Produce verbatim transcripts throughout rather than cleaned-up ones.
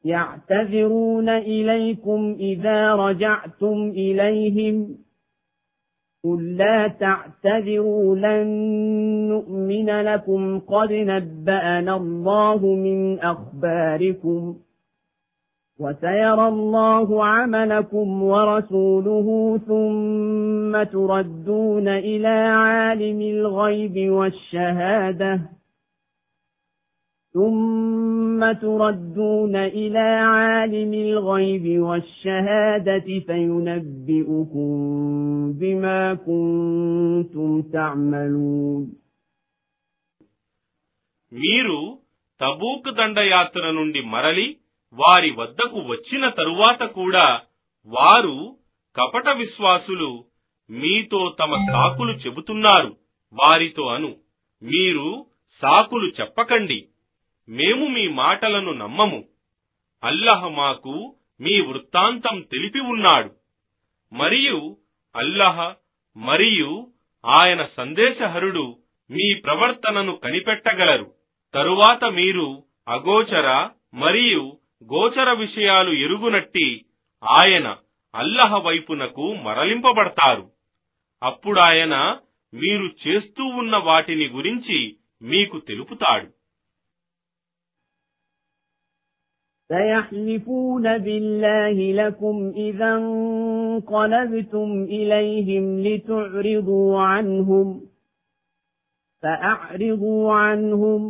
يعتذرون إليكم إذا رجعتم إليهم قل لا تعتذروا لن نؤمن لكم قد نبأنا الله من أخباركم وسيرى الله عملكم ورسوله ثم تردون إلى عالم الغيب والشهادة ثم تردون إلى عالم الغيب والشهادة فينبئكم بما كنتم تعملون. మీరు తబూక్ దండయాత్ర నుండి మరలి వారి వద్దకు వచ్చిన తరువాత కూడా వారు కపట విశ్వాసులు మీతో తమ సాకులు చెబుతున్నారు. వారితో అను, మీరు సాకులు చెప్పకండి, మేము మీ మాటలను నమ్మము. అల్లహ మాకు మీ వృత్తాంతం తెలిపి ఉన్నాడు. మరియు అల్లహ మరియు ఆయన సందేశహరుడు మీ ప్రవర్తనను కనిపెట్టగలరు. తరువాత మీరు అగోచర మరియు గోచర విషయాలు ఎరుగునట్టి ఆయన అల్లహ వైపునకు మరలింపబడతారు. అప్పుడాయన మీరు చేస్తూ ఉన్న వాటిని గురించి మీకు తెలుపుతాడు. سيحلفون بالله لكم إذا انقلبتم إليهم لتعرضوا عنهم فأعرضوا عنهم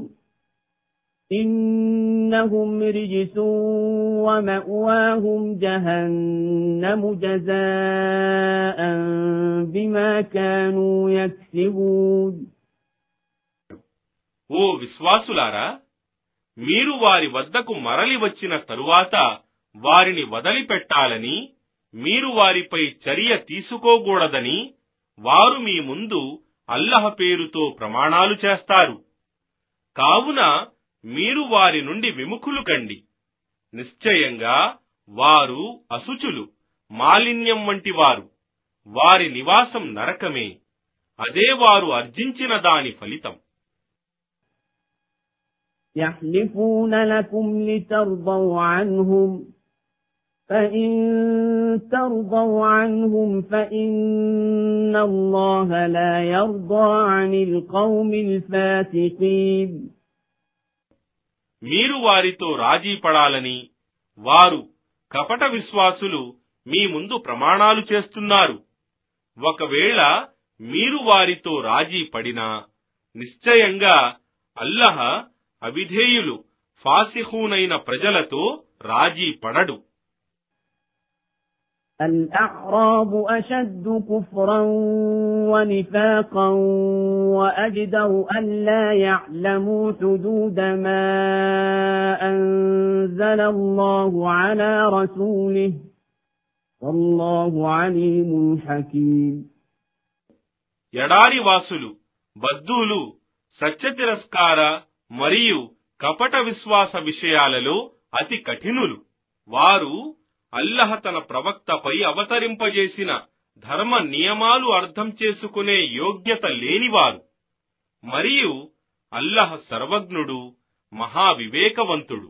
إنهم رجس ومأواهم جهنم جزاء بما كانوا يكسبون. ఓ విశ్వాసులారా, మీరు వారి వద్దకు మరలి వచ్చిన తరువాత వారిని వదిలిపెట్టాలని, మీరు వారిపై చర్య తీసుకోకూడదని వారు మీ ముందు అల్లహ పేరుతో ప్రమాణాలు చేస్తారు. కావున మీరు వారి నుండి విముఖులు కండి. నిశ్చయంగా వారు అశుచులు, మాలిన్యం వంటి వారు. వారి నివాసం నరకమే. అదే వారు అర్జించిన దాని ఫలితం. يحلفون لكم لترضوا عنهم فإن ترضوا عنهم فإن الله لا يرضى عن القوم الفاسقين. మీరు వారితో రాజీ పడాలని వారు కపట విశ్వాసులు మీ ముందు ప్రమాణాలు చేస్తున్నారు. ఒకవేళ మీరు వారితో రాజీ పడినా నిశ్చయంగా అల్లహ అవిధేయులు ఫాసిఖూనైన ప్రజలతో రాజీ పడడు. الأعراب أشد كفرا ونفاقا وأجدر أن لا يعلموا حدود ما أنزل الله على رسوله والله عليم حكيم. ఎడారి వాసులు బద్దూలు సత్య తిరస్కార మరియు కపట విశ్వాస విషయాలలో అతి కఠినులు. వారు అల్లహ తన ప్రవక్తపై అవతరింపజేసిన ధర్మ నియమాలు అర్థం చేసుకునే యోగ్యత లేనివారు. మరియు అల్లహ సర్వజ్ఞుడు, మహావివేకవంతుడు.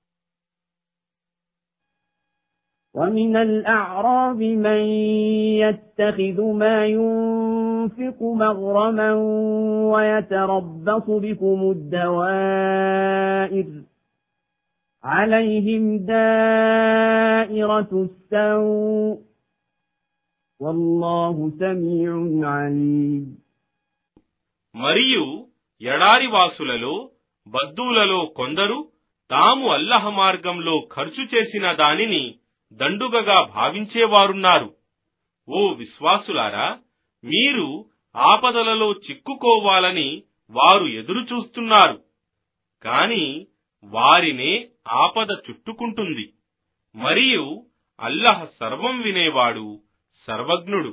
ومن الأعراب من يتخذ ما ينفق مغرما ويتربص بكم الدوائر عليهم دائرة السوء والله سميع عليم. మరియు ఎడారి వాసులలో బద్దూలలో కొందరు తాము అల్లహ మార్గంలో ఖర్చు చేసిన దానిని దండుగగా భావించేవారున్నారు. ఓ విశ్వాసులారా, మీరు ఆపదలలో చిక్కుకోవాలని వారు ఎదురు చూస్తున్నారు. కాని వారినే ఆపద చుట్టుకుంటుంది. మరియు అల్లహ సర్వం వినేవాడు, సర్వజ్ఞుడు.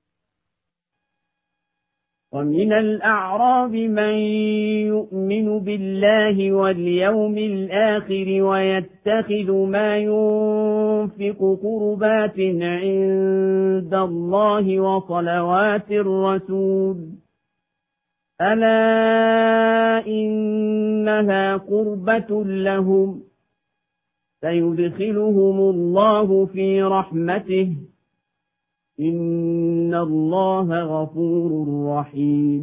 ومن الأعراب من يؤمن بالله واليوم الآخر ويتخذ ما ينفق قربات عند الله وصلوات الرسول ألا إنها قربة لهم سيدخلهم الله في رحمته إن الله غفور رحيم.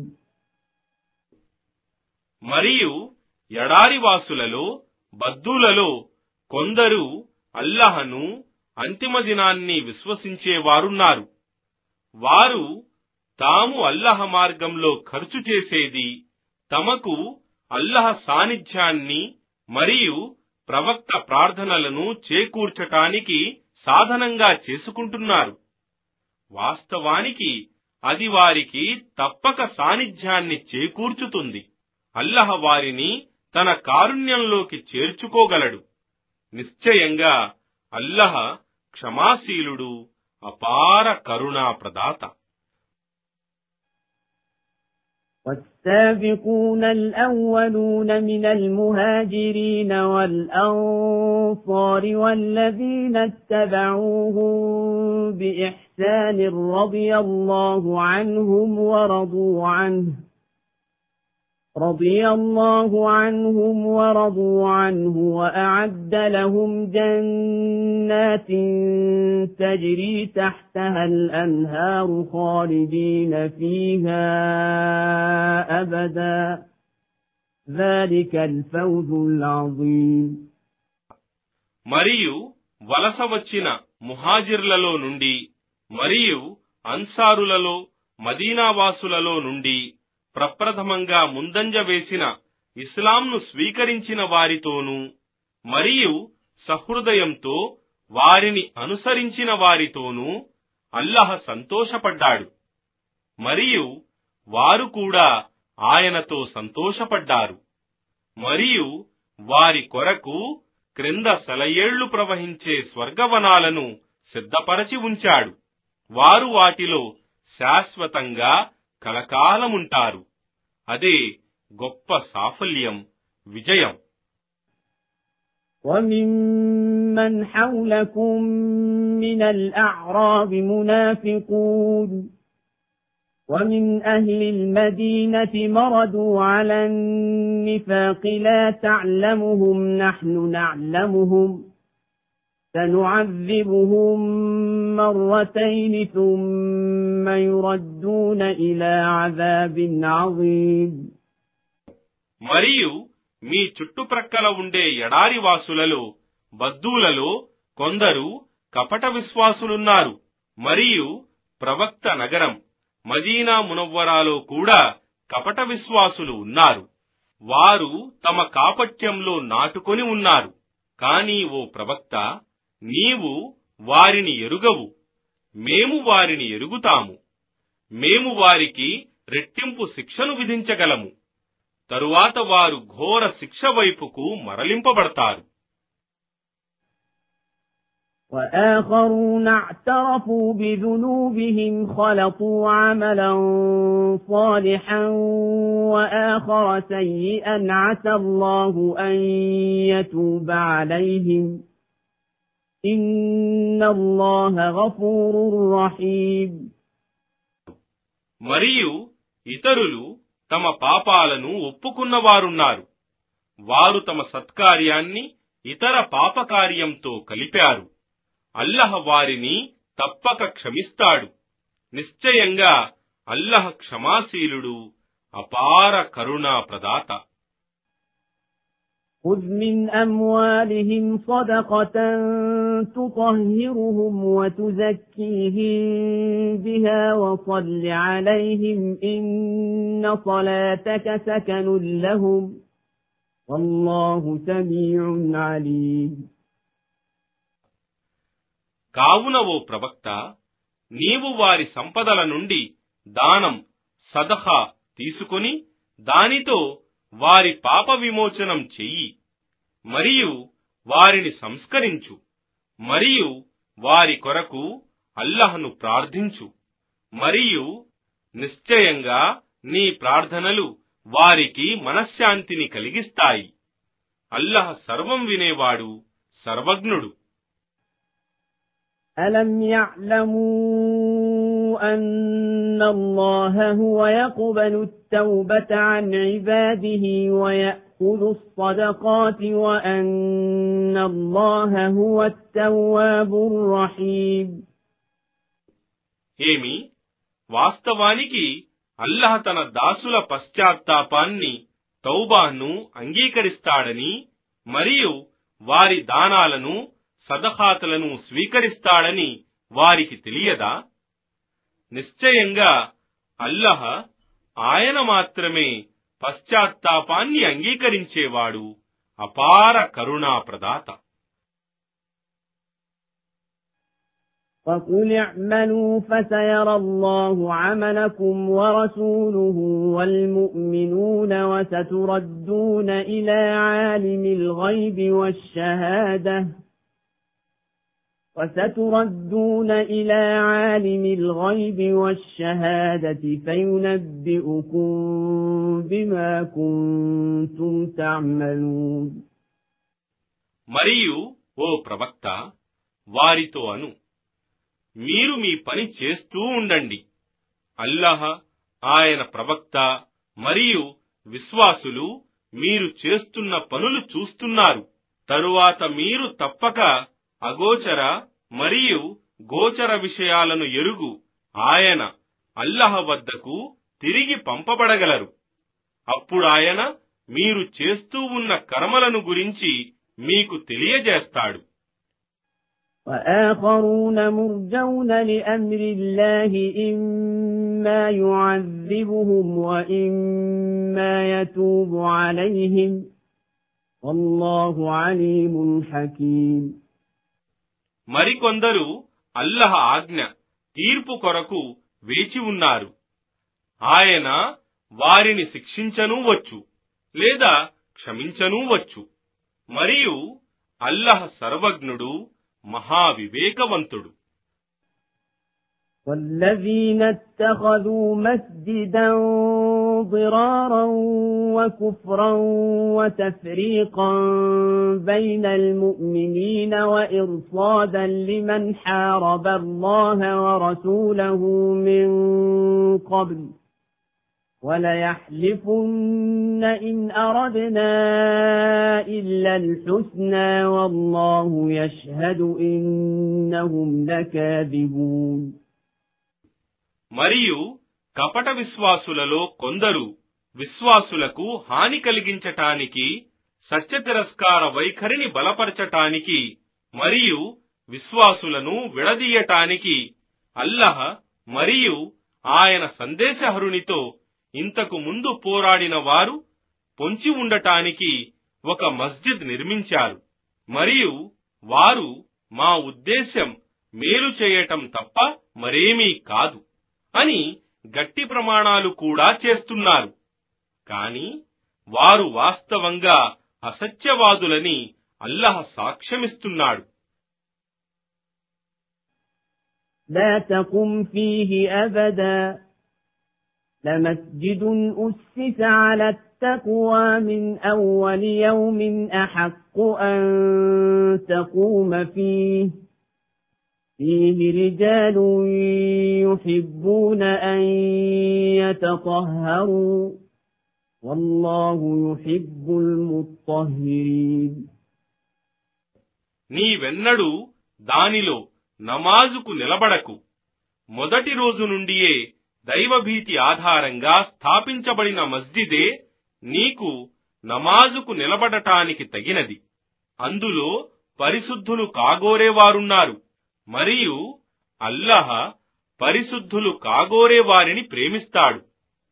మరియు ఎడారివాసులలో బద్దూలలో కొందరు అల్లాహను అంతిమ దినాన్ని విశ్వసించేవారున్నారు. వారు తాము అల్లాహ మార్గంలో ఖర్చు చేసేది తమకు అల్లాహ సాన్నిధ్యాన్ని మరియు ప్రవక్త ప్రార్థనలను చేకూర్చటానికి సాధనంగా చేసుకుంటున్నారు. వాస్తవానికి అది వారికి తప్పక సాన్నిధ్యాన్ని చేకూర్చుతుంది. అల్లాహ వారిని తన కారుణ్యంలోకి చేర్చుకోగలడు. నిశ్చయంగా అల్లాహ క్షమాశీలుడు, అపార కరుణా ప్రదాత. والسابقون الأولون من المهاجرين والأنصار والذين اتبعوهم بإحسان رضي الله عنهم ورضوا عنه رضي الله عنهم ورضوا عنه وأعد لهم جنات تجري تحتها الأنهار خالدين فيها أبدا ذلك الفوز العظيم. మరియు వలస వచ్చిన ముహాజిర్లలో నుండి మరియు అన్సారులలో మదీనావాసులలో నుండి ప్రప్రథమంగా ముందంజ వేసిన ఇస్లాంను స్వీకరించిన వారితోనూ మరియు సహృదయంతో వారిని అనుసరించిన వారితోనూ అల్లాహ సంతోషపడ్డాడు. మరియు వారు కూడా ఆయనతో సంతోషపడ్డారు. మరియు వారి కొరకు క్రింద సెలయేళ్లు ప్రవహించే స్వర్గవనాలను సిద్ధపరచి ఉంచాడు. వారు వాటిలో శాశ్వతంగా కలకాలముంటారు. అదే గొప్ప సాఫల్యం, విజయం. وَمِمَّنْ حَوْلَكُمْ مِنَ الْأَعْرَابِ مُنَافِقُونَ وَمِنْ أَهْلِ الْمَدِينَةِ مَرَدُوا عَلَى النِّفَاقِ لَا تَعْلَمُهُمْ نَحْنُ نَعْلَمُهُمْ سنعذبهم مرتين ثم يردون إلى عذاب عظيم. మరియు మీ చుట్టుప్రక్కల ఉండే ఎడారి వాసులలో బద్దూలలో కొందరు కపట విశ్వాసులున్నారు. మరియు ప్రవక్త నగరం మదీనా మునవ్వరాలో కూడా కపట విశ్వాసులు ఉన్నారు. వారు తమ కాపట్యంలో నాటుకొని ఉన్నారు. కానీ ఓ ప్రవక్త, నీవు వారిని ఎరుగవు, మేము వారిని ఎరుగుతాము. మేము వారికి రెట్టింపు శిక్షను విధించగలము. తరువాత వారు ఘోర శిక్ష వైపుకు మరలింపబడతారు. وآخرون اعترفوا بذنوبهم خلطوا عملا صالحا وآخر سيئا عسى الله أن يتوب عليهم إن الله غفور رحيم. మరియు ఇతరులు తమ పాపాలను ఒప్పుకున్నవారున్నారు. వారు తమ సత్కార్యాన్ని ఇతర పాపకార్యంతో కలిపారు. అల్లహ వారిని తప్పక క్షమిస్తాడు. నిశ్చయంగా అల్లహ క్షమాశీలుడు, అపార కరుణా ప్రదాత. خذ من أموالهم صدقة تطهرهم وتزكيهم بها وصل عليهم إن صلاتك سكن لهم والله سميع عليم. కావున ఓ ప్రవక్త, నీవు వారి సంపదల నుండి దానం సదఖా తీసుకొని దానితో వారి పాప విమోచనం చెయ్యి. మరియు వారిని సంస్కరించు. మరియు వారి కొరకు అల్లహను ప్రార్థించు. మరియు నిశ్చయంగా నీ ప్రార్థనలు వారికి మనశ్శాంతిని కలిగిస్తాయి. అల్లహ సర్వం వినేవాడు, సర్వజ్ఞుడు. ألم يعلموا أن الله هو يقبل التوبة عن عباده ويأخذ خذوا الصدقات وأن الله هو التواب الرحيم. ఏమి వాస్తవానికి అల్లాహ్ తన దాసుల పశ్చాత్తాపాన్ని తౌబాను అంగీకరిస్తాడని మరియు వారి దానాలను సదఖాతులను స్వీకరిస్తాడని వారికి తెలియదా? నిశ్చయంగా అల్లాహ్ ఆయన మాత్రమే పశ్చాత్తాపాన్ని అంగీకరించేవాడు, అపార కరుణా ప్రదాత. وَقُلِ اعْمَلُوا فَسَيَرَى اللَّهُ عَمَلَكُمْ وَرَسُولُهُ وَالْمُؤْمِنُونَ وَسَتُرَدُّونَ إِلَى عَالِمِ الْغَيْبِ وَالشَّهَادَةِ وَسَتُرَدُّونَ إِلَى عَالِمِ الْغَيْبِ وَالشَّهَادَةِ فَيُنَبِّئُكُم بِمَا كُنتُمْ تَعْمَلُونَ. మరియు ఓ ప్రవక్త వారితో అను, మీరు మీ పని చేస్తూ ఉండండి. అల్లాహ్, ఆయన ప్రవక్త మరియు విశ్వాసులు మీరు చేస్తున్న పనులు చూస్తున్నారు. తరువాత మీరు తప్పక అగోచర మరియు గోచర విషయాలను ఎరుగు ఆయన అల్లాహ్ వద్దకు తిరిగి పంపబడగలరు. అప్పుడాయన మీరు చేస్తూ ఉన్న కర్మలను గురించి మీకు తెలియజేస్తాడు. وآخرون مرجون لأمر الله إما يعذبهم وإما يتوب عليهم والله عليم حكيم. మరికొందరు అల్లాహ్ ఆజ్ఞ తీర్పు కొరకు వేచి ఉన్నారు. ఆయన వారిని శిక్షించనూ వచ్చు లేదా క్షమించనూ వచ్చు. మరియు అల్లాహ్ సర్వజ్ఞుడు, మహావివేకవంతుడు. والذين اتخذوا مسجدا ضرارا وكفرا وتفريقا بين المؤمنين وإرصادا لمن حارب الله ورسوله من قبل وَلَيَحْلِفُنَّ إِنْ أَرَدْنَا إِلَّا الْحُسْنَى وَاللَّهُ يَشْهَدُ إِنَّهُمْ لَكَاذِبُونَ. మరియు కపట విశ్వాసులలో కొందరు విశ్వాసులకు హాని కలిగించటానికి, సత్య తిరస్కార వైఖరిని బలపరచటానికి మరియు విశ్వాసులను విడదీయటానికి అల్లాహ్ మరియు ఆయన సందేశహరునితో ఇంతకు ముందు పోరాడిన వారు పొంచి ఉండటానికి ఒక మస్జిద్ నిర్మించారు. మరియు వారు మా ఉద్దేశ్యం మేలు చేయటం తప్ప మరేమీ కాదు అని గట్టి ప్రమాణాలు కూడా చేస్తున్నారు. కాని వారు వాస్తవంగా అసత్యవాదులని అల్లాహ్ సాక్ష్యమిస్తున్నాడు. لا تقم فيه أبدا لمسجد أسس على التقوى من أول يوم أحق أن تقوم فيه فيه رجال يحبون أن يتطهروا والله يحب المطهرين. నీవెన్నడూ దానిలో నమాజుకు నిలబడకు. మొదటి రోజు నుండియే దైవభీతి ఆధారంగా స్థాపించబడిన మస్జిదే నీకు నమాజుకు నిలబడటానికి తగినది. అందులో పరిశుద్ధులు కాగోరేవారున్నారు. మరియు అల్లాహ్ పరిశుద్ధులు కాగోరేవారిని ప్రేమిస్తాడు.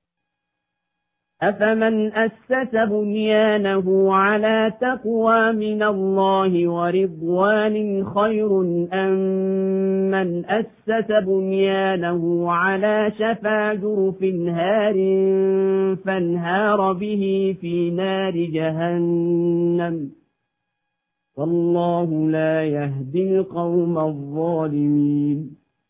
أفمن أسس بنيانه على تقوى من الله ورضوان خير أم من أسس بنيانه على شفا جرف هار فانهار به في نار جهنم والله لا يهدي القوم الظالمين.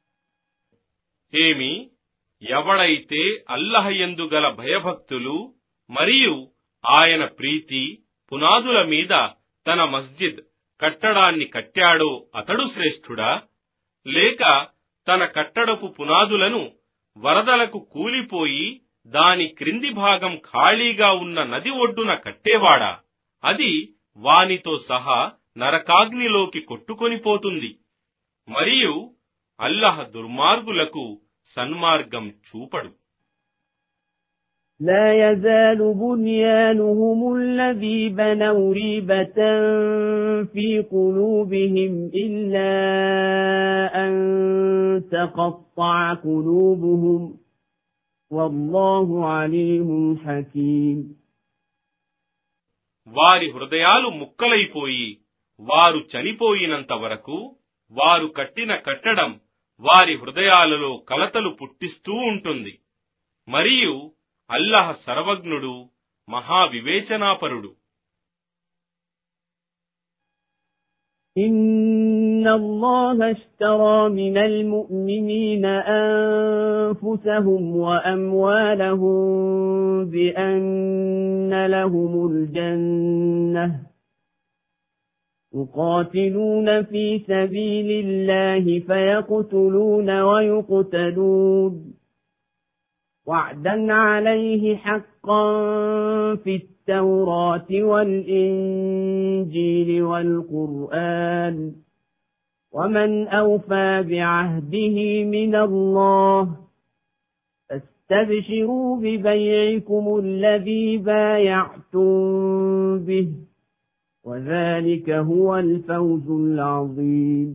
ఏమి ఎవడైతే అల్లాహ్ యందు గల భయభక్తులు మరియు ఆయన ప్రీతి పునాదుల మీద తన మస్జిద్ కట్టడాన్ని కట్టాడో అతడు శ్రేష్ఠుడా? లేక తన కట్టడపు పునాదులను వరదలకు కూలిపోయి దాని క్రింది భాగం ఖాళీగా ఉన్న నది ఒడ్డున కట్టేవాడా? అది వానితో సహా నరకాగ్నిలోకి కొట్టుకొనిపోతుంది. మరియు అల్లాహ్ దుర్మార్గులకు సన్మార్గం చూపడు. لا يزال بنيانهم الذي بنوا ريبة في قلوبهم إلا أن تقطع قلوبهم والله عليم حكيم. వారి హృదయాలు ముక్కలైపోయి వారు చనిపోయినంత వరకు వారు కట్టిన కట్టడం వారి హృదయాలలో కలతలు పుట్టిస్తూ ఉంటుంది. మరియు అల్లాహ్ సర్వజ్ఞుడు, మహావివేచనాపరుడు. إن الله اشترى من المؤمنين أنفسهم وأموالهم بأن لهم الجنة يقاتلون في سبيل الله فيقتلون ويقتلون وعدا عليه حقا في التوراة والإنجيل والقرآن ومن أوفى بعهده من الله فاستبشروا ببيعكم الذي بايعتم به وذلك هو الفوز العظيم.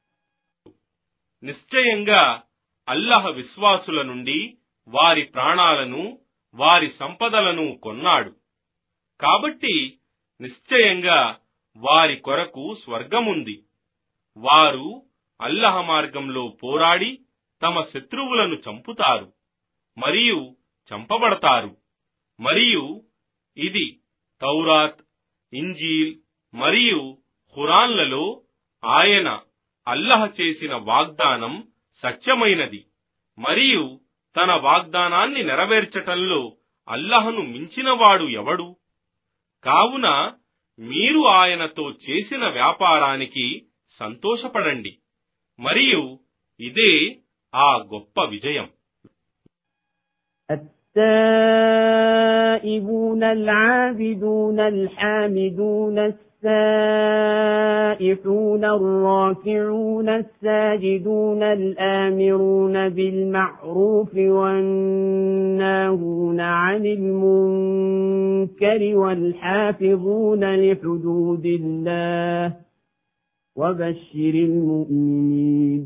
నిశ్చయంగా అల్లాహ్ విశ్వాసుల నుండి వారి ప్రాణాలను వారి సంపదలను కొన్నాడు. కాబట్టి నిశ్చయంగా వారి కొరకు స్వర్గముంది. వారు అల్లాహ్ మార్గంలో పోరాడి తమ శత్రువులను చంపుతారు మరియు చంపబడతారు. మరియు ఇది తౌరాత్, ఇంజీల్ మరియు ఖురాన్లలో ఆయన అల్లాహ్ చేసిన వాగ్దానం సత్యమైనది. మరియు తన వాగ్దానాన్ని నెరవేర్చటంలో అల్లాహ్ను మించినవాడు ఎవడు? కావున మీరు ఆయనతో చేసిన వ్యాపారానికి సంతోషపడండి. మరియు ఇదే ఆ గొప్ప విజయం. التائبون العابدون الحامدون السائحون الراكعون الساجدون الآمرون بالمعروف والناهون عن المنكر والحافظون لحدود الله وبشر المؤمنين.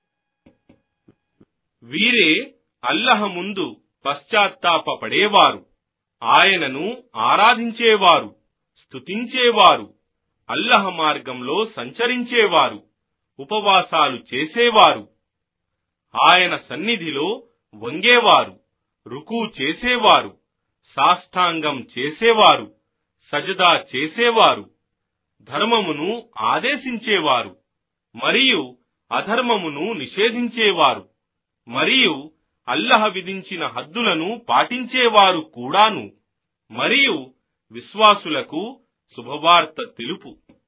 వీరే అల్లాహ్ ముందు పశ్చాత్తాపపడేవారు, ఆయనను ఆరాధించేవారు, స్తుతించేవారు, అల్లాహ్ మార్గంలో సంచరించేవారు, ఉపవాసాలు చేసేవారు, ఆయన సన్నిధిలో వంగేవారు, రుకూ చేసేవారు, సాష్టాంగం చేసేవారు, సజదా చేసేవారు, ధర్మమును ఆదేశించేవారు మరియు అధర్మమును నిషేధించేవారు, మరియు అల్లాహ్ విధించిన హద్దులను పాటించేవారు కూడాను. మరియు విశ్వాసులకు శుభవార్త తెలుపు.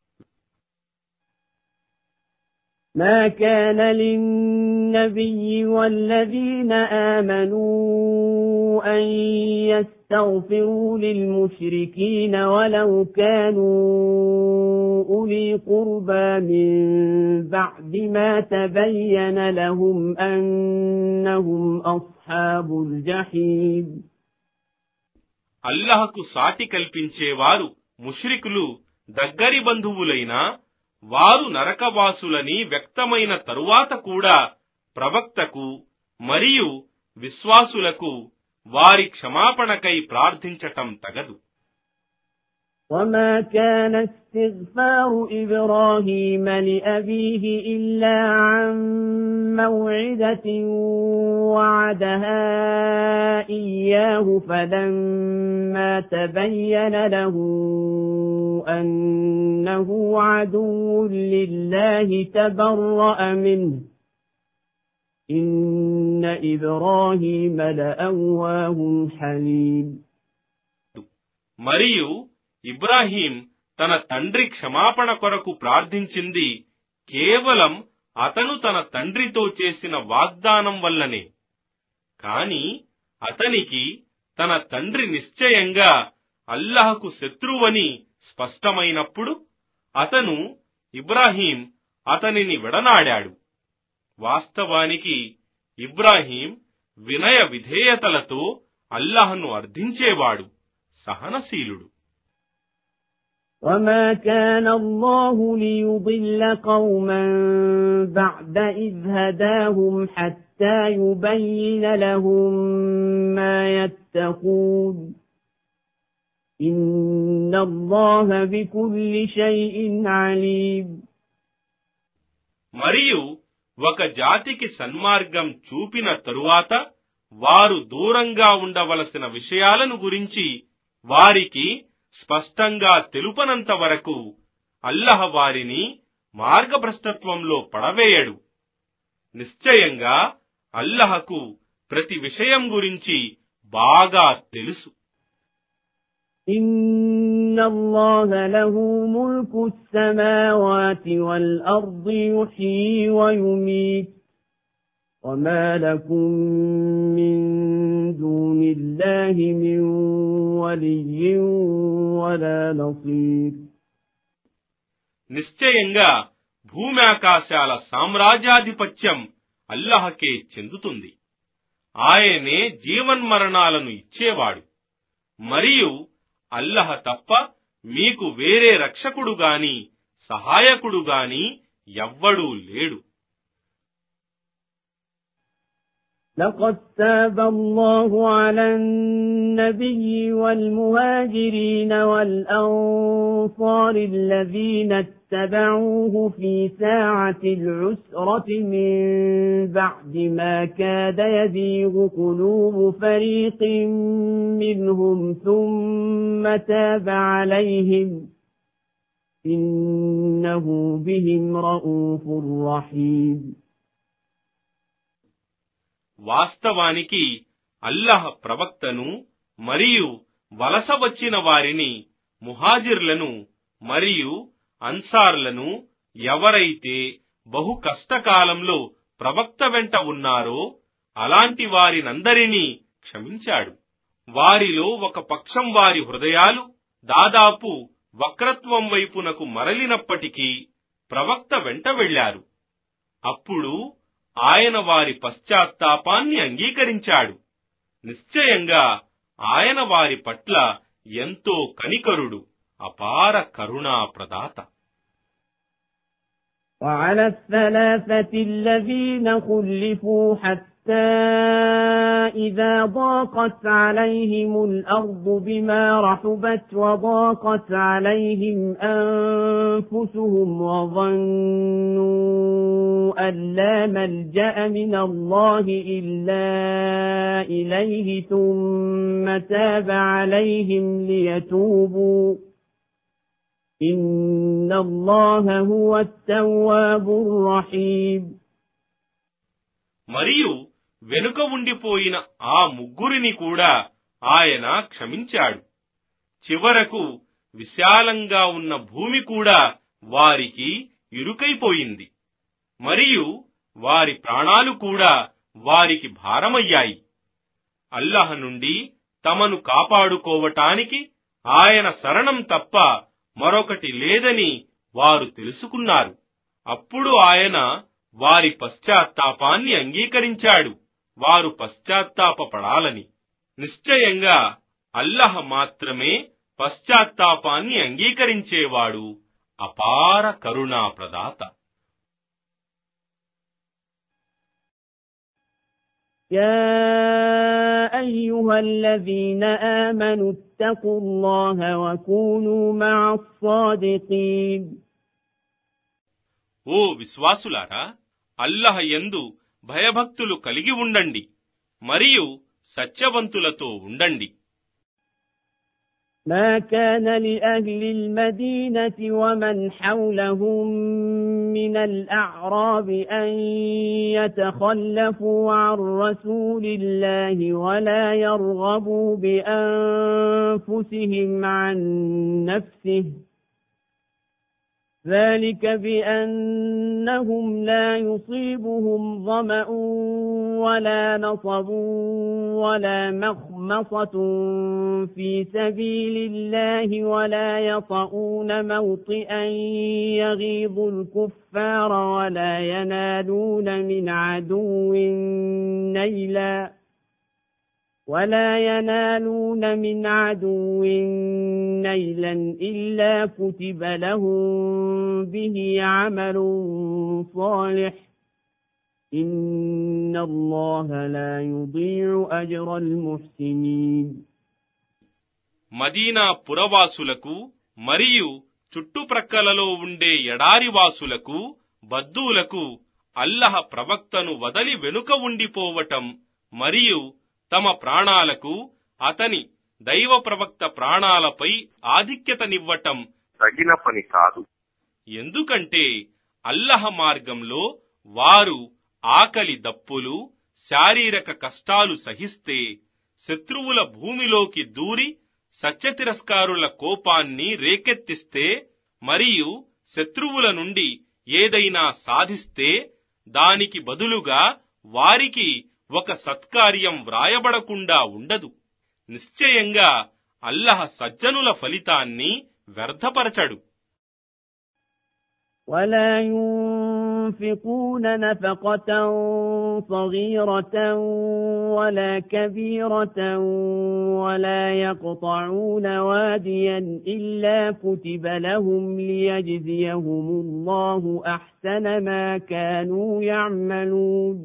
ما كان للنبي والذين آمنوا أن يستغفروا للمشركين ولو كانوا أولي قربى من بعد ما تبين لهم أنهم أصحاب الجحيم. అల్లాహ్కు సాటి కల్పించేవారు ముష్రికులు దగ్గరి బంధువులైనా వారు నరకవాసులని వ్యక్తమైన తరువాత కూడా ప్రవక్తకు మరియు విశ్వాసులకు వారి క్షమాపణకై ప్రార్థించటం తగదు. وما كان استغفار إبراهيم لأبيه إلا عن موعدة وعدها إياه فلما تبين له أنه عدو لله تبرأ منه إن إبراهيم لأواه حليم. మరియు ఇబ్రాహీం తన తండ్రి క్షమాపణ కొరకు ప్రార్థించింది కేవలం అతను తన తండ్రితో చేసిన వాగ్దానం వల్లనే. కాని అతనికి తన తండ్రి నిశ్చయంగా అల్లాహకు శత్రువని స్పష్టమైనప్పుడు అతను ఇబ్రాహీం అతనిని విడనాడాడు. వాస్తవానికి ఇబ్రాహీం వినయ విధేయతలతో అల్లాహ్ను అర్థించేవాడు, సహనశీలుడు. وما كان الله ليضل قوما بعد إذ هداهم حتى يبين لهم ما يتقون إن الله بكل شيء عليم. మరియు ఒక జాతికి సన్మార్గం చూపిన తరువాత వారు దూరంగా ఉండవలసిన విషయాలను గురించి వారికి స్పష్టంగా తెలుపనంత వరకు అల్లాహ్ వారిని మార్గభ్రష్టత్వంలో పడవేయడు. నిశ్చయంగా అల్లాహకు ప్రతి విషయం గురించి బాగా తెలుసు. ఇన్నల్లాహ లహు ముల్కు స్సమావాతి వల్ అర్ది యుహ్యీ వ యుమీత్ వమా లకుం మిన్ దూనిల్లాహి మిన్ వలియ్యిన్ వలా నసీర్. నిశ్చయంగా భూమ్యాకాశాల సామ్రాజ్యాధిపత్యం అల్లాహకే చెందుతుంది. ఆయనే జీవన్మరణాలను ఇచ్చేవాడు. మరియు అల్లాహ్ తప్ప మీకు వేరే రక్షకుడు గాని సహాయకుడు గాని ఎవ్వడూ లేడు. لقد تاب الله على النبي والمهاجرين والأنصار الذين اتبعوه في ساعة العسرة من بعد ما كاد يزيغ قلوب فريق منهم ثم تاب عليهم إنه بهم رؤوف رحيم. వాస్తవానికి అల్లాహ్ ప్రవక్తను మరియు వలస వచ్చిన వారిని, ముహాజిర్లను మరియు అన్సార్లను ఎవరైతే బహు కష్టకాలంలో ప్రవక్త వెంట ఉన్నారో అలాంటి వారినందరినీ క్షమించాడు. వారిలో ఒక పక్షం వారి హృదయాలు దాదాపు వక్రత్వం వైపునకు మరలినప్పటికీ ప్రవక్త వెంట వెళ్లారు. అప్పుడు ఆయన వారి పశ్చాత్తాపాన్ని అంగీకరించాడు. నిశ్చయంగా ఆయన వారి పట్ల ఎంతో కనికరుడు, అపార కరుణా ప్రదాత. وعلى الثلاثة الذين خلفوا حتى إذا ضاقت عليهم الأرض بما رحبت وضاقت عليهم أنفسهم وظنوا أن لا ملجأ من الله إلا إليه ثم تاب عليهم ليتوبوا إن الله هو التواب الرحيم. మరియు వెనుక ఉండిపోయిన ఆ ముగ్గురిని కూడా ఆయన క్షమించాడు. చివరకు విశాలంగా ఉన్న భూమి కూడా వారికి ఇరుకైపోయింది. మరియు వారి ప్రాణాలు కూడా వారికి భారమయ్యాయి. అల్లాహ్ నుండి తమను కాపాడుకోవటానికి ఆయన శరణం తప్ప మరొకటి లేదని వారు తెలుసుకున్నారు. అప్పుడు ఆయన వారి పశ్చాత్తాపాన్ని అంగీకరించాడు, వారు పశ్చాత్తాపపడాలని. నిశ్చయంగా అల్లాహ్ మాత్రమే పశ్చాత్తాపాన్ని అంగీకరించేవాడు, అపార కరుణా ప్రదాత. يا أيها الذين آمنوا اتقوا الله وكونوا مع الصادقين. ఓ విశ్వాసులారా, అల్లాహ్ యందు భయభక్తులు కలిగి ఉండండి మరియు సత్యవంతులతో ఉండండి. ما كان لأهل المدينة ومن حولهم من الأعراب أن يتخلفوا عن رسول الله ولا يرغبوا بأنفسهم عن نفسه ذلك بأنهم لا يصيبهم ظمأ ولا نصب ولا مخمصة في سبيل الله ولا يطؤون موطئا يغيظ الكفار ولا ينالون من عدو نيلا ولا ينالون من عدو نيلا إلا كتب لهم به عمل صالح إن الله لا يضيع أجر المحسنين. మదీనా పురవాసులకు మరియు చుట్టుప్రక్కలలో ఉండే ఎడారివాసులకు బద్దూలకు అల్లహ ప్రవక్తను వదలి వెనుక ఉండిపోవటం మరియు తమ ప్రాణాలకు అతని దైవ ప్రవక్త ప్రాణాలపై ఆధిక్యతనివ్వటం తగిన పని కాదు. ఎందుకంటే అల్లహ మార్గంలో వారు ఆకలి దప్పులు శారీరక కష్టాలు సహిస్తే, శత్రువుల భూమిలోకి దూరి సత్యతిరస్కారుల కోపాన్ని రేకెత్తిస్తే మరియు శత్రువుల నుండి ఏదైనా సాధిస్తే దానికి బదులుగా వారికి ఒక సత్కార్యం వ్రాయబడకుండా ఉండదు. నిశ్చయంగా అల్లహ సజ్జనుల ఫలితాన్ని వ్యర్థపరచడు. ولا ينفقون نفقة صغيرة ولا كبيرة ولا يقطعون واديا إلا كتب لهم ليجزيهم الله أحسن ما كانوا يعملون.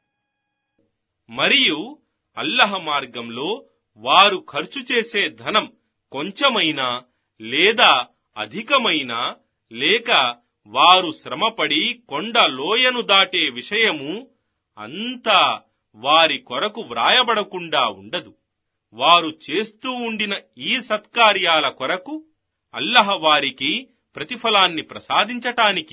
మరియు అల్లహ మార్గంలో వారు ఖర్చు చేసే ధనం కొంచెమైనా లేదా అధికమైనా లేక వారు శ్రమపడి కొండ లోయను దాటే విషయము అంతా వారి కొరకు వ్రాయబడకుండా ఉండదు. వారు చేస్తూ ఉండిన ఈ సత్కార్యాల కొరకు అల్లహ వారికి ప్రతిఫలాన్ని ప్రసాదించటానికి.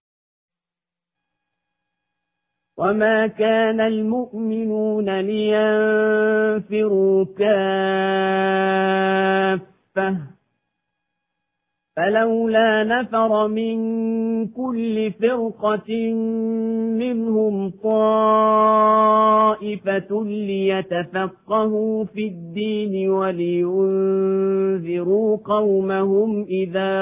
وما كان المؤمنون لينفروا كافة فلولا نفر من كل فرقة منهم طائفة ليتفقهوا في الدين ولينذروا قومهم إذا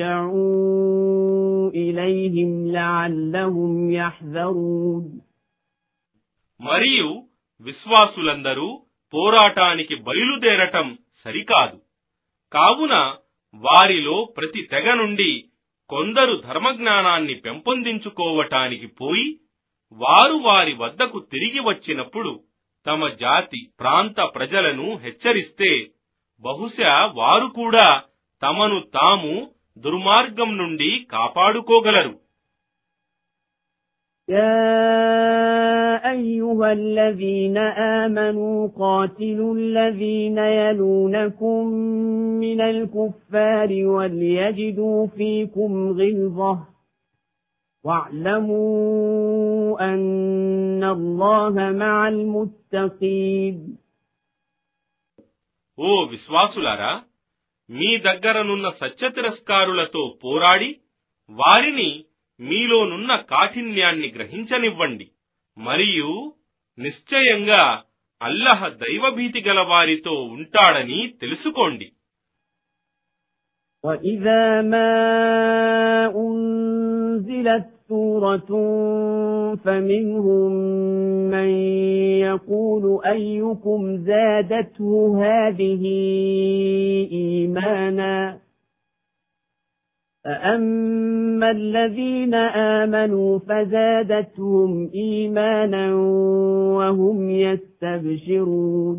رجعوا إليهم لعلهم يحذرون. మరియు విశ్వాసులందరూ పోరాటానికి బయలుదేరటం సరికాదు. కావున వారిలో ప్రతి తెగ నుండి కొందరు ధర్మజ్ఞానాన్ని పెంపొందించుకోవటానికి పోయి వారు వారి వద్దకు తిరిగి వచ్చినప్పుడు తమ జాతి ప్రాంత ప్రజలను హెచ్చరిస్తే బహుశా వారు కూడా తమను తాము దుర్మార్గం నుండి కాపాడుకోగలరు. يا أيها الذين آمنوا قاتلوا الذين يلونكم من الكفار وليجدوا فيكم غلظة واعلموا أن الله مع المتقين. ఓ విశ్వాసులారా, మీ దగ్గరనున్న సత్యతిరస్కారులతో పోరాడి వారిని మీలోనున్న కాఠిన్యాన్ని గ్రహించనివ్వండి. మరియు నిశ్చయంగా అల్లహ దైవభీతి గల వారితో ఉంటాడని తెలుసుకోండి. وَإِذَا مَا أُنْزِلَتْ سُورَةٌ فَمِنْهُمْ مَنْ يَقُولُ أَيُّكُمْ زَادَتْهُ هَذِهِ إِيمَانًا فَأَمَّا الَّذِينَ آمَنُوا فَزَادَتْهُمْ إِيمَانًا وَهُمْ يَسْتَبْشِرُونَ.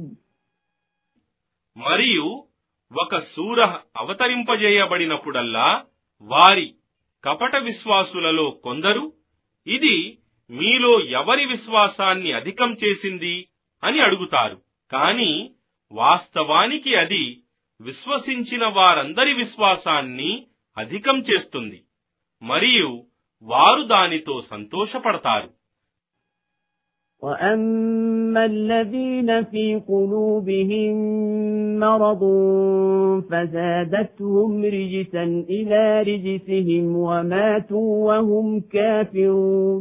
మరియు ఒక సూరహ అవతరింపజేయబడినప్పుడల్లా వారి కపట విశ్వాసులలో కొందరు ఇది మీలో ఎవరి విశ్వాసాన్ని అధికం చేసింది అని అడుగుతారు. కాని వాస్తవానికి అది విశ్వసించిన వారందరి విశ్వాసాన్ని అధికం చేస్తుంది మరియు వారు దానితో సంతోషపడతారు. وأما الذين في قلوبهم مرض فزادتهم رجسا إلى رجسهم وماتوا وهم كافرون.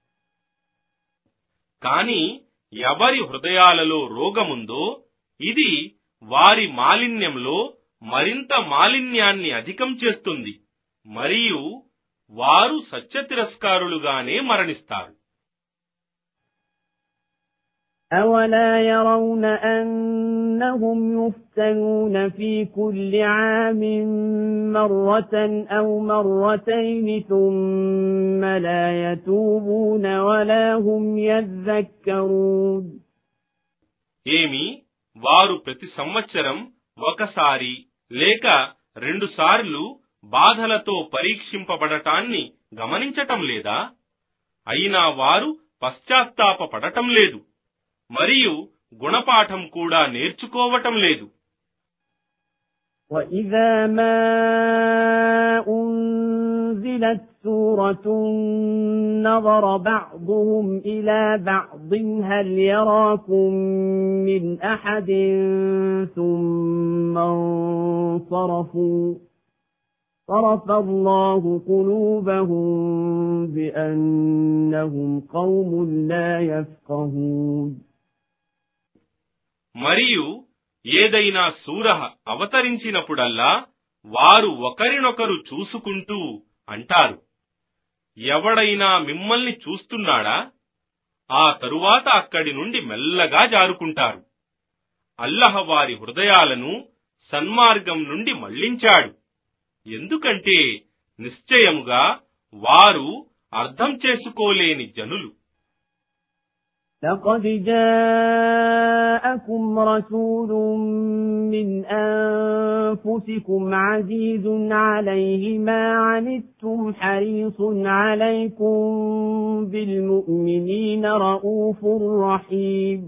కాని ఎవరి హృదయాలలో రోగముందో ఇది వారి మాలిన్యంలో మరింత మాలిన్యాన్ని అధికం చేస్తుంది మరియు వారు సత్యతిరస్కారులుగానే మరణిస్తారు. أولا يرون أنهم يفتنون في كل عام مرة أو مرتين ثم لا يتوبون ولا هم يذكرون. ఏమి వారు ప్రతి సంవత్సరం ఒకసారి లేక రెండు సార్లు బాధలతో పరీక్షింపబడటాన్ని గమనించటం లేదా? అయినా వారు పశ్చాత్తాపపడటం లేదు మరియు గుణపాఠం కూడా నేర్చుకోవటం లేదు. وَإِذَا مَا أُنْزِلَتْ سُورَةٌ نَظَرَ بَعْضُهُمْ إِلَى بَعْضٍ هَلْ يَرَاكُمْ مِنْ أَحَدٍ ثُمَّ انصَرَفُوا صَرَفَ اللَّهُ قُلُوبَهُم بِأَنَّهُمْ قَوْمٌ لَا يَفْقَهُونَ. మరియు ఏదైనా సూరహ అవతరించినప్పుడల్లా వారు ఒకరినొకరు చూసుకుంటూ అంటారు, ఎవడైనా మిమ్మల్ని చూస్తున్నాడా? ఆ తరువాత అక్కడి నుండి మెల్లగా జారుకుంటారు. అల్లహ వారి హృదయాలను సన్మార్గం నుండి మళ్లించాడు, ఎందుకంటే నిశ్చయముగా వారు అర్థం చేసుకోలేని జనులు. لقد جاءكم رسول من أنفسكم عزيز عليه ما عنتم حريص عليكم بالمؤمنين رؤوف رحيم.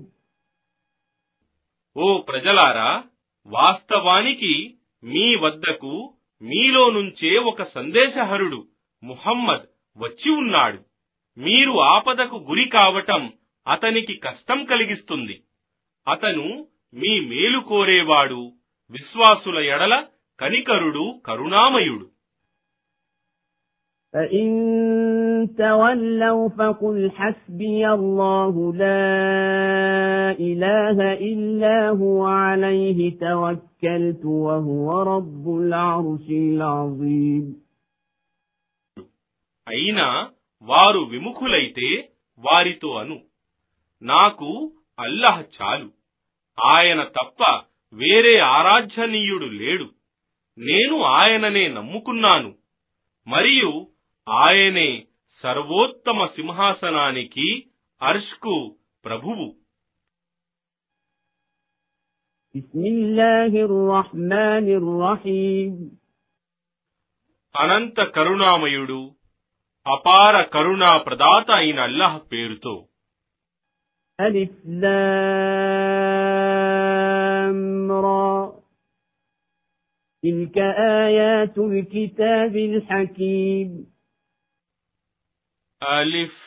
ఓ ప్రజలారా, వాస్తవానికి మీ వద్దకు మీలో నుంచే ఒక సందేశహరుడు ముహమ్మద్ వచ్చి ఉన్నాడు. మీరు ఆపదకు గురి కావటం అతనికి కష్టం కలిగిస్తుంది. అతను మీ మేలు కోరేవాడు, విశ్వాసుల ఎడల కనికరుడు, కరుణామయుడు. فَإِن تَوَلَّوْا فَقُلْ حَسْبِيَ اللَّهُ لَا إِلَٰهَ إِلَّا هُوَ عَلَيْهِ تَوَكَّلْتُ وَهُوَ رَبُّ الْعَرْشِ الْعَظِيمِ. అయినా వారు విముఖులైతే వారితో అను, నాకు అల్లహ్ చాలు, ఆయన తప్ప వేరే ఆరాధ్యనీయుడు లేడు. నేను ఆయననే నమ్ముకున్నాను మరియు ఆయనే సర్వోత్తమ సింహాసనానికి, అర్ష్కు ప్రభువు. బిస్మిల్లాహిర్ రహ్మానిర్ రహీమ్. అనంత కరుణామయుడు, అపార కరుణా ప్రదాత అయిన అల్లాహ్ పేరుతో. అలిఫ్ లామ్ రా. తిల్క ఆయాతుల్ కితాబిల్ హకీమ్. అలిఫ్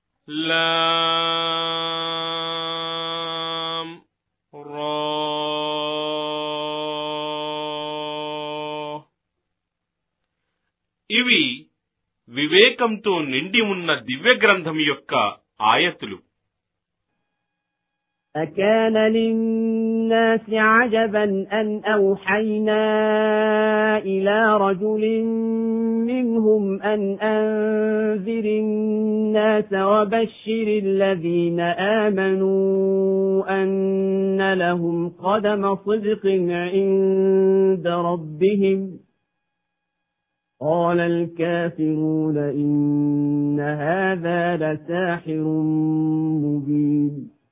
లామ్ రా. ఇవి వివేకంతో నిండి ఉన్న దివ్య గ్రంథం యొక్క ఆయతులు. أكان للناس عجبا أن أوحينا إلى رجل منهم أن أنذر الناس وبشر الذين آمنوا أن لهم قدم صدق عند ربهم قال الكافرون إن هذا لساحر مبين.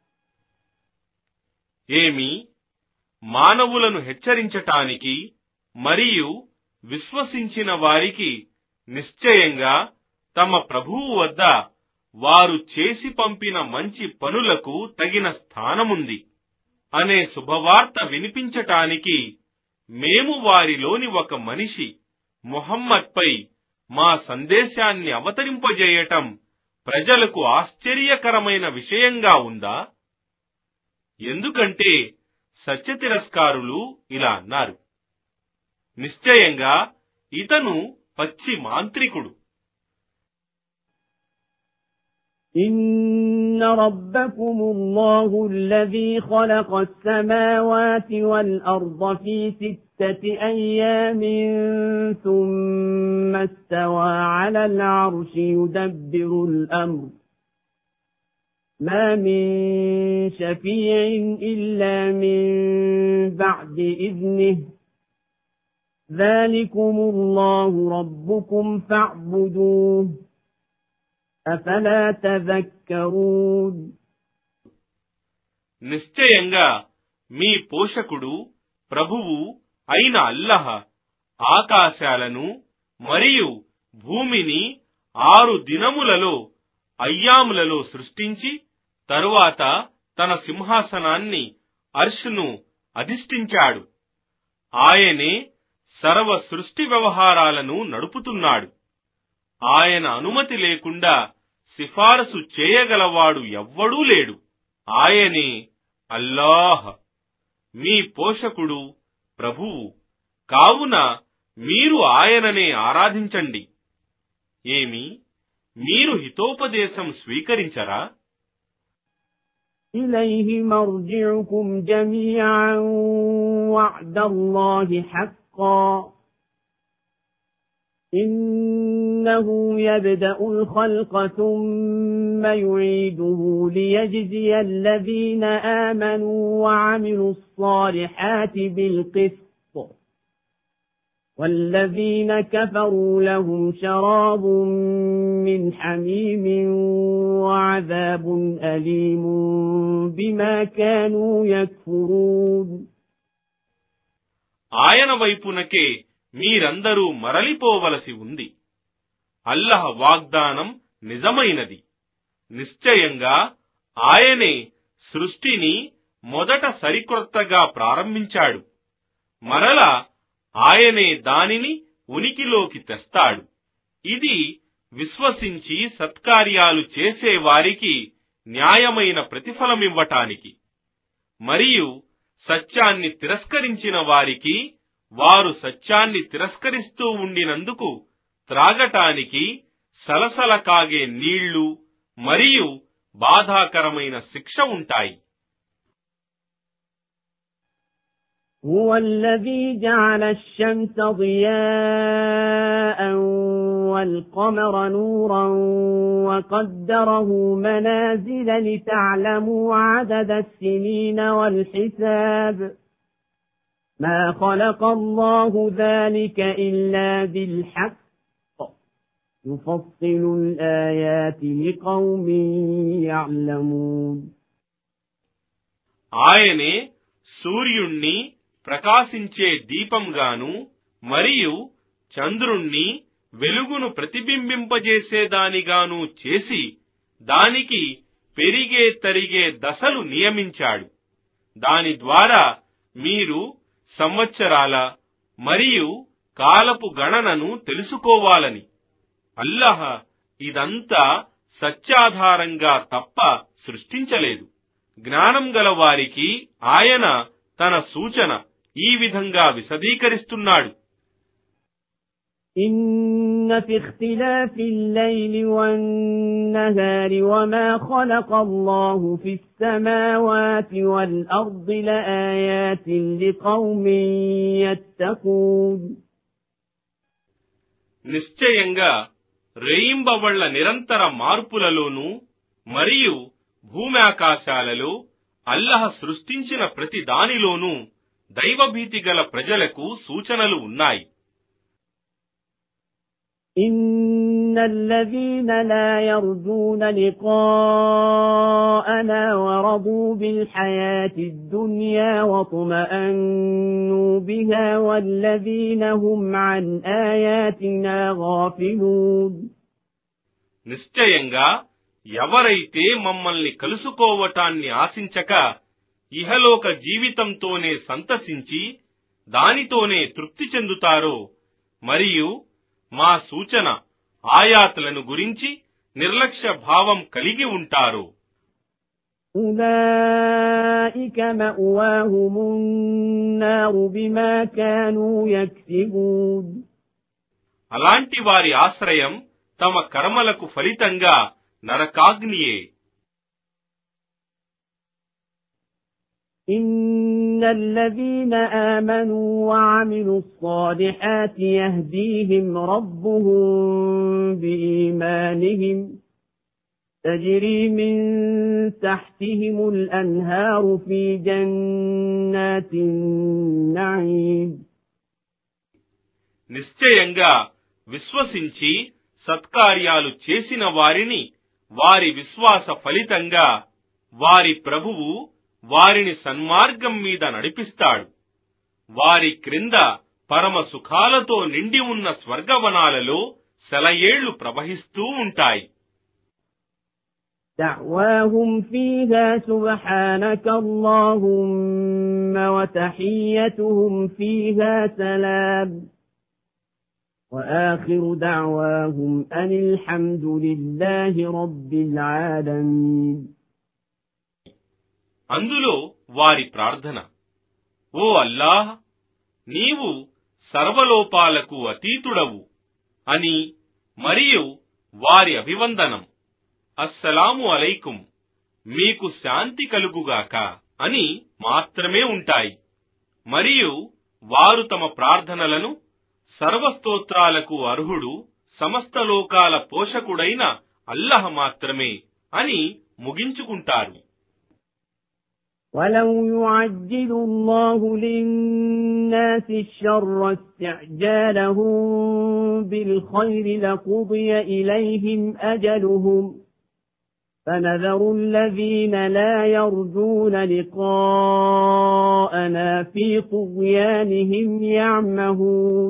ఏమి మానవులను హెచ్చరించటానికి మరియు విశ్వసించిన వారికి నిశ్చయంగా తమ ప్రభువు వద్ద వారు చేసి పంపిన మంచి పనులకు తగిన స్థానముంది అనే శుభవార్త వినిపించటానికి మేము వారిలోని ఒక మనిషి ముహమ్మద్ పై మా సందేశాన్ని అవతరింపజేయటం ప్రజలకు ఆశ్చర్యకరమైన విషయంగా ఉందా? ఎందుకంటే సత్య తిరస్కారులు ఇలా అన్నారు, నిశ్చయంగా ఇతను పచ్చి మాంత్రికుడు. إن ربكم الله الذي خلق السماوات والأرض في ستة أيام ثم استوى على العرش يدبر الأمر ما من شفيع إلا من بعد إذنه ذلكم الله ربكم فاعبدوه أفلا تذكرون. నిశ్చయంగా మీ పోషకుడు ప్రభువు అయిన అల్లహ ఆకాశాలను మరియు భూమిని ఆరు దినములలో అయ్యాములలో సృష్టించి తరువాత తన సింహాసనాన్ని అర్షును అధిష్ఠించాడు. ఆయనే సర్వ సృష్టి వ్యవహారాలను నడుపుతున్నాడు. ఆయన అనుమతి లేకుండా సిఫారసు చేయగలవాడు ఎవ్వడూ లేడు. ఆయనే అల్లాహ్ మీ పోషకుడు ప్రభువు. కావున మీరు ఆయననే ఆరాధించండి. ఏమి మీరు హితోపదేశం స్వీకరించరా? إليه مرجعكم جميعا وعد الله حقا إنه يبدأ الخلق ثم يعيده ليجزي الذين آمنوا وعملوا الصالحات بالقسط والذين كفروا لهم شراب من حميم وعذاب أليم بما كانوا يكفرون. ఆయన వైపునకే మీరందరూ మరలిపోవలసి ఉంది. అల్లహ వాగ్దానం నిజమైనది. నిశ్చయంగా ఆయనే సృష్టిని మొదట సరికొత్తగా ప్రారంభించాడు. మరల ఆయనే దానిని ఉనికిలోకి తెస్తాడు. ఇది విశ్వసించి సత్కార్యాలు చేసే వారికి న్యాయమైన ప్రతిఫలమివ్వటానికి, మరియు సత్యాన్ని తిరస్కరించిన వారికి వారు సత్యాన్ని తిరస్కరిస్తూ ఉండినందుకు త్రాగటానికి సలసల కాగే నీళ్లు మరియు బాధాకరమైన శిక్ష ఉంటాయి. هو الذي جعل الشمس ضياء والقمر نورا وقدره منازل لتعلموا عدد السنين والحساب ما خلق الله ذلك إلا بالحق يفصل الآيات لقوم يعلمون. ఆయనే సూర్యుణ్ణి ప్రకాశించే దీపంగాను మరియు చంద్రుణ్ణి వెలుగును ప్రతిబింబింపజేసేదానిగాను చేసి దానికి పెరిగే తరిగే దశలు నియమించాడు. దాని ద్వారా మీరు సంవత్సరాల మరియు కాలపు గణనను తెలుసుకోవాలని. అల్లహ ఇదంతా సత్యాధారంగా తప్ప సృష్టించలేదు. జ్ఞానం గల వారికి ఆయన తన సూచన ఈ విధంగా విశదీకరిస్తున్నాడు. إن في اختلاف الليل والنهار وما خلق الله في السماوات والأرض لآيات لقوم يتقون. నిశ్చయంగా రేయింబవళ్ల నిరంతర మార్పులలోనూ మరియు భూమ్యాకాశాలలో అల్లహ సృష్టించిన ప్రతి దానిలోనూ దైవభీతి గల ప్రజలకు సూచనలు ఉన్నాయి. إن الذين لا يرجون لقاءنا ورضوا بالحياة الدنيا واطمأنوا بها والذين هم عن آياتنا غافلون. నిశ్చయంగా ఎవరైతే మమ్మల్ని కలుసుకోవటాన్ని ఆశించక ఇహలోక జీవితంతోనే సంతసించి దానితోనే తృప్తి చెందుతారో మరియు మా సూచన ఆయాతులను గురించి నిర్లక్ష్య భావం కలిగి ఉంటారో أولئك مأواهم النار بما كانوا يكسبون అలాంటి వారి ఆశ్రయం తమ కర్మలకు ఫలితంగా నరకాగ్నియే. إن الذين آمنوا وعملوا الصالحات يهديهم ربهم بإيمانهم تجري من تحتهم الأنهار في جنات النعيم నిశ్చయంగా విశ్వసించి సత్కార్యాలు చేసిన వారిని వారి విశ్వాస ఫలితంగా వారి ప్రభువు వారిని సన్మార్గం మీద నడిపిస్తాడు. వారి క్రింద పరమ సుఖాలతో నిండి ఉన్న స్వర్గవనాలలో సెలయేళ్లు ప్రవహిస్తూ ఉంటాయి. دعواهم فيها سبحانك اللهم وتحيتهم فيها سلام وآخر دعواهم أن الحمد لله رب العالمين అందులో వారి ప్రార్థన, ఓ అల్లాహ్, నీవు సర్వలోపాలకు అతీతుడవు అని, మరియు వారి అభివందనం అస్సలాము అలైకుం, మీకు శాంతి కలుగుగాక అని మాత్రమే ఉంటాయి. మరియు వారు తమ ప్రార్థనలను సర్వస్తోత్రాలకు అర్హుడు సమస్త లోకాల పోషకుడైన అల్లాహ్ మాత్రమే అని ముగించుకుంటారు. ولو يعجل الله للناس الشر استعجالهم بالخير لقضي إليهم أجلهم فنذر الذين لا يرجون لقاءنا في طغيانهم يعمهون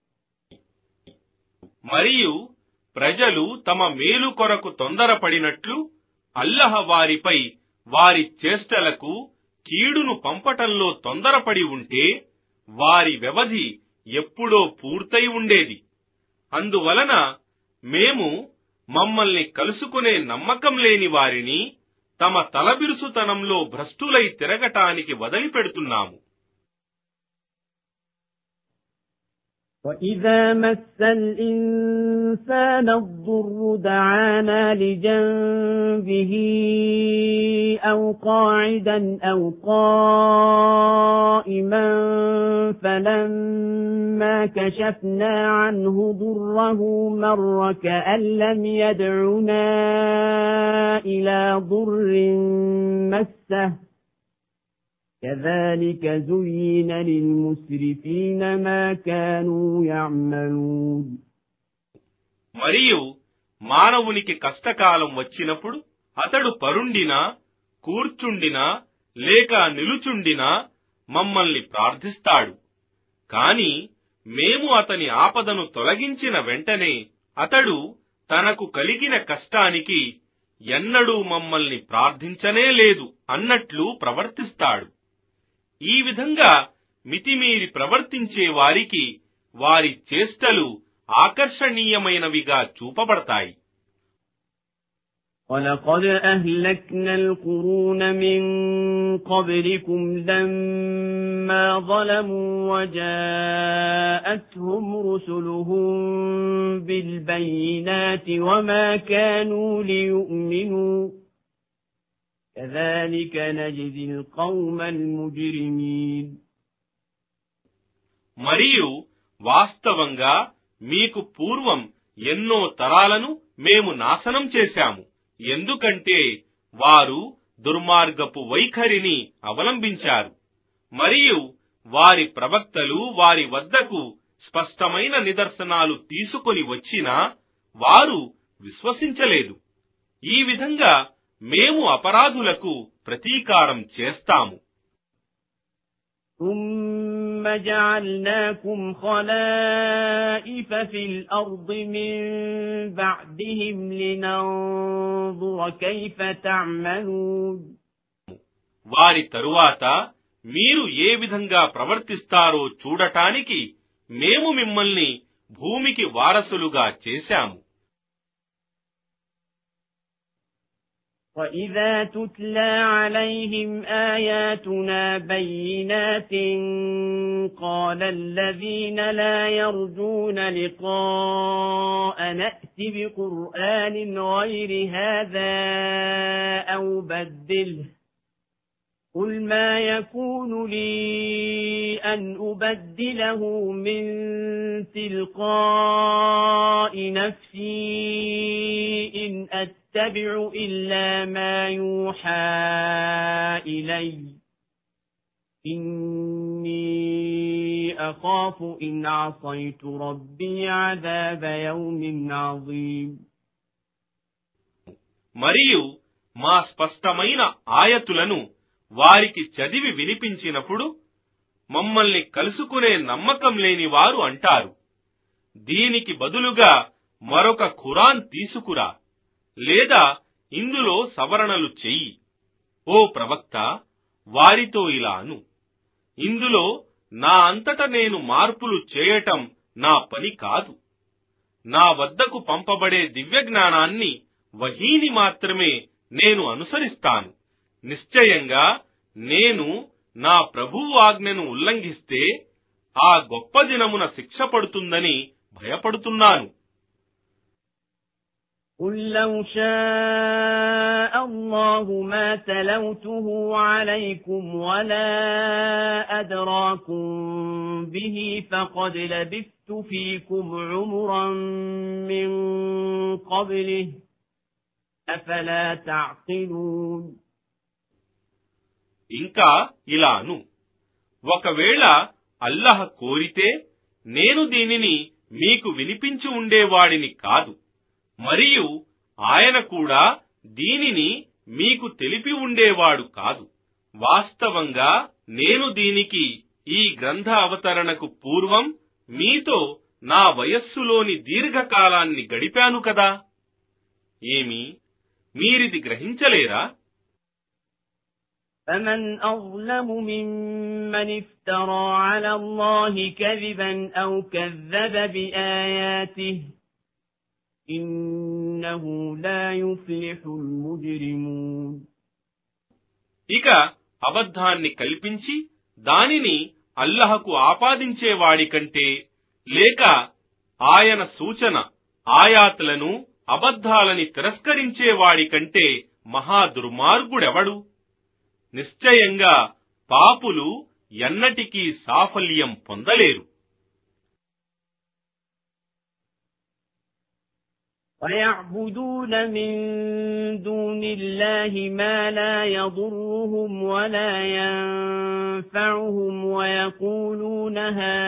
మరియు ప్రజలు తమ మేలు కొరకు తొందరపడినట్లు అల్లాహ్ వారిపై వారి చేష్టలకు కీడును పంపటంలో తొందరపడి ఉంటే వారి వ్యవధి ఎప్పుడో పూర్తయి ఉండేది. అందువలన మేము మమ్మల్ని కలుసుకునే నమ్మకం లేని వారిని తమ తలబిరుసుతనంలో భ్రష్టులై తిరగటానికి వదిలిపెడుతున్నాము. وَإِذَا مَسَّ الْإِنسَانَ الضُّرُّ دَعَانَا لِجَنبِهِ أَوْ قَاعِدًا أَوْ قَائِمًا فَلَمَّا كَشَفْنَا عَنْهُ ضُرَّهُ مَرَّ كَأَن لَّمْ يَدْعُنَا إِلَى ضُرٍّ مَّسَّهُ كذلك زين للمسرفين ما كانوا يعملون మరియు మానవునికి కష్టకాలం వచ్చినప్పుడు అతడు పరుండినా కూర్చుండినా లేక నిలుచుండినా మమ్మల్ని ప్రార్థిస్తాడు. కాని మేము అతని ఆపదను తొలగించిన వెంటనే అతడు తనకు కలిగిన కష్టానికి ఎన్నడూ మమ్మల్ని ప్రార్థించనే లేదు అన్నట్లు ప్రవర్తిస్తాడు. ఈ విధంగా మితిమీరి ప్రవర్తించే వారికి వారి చేష్టలు ఆకర్షణీయమైనవిగా చూపబడతాయి. وَلَقَدْ أَهْلَكْنَا الْقُرُونَ مِنْ قَبْلِكُمْ لَمَّا ظَلَمُوا وَجَاءَتْهُمْ رُسُلُهُم بِالْبَيِّنَاتِ وَمَا كَانُوا لِيُؤْمِنُوا كذلك نجزي القوم المجرمين మరియు వాస్తవంగా మీకు పూర్వం ఎన్నో తరాలను మేము నాశనం చేశాము. ఎందుకంటే వారు దుర్మార్గపు వైఖరిని అవలంబించారు. మరియు వారి ప్రవక్తలు వారి వద్దకు స్పష్టమైన నిదర్శనాలు తీసుకొని వచ్చినా వారు విశ్వసించలేదు. ఈ విధంగా మేము అపరాధులకు ప్రతీకారం చేస్తాము. ثم جعلناكم خلائف في الأرض من بعدهم لننظر كيف تعملون వారి తరువాత మీరు ఏ విధంగా ప్రవర్తిస్తారో చూడటానికి మేము మిమ్మల్ని భూమికి వారసులుగా చేశాము. وَإِذَا تُتْلَى عَلَيْهِمْ آيَاتُنَا بَيِّنَاتٍ قَالَ الَّذِينَ لَا يَرْجُونَ لِقَاءَنَا ائْتِ بِقُرْآنٍ غَيْرِ هَذَا أَوْ بَدِّلْهُ قُلْ مَا يَكُونُ لِي أَنْ أُبَدِّلَهُ مِنْ تِلْقَاءِ نَفْسِي إِنْ أَتَّبِعُ إِلَّا مَا يُوحَى إِلَيَّ إِنِّي أَخَافُ إِنْ عَصَيْتُ رَبِّي عَذَابَ يَوْمٍ عَظِيمٍ. మరియు మా స్పష్టమైన ఆయతులను వారికి చదివి వినిపించినప్పుడు మమ్మల్ని కలుసుకునే నమ్మకం లేని వారు అంటారు, దీనికి బదులుగా మరొక ఖురాన్ తీసుకురా, లేదా ఇందులో సవరణలు చెయ్యి. ఓ ప్రవక్త, వారితో ఇలా అను, ఇందులో నా అంతట నేను మార్పులు చేయటం నా పని కాదు. నా వద్దకు పంపబడే దివ్యజ్ఞానాన్ని, వహీని మాత్రమే నేను అనుసరిస్తాను. నిశ్చయంగా నేను నా ప్రభువు ఆజ్ఞను ఉల్లంఘిస్తే ఆ గొప్ప దినమున శిక్ష పడుతుందని భయపడుతున్నాను. قُلْ لَوْ شَاءَ اللَّهُ مَا تَلَوْتُهُ عَلَيْكُمْ وَلَا أَدْرَاكُمْ بِهِ فَقَدْ لَبِثْتُ فِيكُمْ عُمُرًا مِّن قَبْلِهِ أَفَلَا تَعْقِلُونَ. ఇంకా ఇలాను, ఒకవేళ అల్లాహ్ కోరితే నేను దీనిని మీకు వినిపించి ఉండేవాడిని కాదు, మరియు ఆయన కూడా దీనిని మీకు తెలిపి ఉండేవాడు కాదు. వాస్తవంగా నేను దీనికి, ఈ గ్రంథ అవతరణకు పూర్వం మీతో నా వయస్సులోని దీర్ఘకాలాన్ని గడిపాను కదా. ఏమి మీరిది గ్రహించలేరా? فَمَنْ أَظْلَمُ مِمَّنِ افْتَرَى عَلَى اللَّهِ كَذِبًا أَوْ كَذَّبَ بِآيَاتِهِ إِنَّهُ لَا يُفْلِحُ الْمُجْرِمُونَ. ఇక అబద్ధాన్ని కల్పించి దానిని అల్లహకు ఆపాదించేవాడి కంటే, లేక ఆయన సూచన ఆయాతులను అబద్ధాలని తిరస్కరించేవాడి కంటే మహా దుర్మార్గుడెవడు? నిశ్చయంగా పాపులు ఎన్నటికీ సాఫల్యం పొందలేరు. وَيَعْبُدُونَ مِن دُونِ اللَّهِ مَا لَا يَضُرُّهُمْ وَلَا يَنفَعُهُمْ وَيَقُولُونَ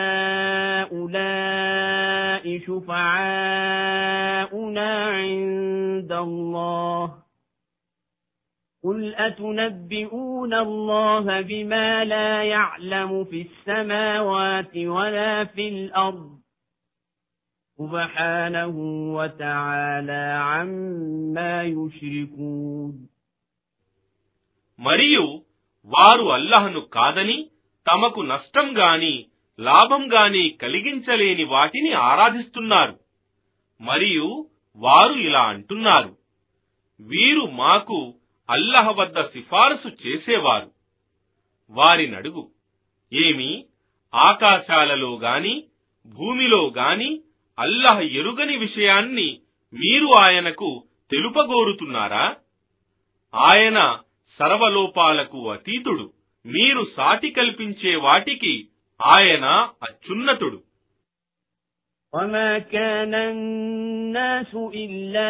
هَؤُلَاءِ شُفَعَاؤُنَا عِندَ اللَّهِ قُلْ أَتُنَبِّئُونَ اللَّهَ بِمَا لَا يَعْلَمُ فِي السَّمَاوَاتِ وَلَا فِي الْأَرْضِ سُبْحَانَهُ وَتَعَالَى عَمَّا يُشْرِكُونَ. మరియు వారు అల్లాహ్ను కాదని తమకు నష్టం గాని లాభం గాని కలిగించలేని వాటిని ఆరాధిస్తున్నారు. మరియు వారు ఇలా అంటున్నారు, వీరు మాకు అల్లాహ్ వద్ద సిఫారసు చేసేవారు. వారినడుగు, ఏమి ఆకాశాలలో గాని భూమిలో గాని అల్లాహ్ ఎరుగని విషయాన్ని మీరు ఆయనకు తెలుపగోరుతున్నారా? ఆయన సర్వలోపాలకు అతీతుడు. మీరు సాటి కల్పించే వాటికి ఆయన అత్యున్నతుడు. وَمَا كَانَ النَّاسُ إِلَّا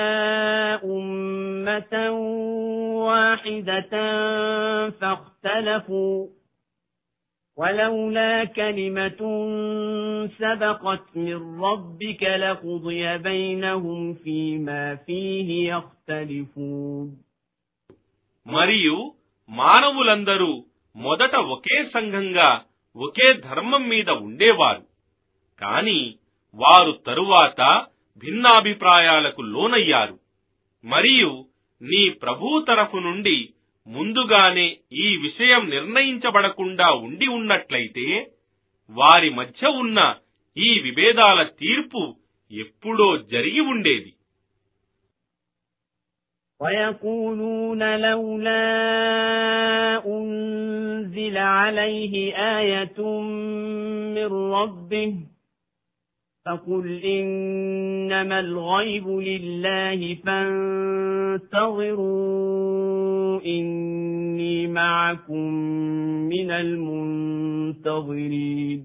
أُمَّةً وَاحِدَةً فَاخْتَلَفُوا وَلَوْلَا كَلِمَةٌ سَبَقَتْ مِنْ رَبِّكَ لَقُضِيَ بَيْنَهُمْ فِيمَا فِيهِ يَخْتَلِفُونَ. మరియు మానవులందరూ మొదట ఒకే సంఘంగా ఒకే ధర్మం మీద ఉండేవారు. కాని వారు తరువాత భిన్నాభిప్రాయాలకు లోనయ్యారు. మరియు నీ ప్రభువు తరఫు నుండి ముందుగానే ఈ విషయం నిర్ణయించబడకుండా ఉండి ఉన్నట్లయితే వారి మధ్య ఉన్న ఈ విభేదాల తీర్పు ఎప్పుడో జరిగి ఉండేది. ويقولون لولا أنزل عليه آية من ربه فقل إنما الغيب لله فانتظروا إني معكم من المنتظرين.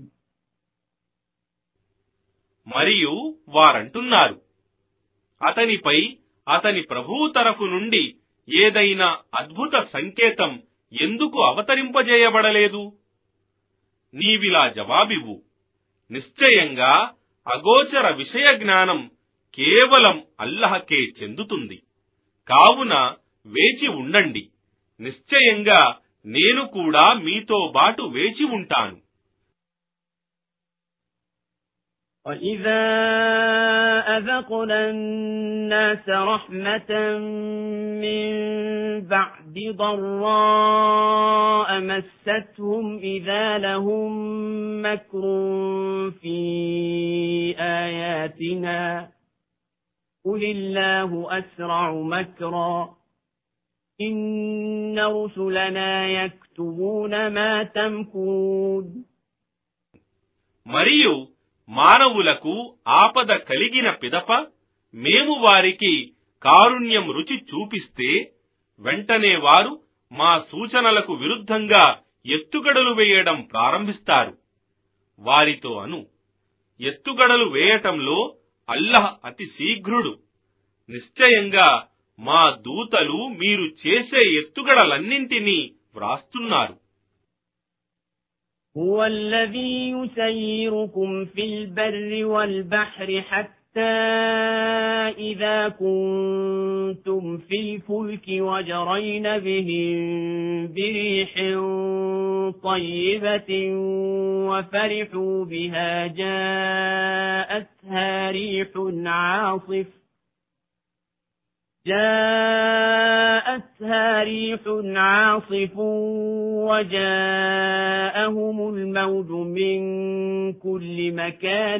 మరియు వారంటున్నారు, అతనిపై అతని ప్రభువు తరఫు నుండి ఏదైనా అద్భుత సంకేతం ఎందుకు అవతరింపజేయబడలేదు? నీవిలా జవాబివ్వు, నిశ్చయంగా అగోచర విషయ జ్ఞానం కేవలం అల్లహకే చెందుతుంది. కావున వేచి ఉండండి, నిశ్చయంగా నేను కూడా మీతో బాటు వేచి ఉంటాను. وَإِذَا أَذَقْنَا النَّاسَ رَحْمَةً مِّن بَعْدِ ضَرَّاءَ مَسَّتْهُمْ إِذَا لَهُم مَّكْرٌ فِي آيَاتِنَا قُلِ اللَّهُ أَسْرَعُ مَكْرًا إِنَّ رُسُلَنَا يَكْتُبُونَ مَا تَمْكُرُونَ. మరియు మానవులకు ఆపద కలిగిన పిదప మేము వారికి కారుణ్యం రుచి చూపిస్తే వెంటనే వారు మా సూచనలకు విరుద్ధంగా ఎత్తుగడలు వేయడం ప్రారంభిస్తారు. వారితో అను, ఎత్తుగడలు వేయటంలో అల్లహ్ అతి శీఘ్రుడు. నిశ్చయంగా మా దూతలు మీరు చేసే ఎత్తుగడలన్నింటినీ వ్రాస్తున్నారు. هو الذي يسيركم في البر والبحر حتى إذا كنتم في الفلك وجرين بهم بريح طيبة وفرحوا بها جاءتها ريح عاصف جاءتها ريح عاصف وجاءهم الموج من كل مكان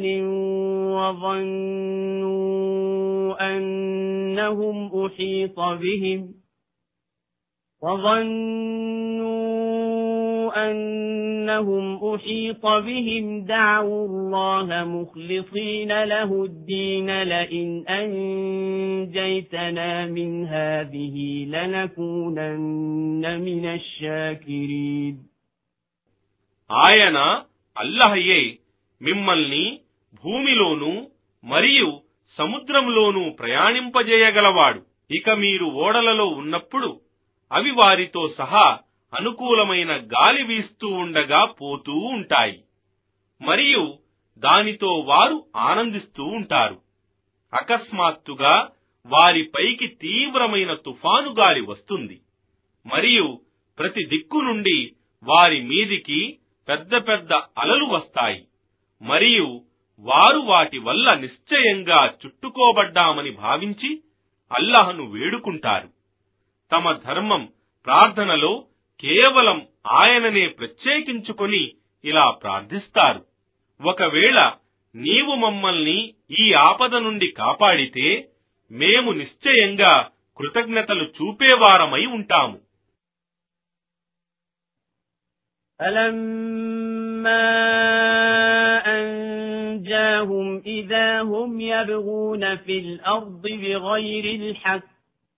وظنوا أنهم أحيط بهم وظنوا أنهم أحيط بهم دعوا الله مخلصين له الدين لئن أنجيتنا من هذه لنكونن من الشاكرين. ఆయన అల్లహయే మిమ్మల్ని భూమిలోనూ మరియు సముద్రంలోనూ ప్రయాణింపజేయగలవాడు. ఇక మీరు ఓడలలో ఉన్నప్పుడు అవి వారితో సహా అనుకూలమైన గాలి వీస్తూ ఉండగా పోతూ ఉంటాయి, మరియు దానితో వారు ఆనందిస్తూ ఉంటారు. అకస్మాత్తుగా వారిపైకి తీవ్రమైన తుఫాను గాలి వస్తుంది, మరియు ప్రతి దిక్కు నుండి వారి మీదికి పెద్ద పెద్ద అలలు వస్తాయి, మరియు వారు వాటి వల్ల నిశ్చయంగా చుట్టుకోబడ్డామని భావించి అల్లాహ్ను వేడుకుంటారు. తమ ధర్మం ప్రార్థనలో కేవలం ఆయననే ప్రత్యేకించుకొని ఇలా ప్రార్థిస్తారు, ఒకవేళ నీవు మమ్మల్ని ఈ ఆపద నుండి కాపాడితే మేము నిశ్చయంగా కృతజ్ఞతలు చూపేవారమై ఉంటాము. فَلَمَّا أَنْجَاهُمْ إِذَا هُمْ يَبْغُونَ فِي الْأَرْضِ بِغَيْرِ الْحَقِّ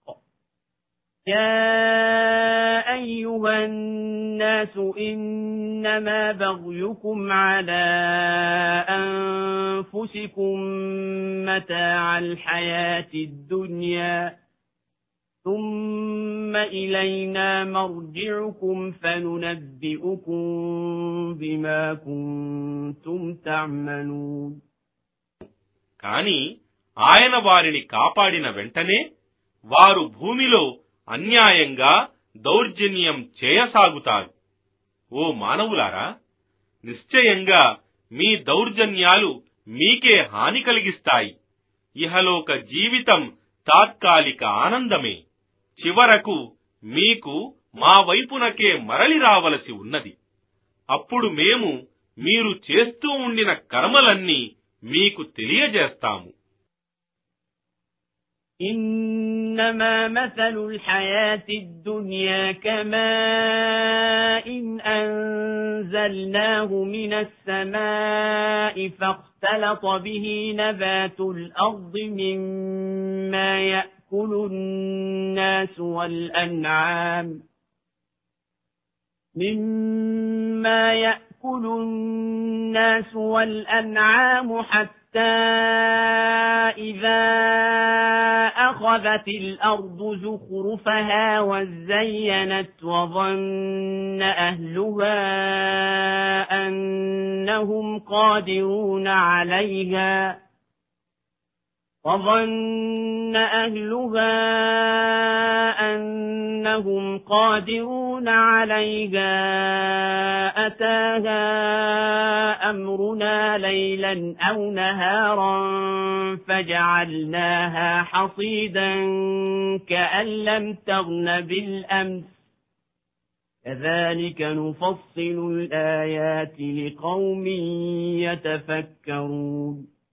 يَا أَيُّهَا النَّاسُ إِنَّمَا بَغْيُكُمْ عَلَى أَنفُسِكُمْ مَتَاعَ الْحَيَاةِ الدُّنْيَا ثُمَّ إِلَيْنَا مَرْجِعُكُمْ فَنُنَبِّئُكُم بِمَا كُنتُمْ تَعْمَلُونَ. కాని ఆయన వారిని కాపాడిన వెంటనే వారు భూమిలో అన్యాయంగా దౌర్జన్యం చేయసాగుతారు. ఓ మానవులారా, నిశ్చయంగా మీ దౌర్జన్యాలు మీకే హాని కలిగిస్తాయి. ఇహలోక జీవితం తాత్కాలిక ఆనందమే, చివరకు మీకు మా వైపునకే మరలి రావలసి ఉన్నది. అప్పుడు మేము మీరు చేస్తూ ఉండిన కర్మలన్నీ మీకు తెలియజేస్తాము. إن إنما مثل الحياة الدنيا كماء أنزلناه من السماء فاختلط به نبات الأرض مما يأكل الناس والأنعام مما يأكل الناس والأنعام حتى إذا أخذت الأرض زخرفها وزينت وظن أهلها أنهم قادرون عليها وظن أهلها أنهم قادرون عليها أتاها أمرنا ليلا أو نهارا فجعلناها حصيدا كأن لم تغن بالأمس كذلك نفصل الآيات لقوم يتفكرون.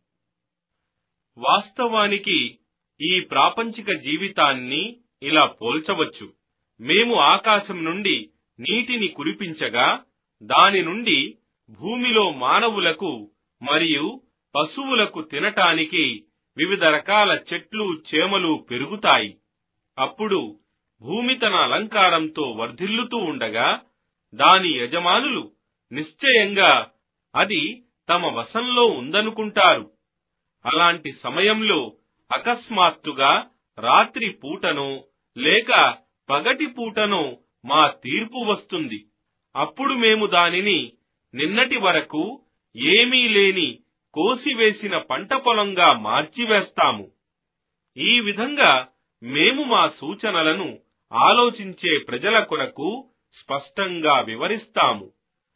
వాస్తవానికి ఈ ప్రాపంచిక జీవితాన్ని ఇలా పోల్చవచ్చు. మేము ఆకాశం నుండి నీటిని కురిపించగా దాని నుండి భూమిలో మానవులకు మరియు పశువులకు తినటానికి వివిధ రకాల చెట్లు చేమలు పెరుగుతాయి. అప్పుడు భూమి తన అలంకారంతో వర్ధిల్లుతూ ఉండగా దాని యజమానులు నిశ్చయంగా అది తమ వశంలో ఉందనుకుంటారు. అలాంటి సమయంలో అకస్మాత్తుగా రాత్రి పూటనో లేక పగటి పూటనో మా తీర్పు వస్తుంది. అప్పుడు మేము దానిని నిన్నటి వరకు ఏమీ లేని కోసివేసిన పంట పొలంగా మార్చివేస్తాము. ఈ విధంగా మేము మా సూచనలను ఆలోచించే ప్రజల కొరకు స్పష్టంగా వివరిస్తాము.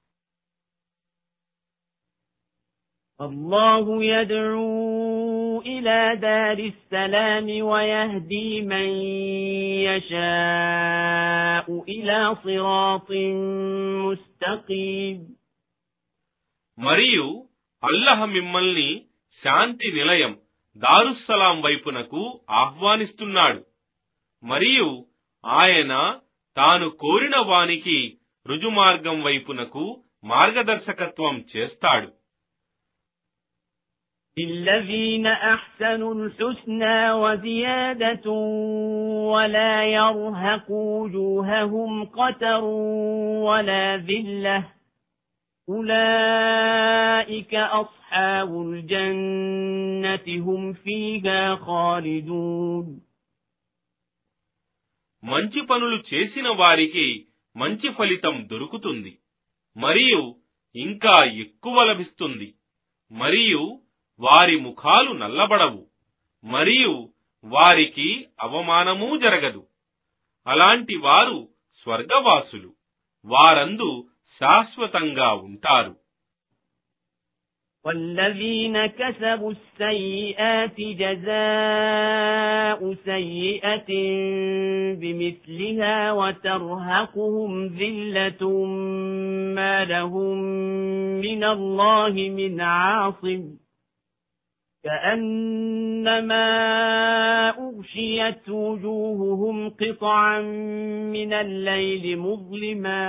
الله يدعو إلى دار السلام ويهدي من يشاء إلى صراط مستقيم. మరియు అల్లహ మిమ్మల్ని శాంతి నిలయం దారుస్సలాం వైపునకు ఆహ్వానిస్తున్నాడు. మరియు ఆయన తాను కోరిన వానికి రుజుమార్గం వైపునకు మార్గదర్శకత్వం చేస్తాడు. للذين أحسنوا الحسنى وزيادة ولا يرهق وجوههم قتر ولا ذلة أولئك أصحاب الجنة هم فيها خالدون. మంచి పనులు చేసిన వారికి మంచి ఫలితం దొరుకుతుంది మరియు ఇంకా ఎక్కువ లభిస్తుంది. మరియు వారి ముఖాలు నల్లబడవు మరియు వారికి అవమానమూ జరగదు. అలాంటి వారు స్వర్గవాసులు, వారందు శాశ్వతంగా ఉంటారు. والذين كسبوا السيئات جزاء سيئة بمثلها وترهقهم ذلة ما لهم من الله من عاصم كأنما أغشيت وجوههم قطعا من الليل مظلما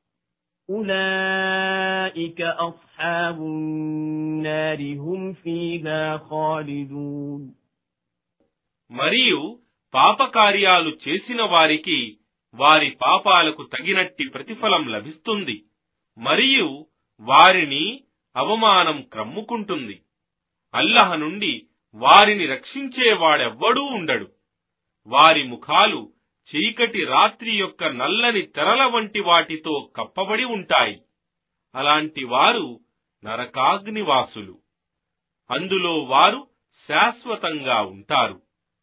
أولئك أصحاب النار هم فيها خالدون. మరియు పాపకార్యాలు చేసిన వారికి వారి పాపాలకు తగినట్టి ప్రతిఫలం లభిస్తుంది మరియు వారిని అవమానం క్రమ్ముకుంటుంది. అల్లహ నుండి వారిని రక్షించేవాడెవ్వడూ ఉండడు. వారి ముఖాలు చీకటి రాత్రి యొక్క నల్లని తెరల వంటి వాటితో కప్పబడి ఉంటాయి. అలాంటి వారు నరకాగ్నివాసులు, అందులో వారు శాశ్వతంగా ఉంటారు.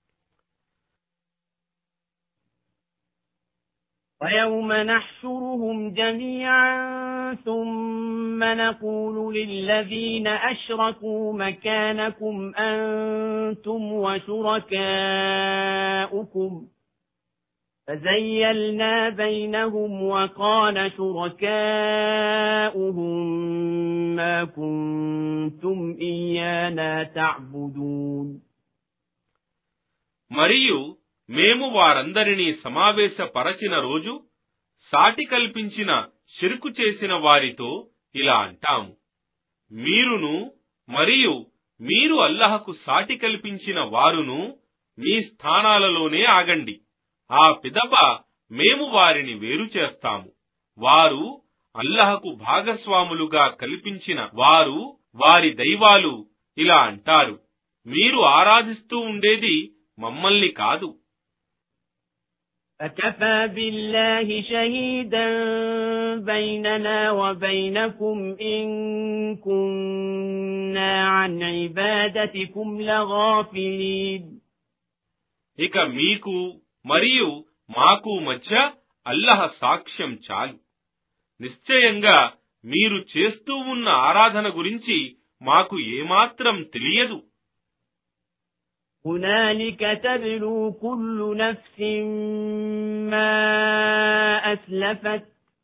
ويوم نحشرهم جميعا ثم نقول للذين أشركوا مكانكم أنتم وشركاؤكم فزيلنا بينهم وقال شركاؤهم ما كنتم إيانا تعبدون. మరియు మేము వారందరినీ సమావేశపరచిన రోజు సాటి కల్పించిన షిర్కు చేసిన వారితో ఇలా అంటాము, మీరును మరియు మీరు అల్లాహకు సాటి కల్పించిన వారును మీ స్థానాలలోనే ఆగండి. ఆ పిదప మేము వారిని వేరు చేస్తాము. వారు అల్లాహకు భాగస్వాములుగా కల్పించిన వారు వారి దైవాలు ఇలా అంటారు, మీరు ఆరాధిస్తూ ఉండేది మమ్మల్ని కాదు. فكفى بالله شهيدا بيننا وبينكم إن كنا عن عبادتكم لغافلين. ఇక మీకు మరియు మాకు మధ్య అల్లాహ్ సాక్ష్యం చాలు. నిశ్చయంగా మీరు చేస్తూ ఉన్న ఆరాధన గురించి మాకు ఏమాత్రం తెలియదు. هنالك تبلو كل نفس ما أسلفت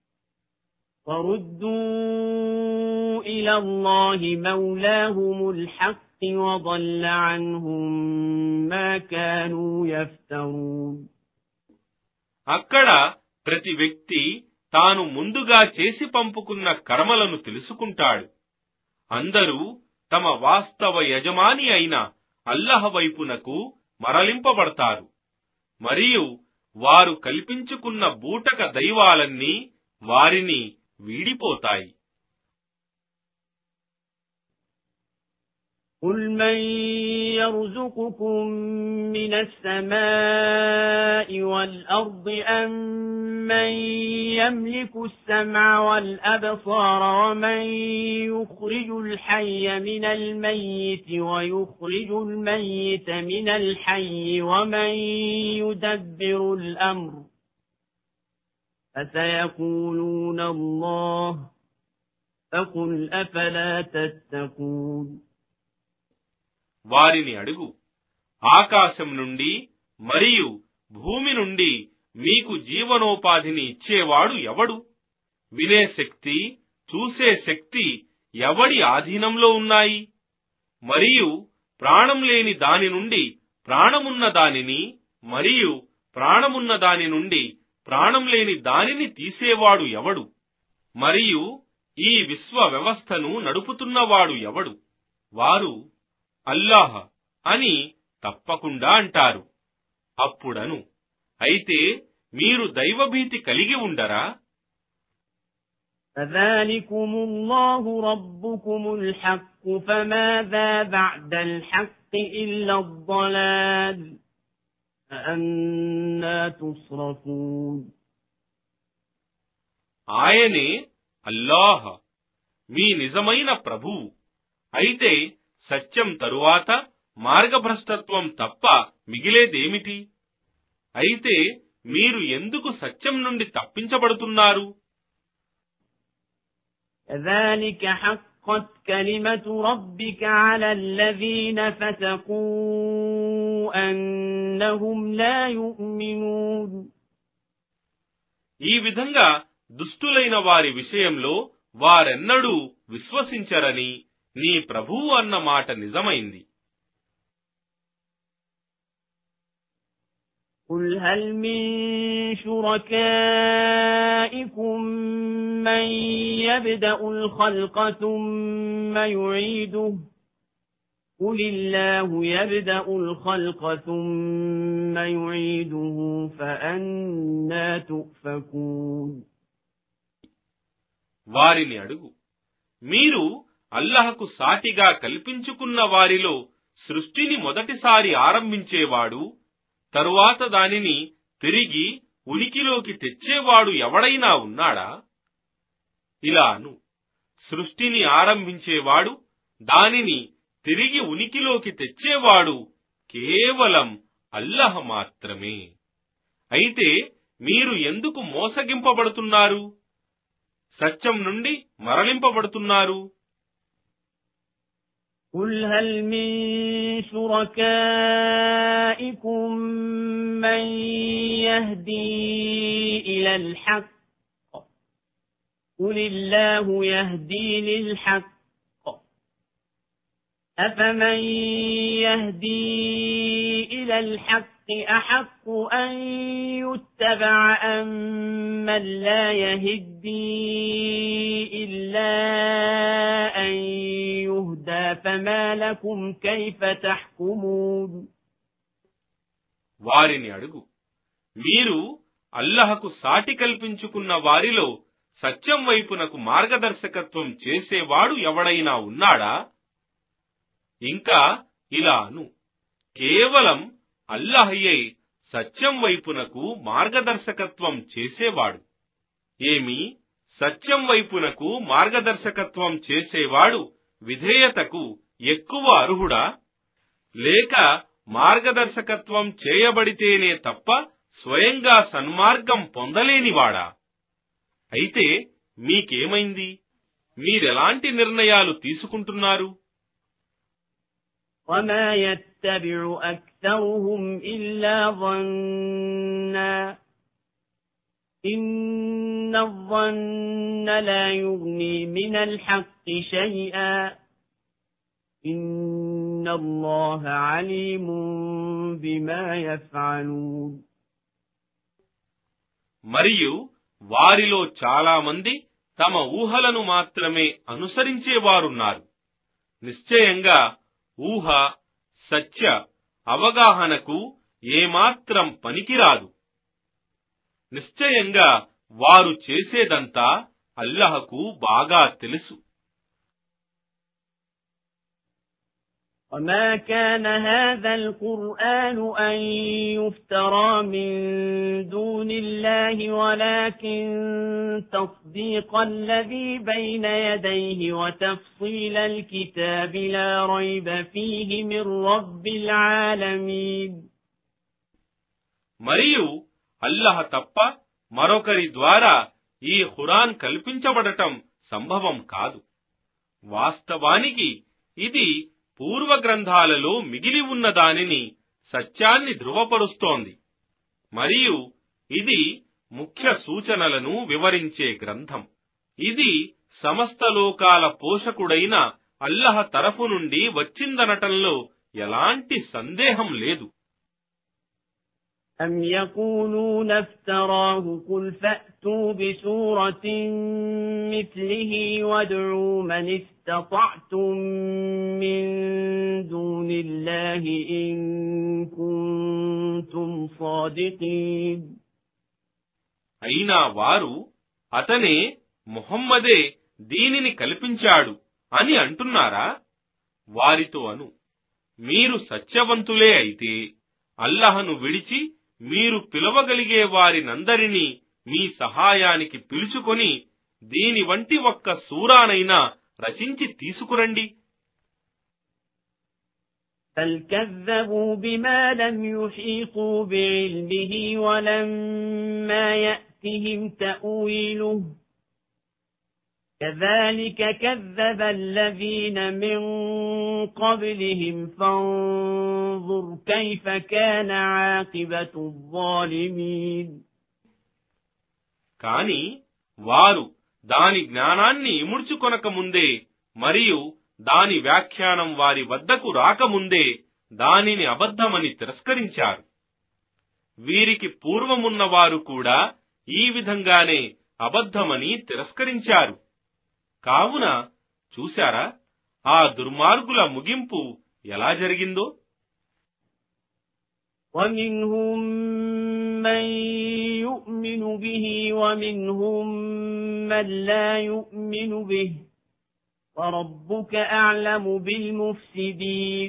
وردوا إلى الله مولاهم الحق وضل عنهم ما كانوا يفترون. అక్కడ ప్రతి వ్యక్తి తాను ముందుగా చేసి పంపుకున్న కర్మలను తెలుసుకుంటాడు. అందరూ తమ వాస్తవ యజమాని అయిన అల్లాహ్ వైపునకు మరలింపబడతారు. మరియు వారు కల్పించుకున్న బూటక దైవాలన్నీ వారిని వీడిపోతాయి. قُلْ مَنْ يَرْزُقُكُمْ مِنَ السَّمَاءِ وَالْأَرْضِ أَمْ مَنْ يَمْلِكُ السَّمْعَ وَالْأَبْصَارَ وَمَنْ يُخْرِجُ الْحَيَّ مِنَ الْمَيِّتِ وَيُخْرِجُ الْمَيِّتَ مِنَ الْحَيِّ وَمَنْ يُدَبِّرُ الْأَمْرَ فَسَيَقُولُونَ اللَّهُ فَقُلْ أَفَلَا تَتَّقُونَ. వారిని అడుగు, ఆకాశం నుండి మరియు భూమి నుండి మీకు జీవనోపాధిని ఇచ్చేవాడు ఎవడు? వినే శక్తి, చూసే శక్తి ఎవడి ఆధీనంలో ఉన్నాయి? మరియు ప్రాణం లేని దాని నుండి ప్రాణమున్న దానిని మరియు ప్రాణమున్న దాని నుండి ప్రాణం లేని దానిని తీసేవాడు ఎవడు? మరియు ఈ విశ్వ వ్యవస్థను నడుపుతున్నవాడు ఎవడు? వారు అల్లాహ్ అని తప్పకుండా అంటారు. అప్పుడను, అయితే మీరు దైవభీతి కలిగి ఉండరా? فَذَلِكُمُ اللَّهُ رَبُّكُمُ الْحَقُّ فَمَاذَا بَعْدَ الْحَقِّ إِلَّا الضَّلَالُ فَأَنَّى تُصْرَفُونَ. ఆయనే అల్లాహ్, మీ నిజమైన ప్రభువు. అయితే సత్యం తరువాత మార్గభ్రష్టత్వం తప్ప మిగిలేదేమిటి? అయితే మీరు ఎందుకు సత్యం నుండి తప్పించబడుతున్నారు? كَذَلِكَ حَقَّتْ كَلِمَةُ رَبِّكَ عَلَى الَّذِينَ فَسَقُوا أَنَّهُمْ لَا يُؤْمِنُونَ. ఈ విధంగా దుష్టులైన వారి విషయంలో వారెన్నడూ విశ్వసించరని నీ ప్రభువు అన్న మాట నిజమైంది. قُلْ هَلْ مِنْ شُرَكَائِكُمْ مَنْ يَبْدَأُ الْخَلْقَ ثُمَّ يُعِيدُهُ قُلِ اللَّهُ يَبْدَأُ الْخَلْقَ ثُمَّ يُعِيدُهُ فَأَنَّى تُؤْفَكُونَ. వారిని అడుగు, మీరు అల్లాహకు సాటిగా కల్పించుకున్న వారిలో సృష్టిని మొదటిసారి ఆరంభించేవాడు, తరువాత దానిని తిరిగి ఉనికిలోకి తెచ్చేవాడు ఎవడైనా ఉన్నాడా? ఇలాను, సృష్టిని ఆరంభించేవాడు, దానిని తిరిగి ఉనికిలోకి తెచ్చేవాడు కేవలం అల్లాహ్ మాత్రమే. అయితే మీరు ఎందుకు మోసగింపబడుతున్నారు? సత్యం నుండి మరలింపబడుతున్నారు. قُلْ هَلْ مِنْ شُرَكَائِكُمْ مَنْ يَهْدِي إِلَى الْحَقِّ قُلِ اللَّهُ يَهْدِي لِلْحَقِّ أَفَمَنْ يَهْدِي إِلَى الْحَقِّ بالحق أحق أن يتبع أمن لا يهدي إلا أن يهدى فما لكم كيف تحكمون వారిని అడుగు, మీరు అల్లహకు సాటి కల్పించుకున్న వారిలో సత్యం వైపునకు మార్గదర్శకత్వం చేసేవాడు ఎవడైనా ఉన్నాడా? ఇంకా ఇలా అను, కేవలం అల్లహయే సత్యం వైపునకు మార్గదర్శకత్వం చేసేవాడు. ఏమి, సత్యం వైపునకు మార్గదర్శకత్వం చేసేవాడు విధేయతకు ఎక్కువ అర్హుడా? లేక మార్గదర్శకత్వం చేయబడితేనే తప్ప స్వయంగా సన్మార్గం పొందలేనివాడా? అయితే మీకేమైంది? మీరెలాంటి నిర్ణయాలు తీసుకుంటున్నారు? وما يتبع أكثرهم إلا ظنا إن الظن لا يغني من الحق شيئا إن الله عليم بما يفعلون మరియు వారిలో చాలా మంది తమ ఊహలను మాత్రమే అనుసరించేవారున్నారు. నిశ్చయంగా ఊహ సత్య అవగాహనకు ఏమాత్రం పనికిరాదు. నిశ్చయంగా వారు చేసేదంతా అల్లహకు బాగా తెలుసు. وما كان هذا القرآن أن يفترى من دون الله ولكن تصديق الذي بين يديه وتفصيل الكتاب لا ريب فيه من رب العالمين మరియు అల్లహ తప్ప మరొకరి ద్వారా ఈ ఖురాన్ కల్పించబడటం సంభవం కాదు. వాస్తవానికి ఇది పూర్వ గ్రంథాలలో మిగిలి ఉన్న దానిని సత్యాన్ని ధృవపరుస్తోంది. మరియు ఇది ముఖ్య సూచనలను వివరించే గ్రంథం. ఇది సమస్త లోకాల పోషకుడైన అల్లహ తరఫు నుండి వచ్చిందనటంలో ఎలాంటి సందేహం లేదు. أم يقولون افتراه قل فأتوا بسورة مثله وادعوا من استطعتم من دون الله إن كنتم صادقين అయినా వారు అతనే ముహమ్మదే దీనిని కల్పించాడు అని అంటున్నారా? వారితో అను, మీరు సత్యవంతులే అయితే అల్లహను విడిచి మీరు పిలవగలిగే వారినందరినీ మీ సహాయానికి పిలుచుకొని దీని వంటి ఒక్క సూరానైనా రచించి తీసుకురండి. بل كذبوا بما لم يحيطوا بعلمه ولما يأتهم تأويله كذلك كذب الذين من قبلهم فانظر كيف كان عاقبة الظالمين కాని వారు దాని జ్ఞానాన్ని ఇముడ్చుకొనక ముందే మరియు దాని వ్యాఖ్యానం వారి వద్దకు రాకముందే దానిని అబద్ధమని తిరస్కరించారు. వీరికి పూర్వమున్న వారు కూడా ఈ విధంగానే అబద్ధమని తిరస్కరించారు. కావున చూశారా ఆ దుర్మార్గుల ముగింపు ఎలా జరిగిందో. وَمِنْهُمْ مَنْ يُؤْمِنُ بِهِ وَمِنْهُمْ مَنْ لَا يُؤْمِنُ بِهِ وَرَبُّكَ أَعْلَمُ بِالْمُفْسِدِينَ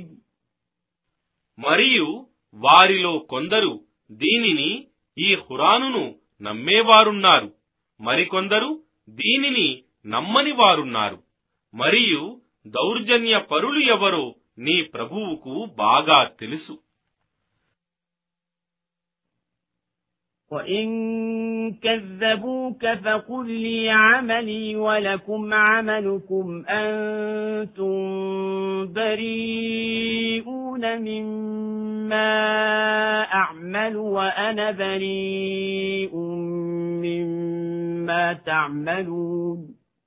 మరియు వారిలో కొందరు దీనిని ఈ ఖురానును నమ్మేవారున్నారు, మరికొందరు దీనిని నమ్మని వారున్నారు. మరియు దౌర్జన్య పరులు ఎవరో నీ ప్రభువుకు బాగా తెలుసు. وَإِن كَذَّبُوكَ فَقُل لِّي عَمَلِي وَلَكُمْ عَمَلُكُمْ أَنتُم بَرِيئُونَ مِمَّا أَعْمَلُ وَأَنَا بَرِيءٌ مِّمَّا تَعْمَلُونَ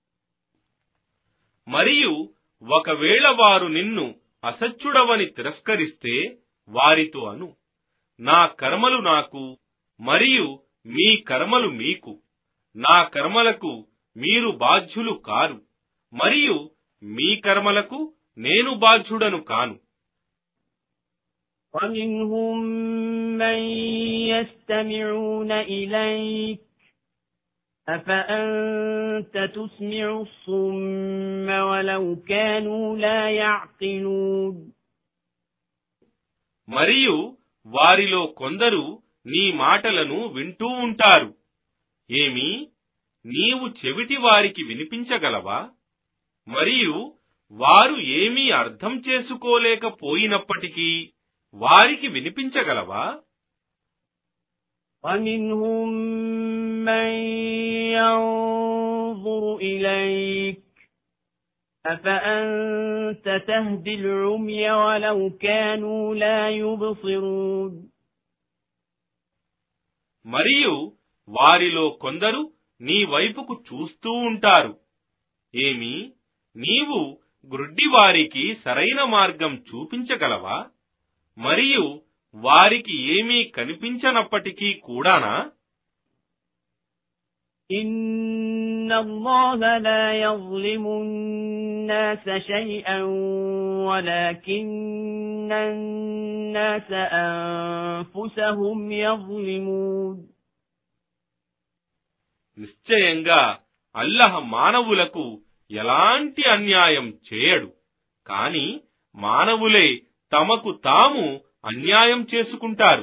మరియు ఒకవేళ వారు నిన్ను అసత్యుడవని తిరస్కరిస్తే వారితో అను, నా కర్మలు నాకు మరియు మీ కర్మలు మీకు. నా కర్మలకు మీరు బాధ్యులు కారు మరియు మీ కర్మలకు నేను బాధ్యుడను కాను. وَمِنْهُمْ مَنْ يَسْتَمِعُونَ إِلَيْكَ أَفَأَنْتَ تُسْمِعُ الصُّمَّ وَلَوْ كَانُوا لَا يَعْقِلُونَ మరియు వారిలో కొందరు నీ మాటలను వింటూ ఉంటారు. ఏమి, నీవు చెవిటి వారికి వినిపించగలవా? మరియు వారు ఏమీ అర్థం చేసుకోలేకపోయినప్పటికీ వారికి వినిపించగలవా? وَمِنْهُمْ مَنْ يَنْظُرُ إِلَيْكَ أَفَأَنْتَ تَهْدِي الْعُمْيَ وَلَوْ كَانُوا لَا يُبْصِرُونَ మరియు వారిలో కొందరు నీ వైపుకు చూస్తూ ఉంటారు. ఏమి, నీవు గ్రుడ్డివారికి సరైన మార్గం చూపించగలవా? మరియు వారికి ఏమీ కనిపించనప్పటికీ కూడానా? إِنَّ اللَّهَ لَا يَظْلِمُ النَّاسَ شَيْئًا وَلَكِنَّ النَّاسَ أَنفُسَهُمْ يَظْلِمُونَ నిశ్చయంగా అల్లాహ్ మానవులకు ఎలాంటి అన్యాయం చేయడు, కాని మానవులే తమకు తాము అన్యాయం చేసుకుంటారు.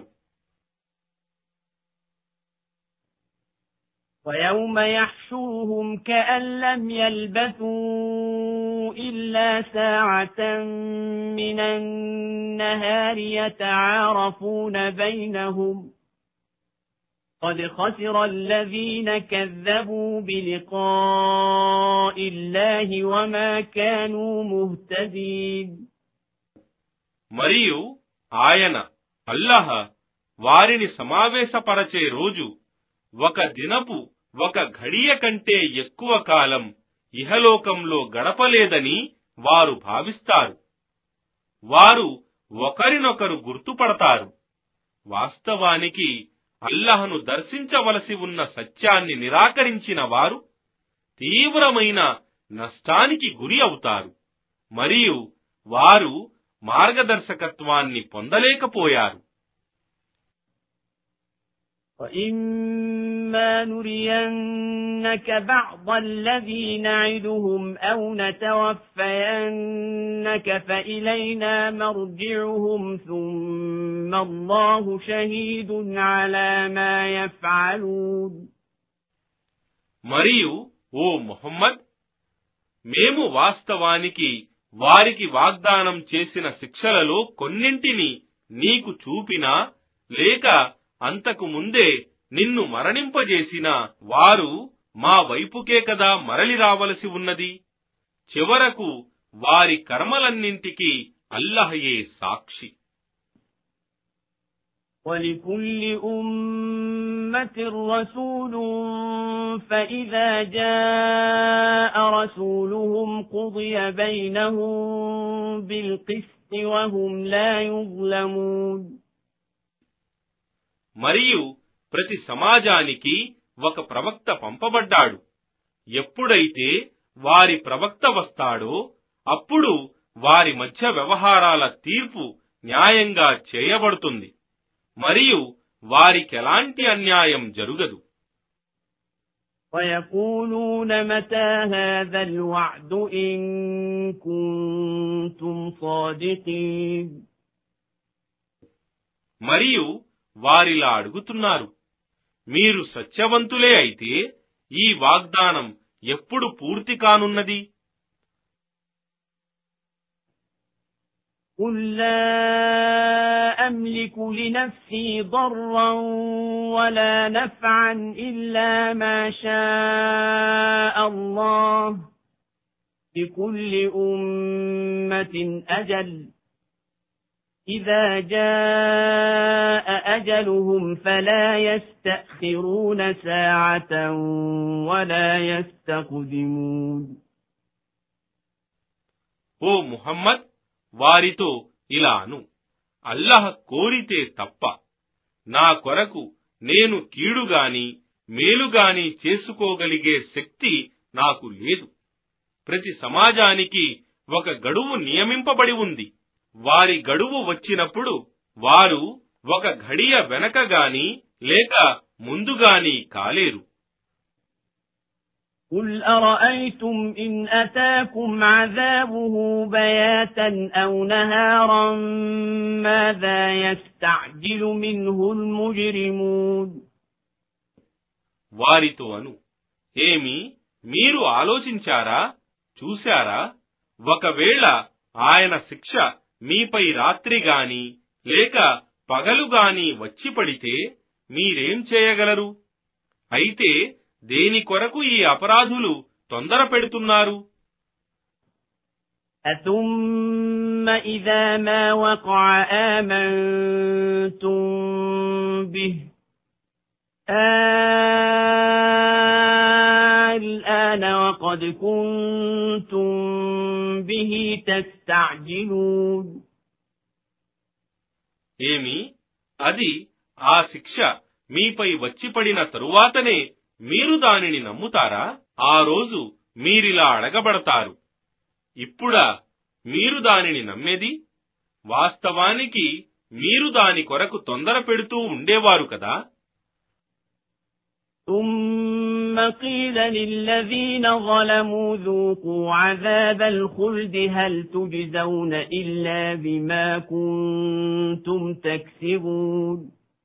وَيَوْمَ يَحْشُرُهُمْ كَأَن لَّمْ يَلْبَثُوا إِلَّا سَاعَةً مِّنَ النَّهَارِ يَتَعَارَفُونَ بَيْنَهُمْ قَدْ خَسِرَ الَّذِينَ كَذَّبُوا بِلِقَاءِ اللَّهِ وَمَا كَانُوا مُهْتَدِينَ మరియు ఆయన అల్లాహ్ వారిని సమావేశపరచే రోజు ఒక దినపు ఒక ఘడియ కంటే ఎక్కువ కాలం ఇహలోకంలో గడపలేదని వారు భావిస్తారు. వారు ఒకరినొకరు గుర్తుపడతారు. వాస్తవానికి అల్లాహ్ను దర్శించవలసి ఉన్న సత్యాన్ని నిరాకరించిన వారు తీవ్రమైన నష్టానికి గురి అవుతారు మరియు వారు మార్గదర్శకత్వాన్ని పొందలేకపోయారు. وَإِمَّا نُرِيَنَّكَ بَعْضَ الَّذِي نَعِدُهُمْ أَوْ نَتَوَفَّيَنَّكَ فَإِلَيْنَا مَرْجِعُهُمْ ثُمَّ اللَّهُ شَهِيدٌ عَلَى مَا يَفْعَلُونَ మరియు ఓ ముహమ్మద్, మేము వాస్తవానికి వారికి వాగ్దానం చేసిన శిక్షలలో కొన్నింటిని నీకు చూపినా లేక అంతకు ముందే నిన్ను మరణింపజేసిన వారు మా వైపుకే కదా మరలి రావలసి ఉన్నది. చివరకు వారి కర్మలన్నింటికీ అల్లాహయే సాక్షి. وَلِكُلِّ أُمَّةٍ رَّسُولٌ فَإِذَا جَاءَ رَسُولُهُمْ قُضِيَ بَيْنَهُم بِالْقِسْطِ وَهُمْ لَا يُظْلَمُونَ మరియు ప్రతి సమాజానికి ఒక ప్రవక్త పంపబడ్డాడు. ఎప్పుడైతే వారి ప్రవక్త వస్తాడో అప్పుడు వారి మధ్య వ్యవహారాల తీర్పు న్యాయంగా చేయబడుతుంది మరియు వారికెలాంటి అన్యాయం జరుగదు. وَيَقُولُونَ مَتَى هَذَا الْوَعْدُ إِن كُنتُمْ صَادِقِينَ మరియు వారిలా అడుగుతున్నారు, మీరు సత్యవంతులే అయితే ఈ వాగ్దానం ఎప్పుడు పూర్తి కానున్నది? قُل لَّا أَمْلِكُ لِنَفْسِي ضَرًّا وَلَا نَفْعًا إِلَّا مَا شَاءَ اللَّهُ لِكُلِّ أُمَّةٍ أَجَلٌ إِذَا جَاءَ أَجَلُهُمْ فَلَا يَسْتَأْخِرُونَ سَاعَةً وَلَا يَسْتَقْدِمُونَ ఓ ముహమ్మద్, వారితో ఇలా అను, అల్లాహ్ కోరితే తప్ప నా కొరకు నేను కీడుగాని మేలుగాని చేసుకోగలిగే శక్తి నాకు లేదు. ప్రతి సమాజానికి ఒక గడువు నియమింపబడి ఉంది. వారి గడువు వచ్చినప్పుడు వారు ఒక ఘడియ వెనకగాని లేక ముందుగాని కాలేరు. قُلْ أَرَأَيْتُمْ إِنْ أَتَاكُمْ عَذَابُهُ بَيَاتًا أَوْ نَهَارًا مَاذَا يَسْتَعْجِلُ مِنْهُ الْمُجْرِمُونَ వారితో అను, ఏమి మీరు ఆలోచించారా, చూశారా? ఒకవేళ ఆయన శిక్ష మీపై రాత్రిగాని లేక పగలుగాని వచ్చి పడితే మీరేం చేయగలరు? అయితే దేని కొరకు ఈ అపరాధులు తొందర పెడుతున్నారు? أَثُمَّ إِذَا مَا وَقَعَ آمَنْتُمْ بِهِ الآن وقد كنتم به تستعجلون ఏమి అది ఆ శిక్ష మీపై వచ్చి పడిన తరువాతనే మీరు దానిని నమ్ముతారా? ఆ రోజు మీరిలా అడగబడతారు, ఇప్పుడా మీరు దానిని నమ్మేది? వాస్తవానికి మీరు దాని కొరకు తొందర పెడుతూ ఉండేవారు కదా. ثم قيل للذين ظلموا ذوقوا عذاب الخلد هل تجزون إلا بما كنتم تكسبون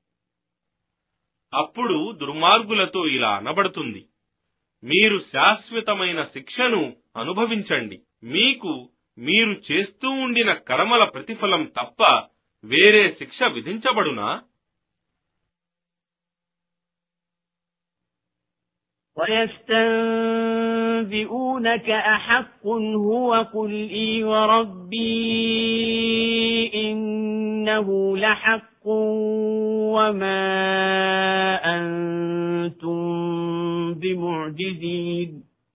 అప్పుడు దుర్మార్గులతో ఇలా అనబడుతుంది, మీరు శాశ్వతమైన శిక్షను అనుభవించండి. మీకు మీరు చేస్తూ ఉండిన కర్మల ప్రతిఫలం తప్ప వేరే శిక్ష విధించబడునా? وَيَسْتَنْبِئُونَكَ أَحَقٌّ هُوَ قُلْ إِي وَرَبِّي إِنَّهُ لَحَقٌّ وَمَا أَنْتُمْ بِمُعْجِزِينَ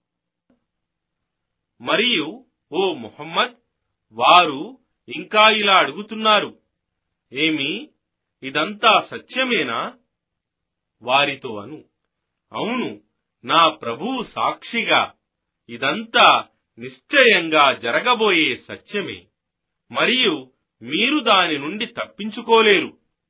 మరియు ఓ ముహమ్మద్, వారు ఇంకా ఇలా అడుగుతున్నారు, ఏమి ఇదంతా సత్యమేనా? వారితో అను, అవును, నా ప్రభువు సాక్షిగా ఇదంతా నిశ్చయంగా జరగబోయే సత్యమే, మరియు మీరు దాని నుండి తప్పించుకోలేరు.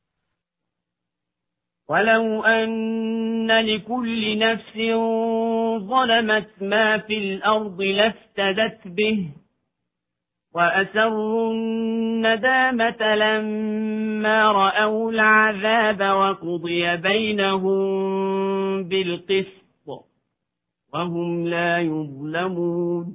وَلَوْ أَنَّ لِكُلِّ نَفْسٍ ظَلَمَتْ مَا فِي الْأَرْضِ لَافْتَدَتْ بِهِ وَأَسَرُّوا النَّدَامَةَ لَمَّا رَأَوُا الْعَذَابَ وَقُضِيَ بَيْنَهُم بِالْقِسْطِ وَهُمْ لَا يُظْلَمُونَ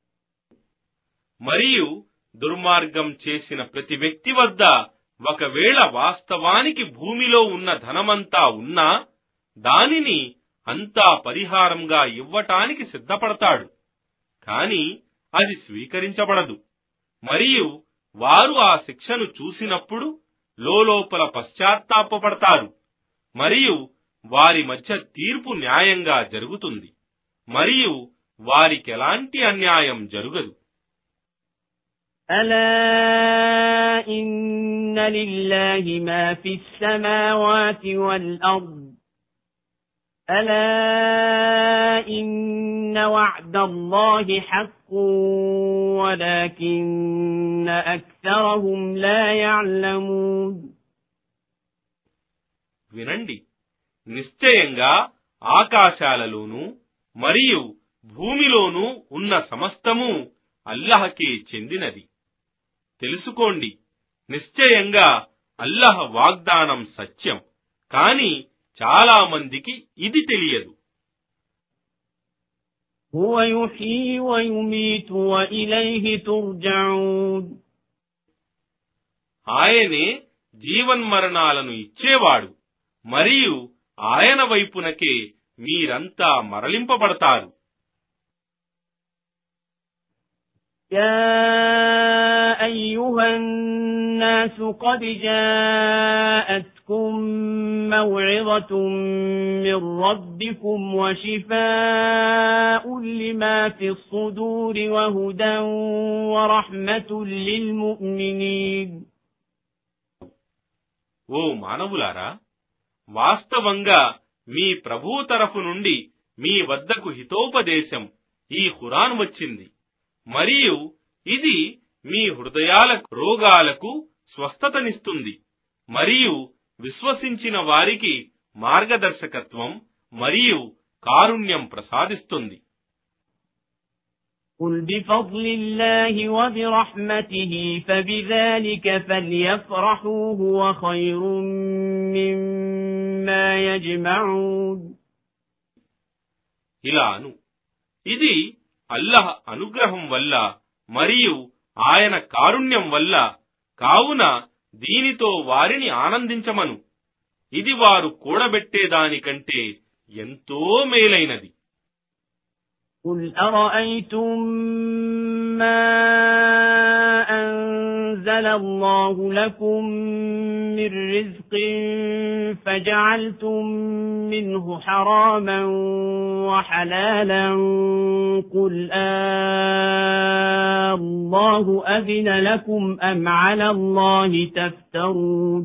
మరియు దుర్మార్గం చేసిన ప్రతి వ్యక్తి వద్ద ఒకవేళ వాస్తవానికి భూమిలో ఉన్న ధనమంతా ఉన్నా దానిని అంతా పరిహారంగా ఇవ్వటానికి సిద్ధపడతాడు, కాని అది స్వీకరించబడదు. మరియు వారు ఆ శిక్షను చూసినప్పుడు లోలోపల పశ్చాత్తాపపడతారు. మరియు వారి మధ్య తీర్పు న్యాయంగా జరుగుతుంది, మరియు వారికెలాంటి అన్యాయం జరుగదు. ألا إن لله ما في السماوات والأرض ألا إن وعد الله حق ولكن أكثرهم لا يعلمون వినండి, నిశ్చయంగా ఆకాశాలలోనూ మరియు భూమిలోనూ ఉన్న సమస్తము అల్లాహకే చెందినది. తెలుసుకోండి, నిశ్చయంగా అల్లాహ్ వాగ్దానం సత్యం, కాని చాలా మందికి ఇది తెలియదు. هو يحيي ويميت وإليه ترجعون ఆయనే జీవన్మరణాలను ఇచ్చేవాడు, మరియు ఆయన వైపునకే మీరంతా మరలింపబడతారు. يا أيها الناس قد جاءتكم موعظة من ربكم وشفاء لما في الصدور وهدى ورحمة للمؤمنين ఓ మానవులారా, వాస్తవంగా మీ ప్రభువు తరఫు నుండి మీ వద్దకు హితోపదేశం ఈ ఖురాన్ వచ్చింది, మరియు ఇది మీ హృదయాల రోగాలకు స్వస్థతనిస్తుంది మరియు విశ్వసించిన వారికి మార్గదర్శకత్వం మరియు కారుణ్యం ప్రసాదిస్తుంది. قل بفضل الله وبرحمته فبذلك فليفرحوا هو خير مما يجمعون. ఇలాను ఇది అల్లాహ్ అనుగ్రహం వల్ల మరియు ఆయన కారుణ్యం వల్ల, కావున దీనితో వారిని ఆనందించమను, ఇది వారు కూడబెట్టేదానికంటే ఎంతో మేలైనది. قل أرأيتم ما أنزل الله لكم من رزق فجعلتم منه حراما وحلالا قل الله أذن لكم أم على الله تفترون.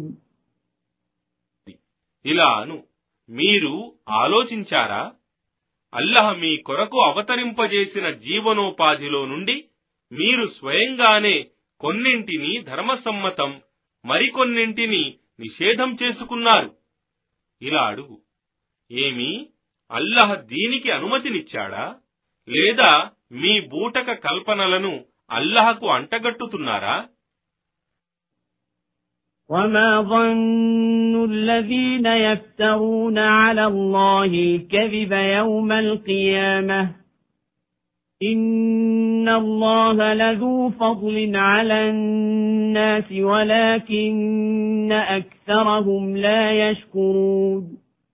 ఇలాను మీరు ఆలోచించారా, అల్లాహ్ మీ కొరకు అవతరింపజేసిన జీవనోపాధిలో నుండి మీరు స్వయంగానే కొన్నింటిని ధర్మసమ్మతం, మరికొన్నింటిని నిషేధం చేసుకున్నారు. ఇలా అడుగు, ఏమి అల్లాహ్ దీనికి అనుమతినిచ్చాడా, లేదా మీ బూటక కల్పనలను అల్లాహ్కు అంటగట్టుతున్నారా? وما ظن الذين يفترون على الله الكذب يوم القيامة إن الله لذو فضل على الناس ولكن أكثرهم لا يشكرون.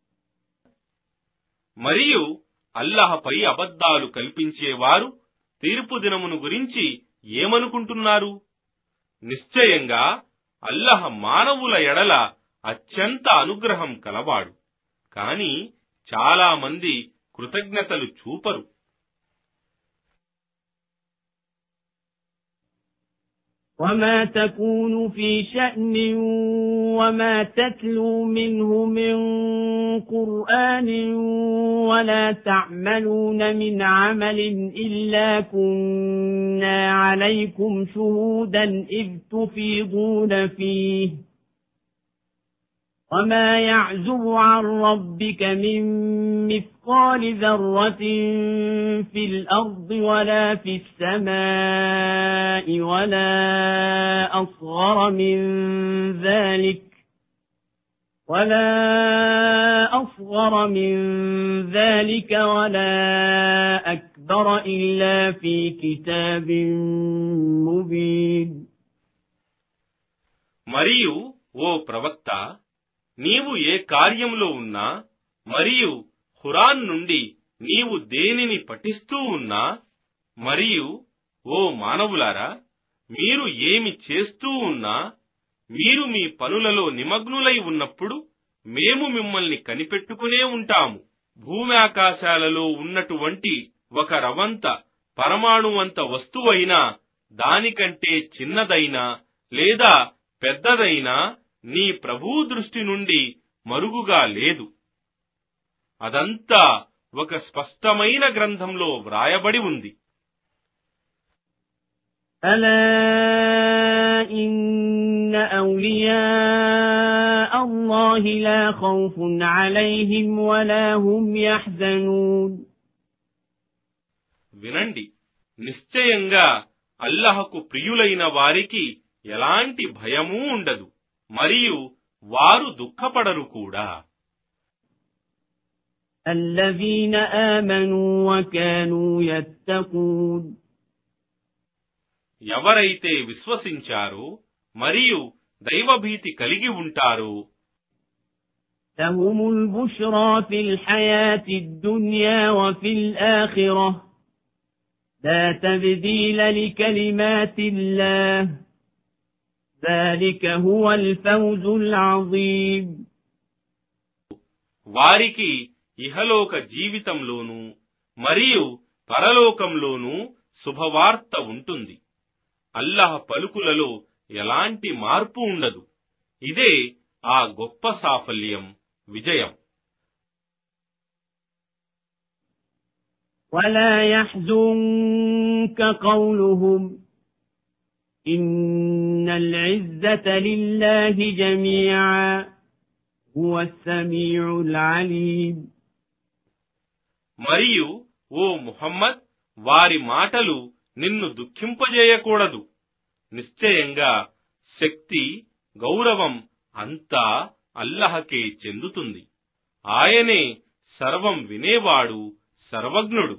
మరియు అల్లాహ్పై అబద్ధాలు కల్పించేవారు తీర్పు దినమును గురించి ఏమనుకుంటున్నారు? నిశ్చయంగా అల్లాహ్ మానవుల ఎడల అత్యంత అనుగ్రహం కలవాడు, కాని చాలా మంది కృతజ్ఞతలు చూపరు. وما تكون في شأن وما تتلو منه من قرآن ولا تعملون من عمل إلا كنا عليكم شهودا إذ تفيضون فيه وما يعزب عن ربك من مثقال ذرة في الأرض ولا في السماء ولا أصغر من ذلك ولا أصغر من ذلك ولا أكبر إلا في كتاب مبين. మరియు ఓ ప్రవక్త, నీవు ఏ కార్యంలో ఉన్నా మరియు ఖురాన్ నుండి నీవు దేనిని పఠిస్తూ ఉన్నా, మరియు ఓ మానవులారా, మీరు ఏమి చేస్తూ ఉన్నా, మీరు మీ పనులలో నిమగ్నులై ఉన్నప్పుడు మేము మిమ్మల్ని కనిపెట్టుకునే ఉంటాము. భూమి ఆకాశాలలో ఉన్నటువంటి ఒక రవంత పరమాణువంత వస్తువైనా, దానికంటే చిన్నదైనా లేదా పెద్దదైనా నీ ప్రభువు దృష్టి నుండి మరుగుగా లేదు. అదంతా ఒక స్పష్టమైన గ్రంథంలో వ్రాయబడి ఉంది. అలా ఇన్న ఔలియా అల్లాహి లా ఖౌఫున్ అలైహిం వలా హుమ్ యహ్జనూన్. వినండి, నిశ్చయంగా అల్లాహ్కు ప్రియులైన వారికి ఎలాంటి భయమూ ఉండదు, మరియు వారు దుఃఖపడరు కూడా. الذين آمنوا وكانوا يتقون. ఎవరైతే విశ్వసించారో మరియు దైవభీతి కలిగి ఉంటారో, لهم البشرى في الحياة الدنيا وفي الآخرة لا تبديل لكلمات الله ذلك هو الفوز العظيم. వారికి ఇహలోక జీవితంలోనూ మరియు పరలోకంలోనూ శుభవార్త ఉంటుంది. అల్లాహ్ పలుకులలో ఎలాంటి మార్పు ఉండదు. ఇదే ఆ గొప్ప సాఫల్యం విజయం. ولا يحزنك قولهم إن العزة لله جميعا هو السميع العليم. మరియు ఓ ముహమ్మద్, వారి మాటలు నిన్ను దుఃఖింపజేయకూడదు. నిశ్చయంగా శక్తి, గౌరవం అంతా అల్లహకే చెందుతుంది. ఆయనే సర్వం వినేవాడు, సర్వజ్ఞుడు.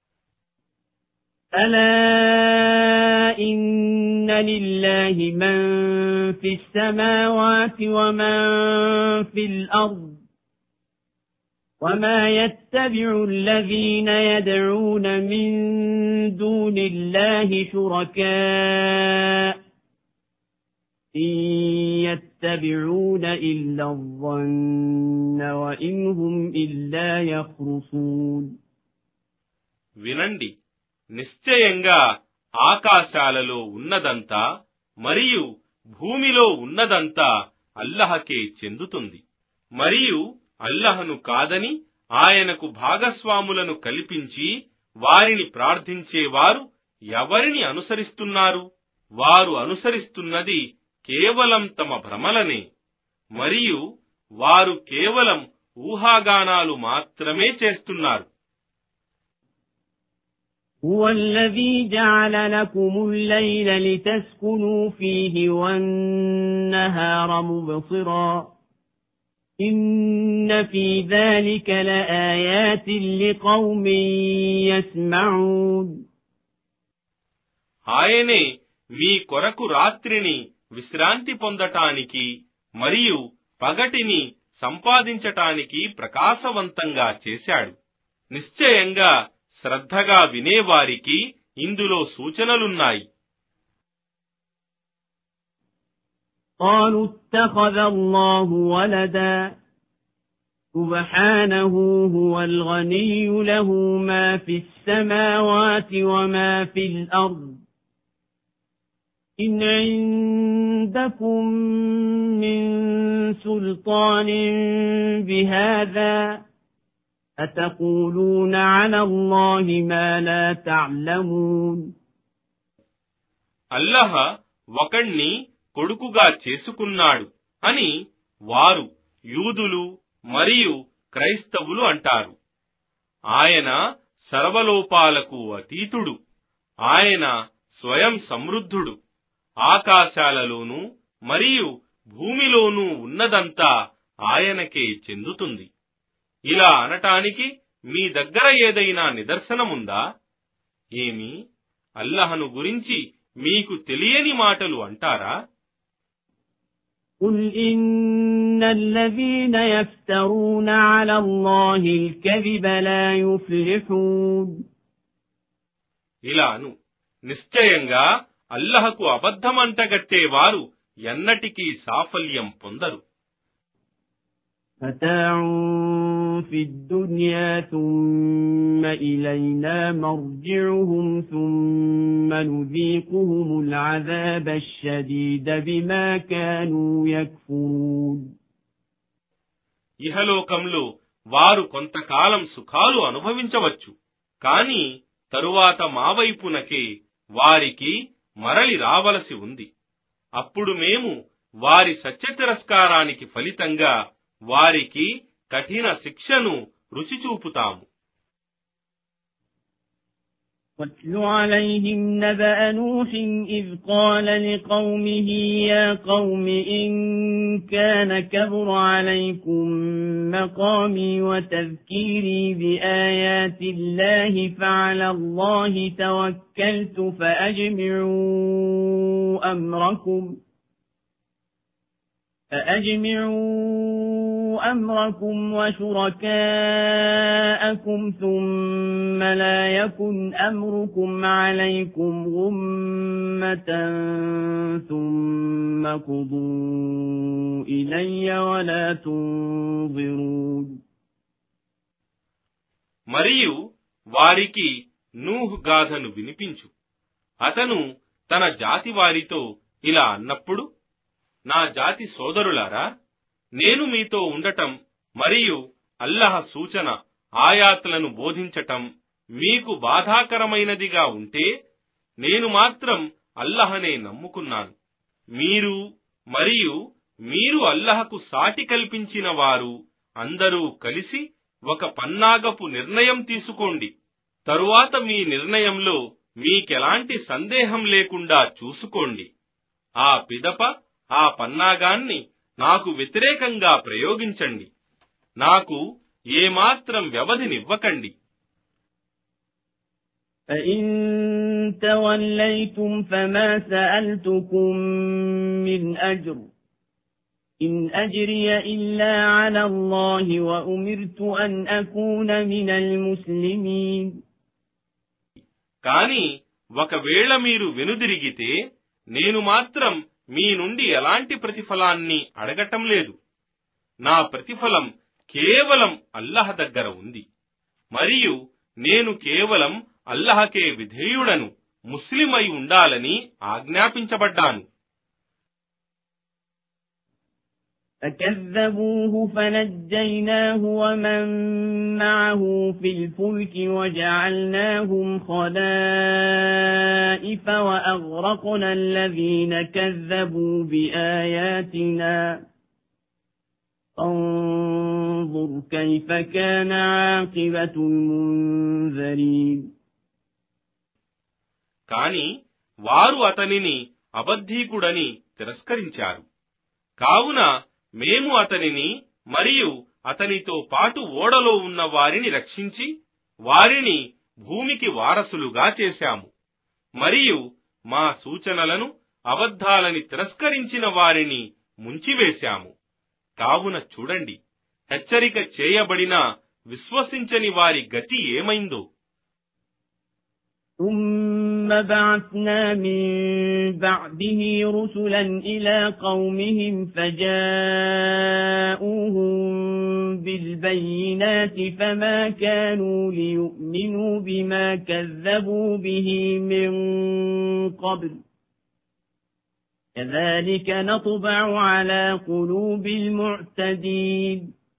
అలా ఇన్న లిల్లాహి మన్ ఫిస్ సమావాతి వమన్ ఫిల్ అర్ద్ వమా యత్తబిఉ అల్లజీన యద్ఉన మిన్ దూనిల్లాహి శురకా ఇన్ యత్తబిఉన ఇల్లా అظన్న వఇన్ హుమ్ ఇల్లా యఖ్రుసూన్. వినండి, నిశ్చయంగా ఆకాశాలలో ఉన్నదంతా మరియు భూమిలో ఉన్నదంతా అల్లహకే చెందుతుంది. మరియు అల్లహను కాదని ఆయనకు భాగస్వాములను కల్పించి వారిని ప్రార్థించేవారు ఎవరిని అనుసరిస్తున్నారు? వారు అనుసరిస్తున్నది కేవలం తమ భ్రమలనే, మరియు వారు కేవలం ఊహాగానాలు మాత్రమే చేస్తున్నారు. هو الذي جعل لكم الليل لتسكنوا فيه والنهار مبصرا إن في ذلك لآيات لقوم يسمعون. ఆయనే మీ కొరకు రాత్రిని విశ్రాంతి పొందటానికి మరియు పగటిని సంపాదించటానికి ప్రకాశవంతంగా చేశాడు. నిశ్చయంగా శ్రద్ధగా వినేవారికి ఇందులో సూచనలున్నాయి. قالوا اتخذ الله ولدا سبحانه هو الغني له ما في السماوات وما في الأرض إن عندكم من سلطان بهذا أتقولون على الله ما لا تعلمون. అల్లహ ఒకణ్ణి కొడుకుగా చేసుకున్నాడు అని వారు యూదులు మరియు క్రైస్తవులు అంటారు. ఆయన సర్వలోపాలకు అతీతుడు. ఆయన స్వయం సమృద్ధుడు. ఆకాశాలలోనూ మరియు భూమిలోనూ ఉన్నదంతా ఆయనకే చెందుతుంది. ఇలా అనటానికి మీ దగ్గర ఏదైనా నిదర్శనముందా? ఏమి, అల్లహను గురించి మీకు తెలియని మాటలు అంటారా? قل إن الذين يفترون على الله الكذب لا يفلحون. ఇలాను, నిశ్చయంగా అల్లహకు అబద్ధమంటగట్టేవారు ఎన్నటికీ సాఫల్యం పొందరు. متاع في الدنيا ثم إلينا مرجعهم ثم نذيقهم العذاب الشديد بما كانوا يكفرون. ఇహలోకంలో వారు కొంతకాలం సుఖాలు అనుభవించవచ్చు, కాని తరువాత మా వైపునకే వారికి మరలి రావలసి ఉంది. అప్పుడు మేము వారి సత్యతిరస్కారానికి ఫలితంగా వారికి కఠిన శిక్షను రుచి చూపుతాము. واتل عليهم نبأ نوح إذ قال لقومه يا قوم إن كان كبر عليكم مقامي وتذكيري بآيات الله فعلى الله توكلت فأجمعوا أمركم فأجمعوا أمركم وشركاءكم ثم لا يكن أمركم عليكم غمة ثم قضوا إلي ولا تنظرون. మరియు వారికి నూహ్ గాథను వినిపించు. అతను తన జాతి వారితో ఇలా అన్నప్పుడు, నా జాతి సోదరులారా, నేను మీతో ఉండటం మరియు అల్లహ సూచన ఆయాతులను బోధించటం మీకు బాధాకరమైనదిగా ఉంటే నేను మాత్రం అల్లహనే నమ్ముకున్నాను. మీరు మరియు మీరు అల్లహకు సాటి కల్పించిన వారు అందరూ కలిసి ఒక పన్నాగపు నిర్ణయం తీసుకోండి. తరువాత మీ నిర్ణయంలో మీకెలాంటి సందేహం లేకుండా చూసుకోండి. ఆ పిదప ఆ పన్నాగాన్ని నాకు వ్యతిరేకంగా ప్రయోగించండి. నాకు ఏమాత్రం వ్యవధినివ్వకండి. فَإِن تَوَلَّيْتُمْ فَمَا سَأَلْتُكُم مِّنْ أَجْرٍ إِنْ أَجْرِيَ إِلَّا عَلَى اللَّهِ وَأُمِرْتُ أَنْ أَكُونَ مِنَ الْمُسْلِمِينَ. కానీ ఒకవేళ మీరు వెనుదిరిగితే నేను మాత్రం మీ నుండి ఎలాంటి ప్రతిఫలాన్ని అడగటం లేదు. నా ప్రతిఫలం కేవలం అల్లహ దగ్గర ఉంది మరియు నేను కేవలం అల్లహకే విధేయుడను, ముస్లిమై ఉండాలని ఆజ్ఞాపించబడ్డాను. فَكَذَّبُوهُ فَنَجَّيْنَاهُ وَمَن مَّعَهُ فِي الْفُلْكِ وَجَعَلْنَاهُمْ خَلَائِفَ وَأَغْرَقْنَا الَّذِينَ كَذَّبُوا بِآيَاتِنَا فَانظُرْ كَيْفَ كَانَ عَاقِبَةُ الْمُنذَرِينَ. కాని వారు అతనిని అబద్ధీకుడని తిరస్కరించారు. కావున మేము అతనిని మరియు అతనితో పాటు ఓడలో ఉన్న వారిని రక్షించి వారిని భూమికి వారసులుగా చేశాము. మరియు మా సూచనలను అబద్ధాలని తిరస్కరించిన వారిని ముంచివేశాము. కావున చూడండి, హెచ్చరిక చేయబడిన విశ్వసించని వారి గతి ఏమైందో. ثُمَّ بَعَثْنَا مِن بَعْدِهِ رُسُلًا إِلَى قَوْمِهِمْ فَجَاءُوهُم بِالْبَيِّنَاتِ فَمَا كَانُوا لِيُؤْمِنُوا بِمَا كَذَّبُوا بِهِ مِن قَبْلُ كَذَلِكَ نَطْبَعُ عَلَى قُلُوبِ الْمُعْتَدِينَ.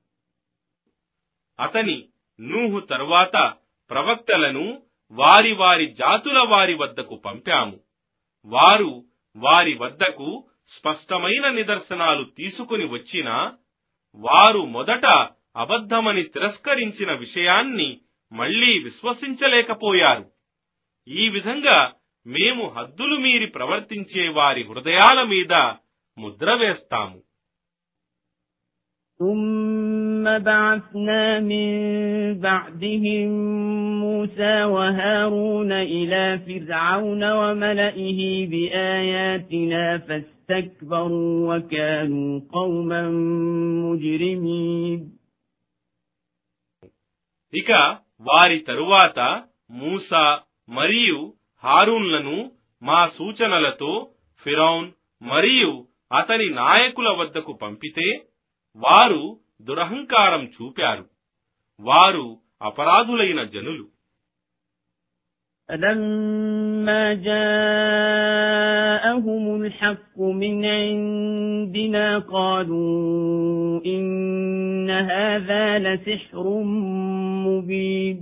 అతని నూహు తరువాత ప్రవక్తలను వారి వారి జాతుల వారి వద్దకు పంపాము. వారు వారి వద్దకు స్పష్టమైన నిదర్శనాలు తీసుకుని వచ్చినా వారు మొదట అబద్ధమని తిరస్కరించిన విషయాన్ని మళ్లీ విశ్వసించలేకపోయారు. ఈ విధంగా మేము హద్దులు మీరి ప్రవర్తించే వారి హృదయాల మీద ముద్ర వేస్తాము. ثُمَّ بَعَثْنَا مِن بَعْدِهِم مُّوسَىٰ وَهَارُونَ إِلَىٰ فِرْعَوْنَ وَمَلَئِهِ بِآيَاتِنَا فَاسْتَكْبَرُوا وَكَانُوا قَوْمًا مُجْرِمِينَ. ఇక వారి తరువాత మూసా మరియు హారూన్లను మా సూచనలతో ఫిరౌన్ మరియు అతని నాయకుల వద్దకు పంపితే వారు దురహంకారం చూపారు. వారు అపరాధులైన జనులు. فَلَمَّا جَاءَهُمُ الْحَقُّ مِنْ عِندِنَا قَالُوا إِنَّ هَذَا لَسِحْرٌ مُبِينٌ.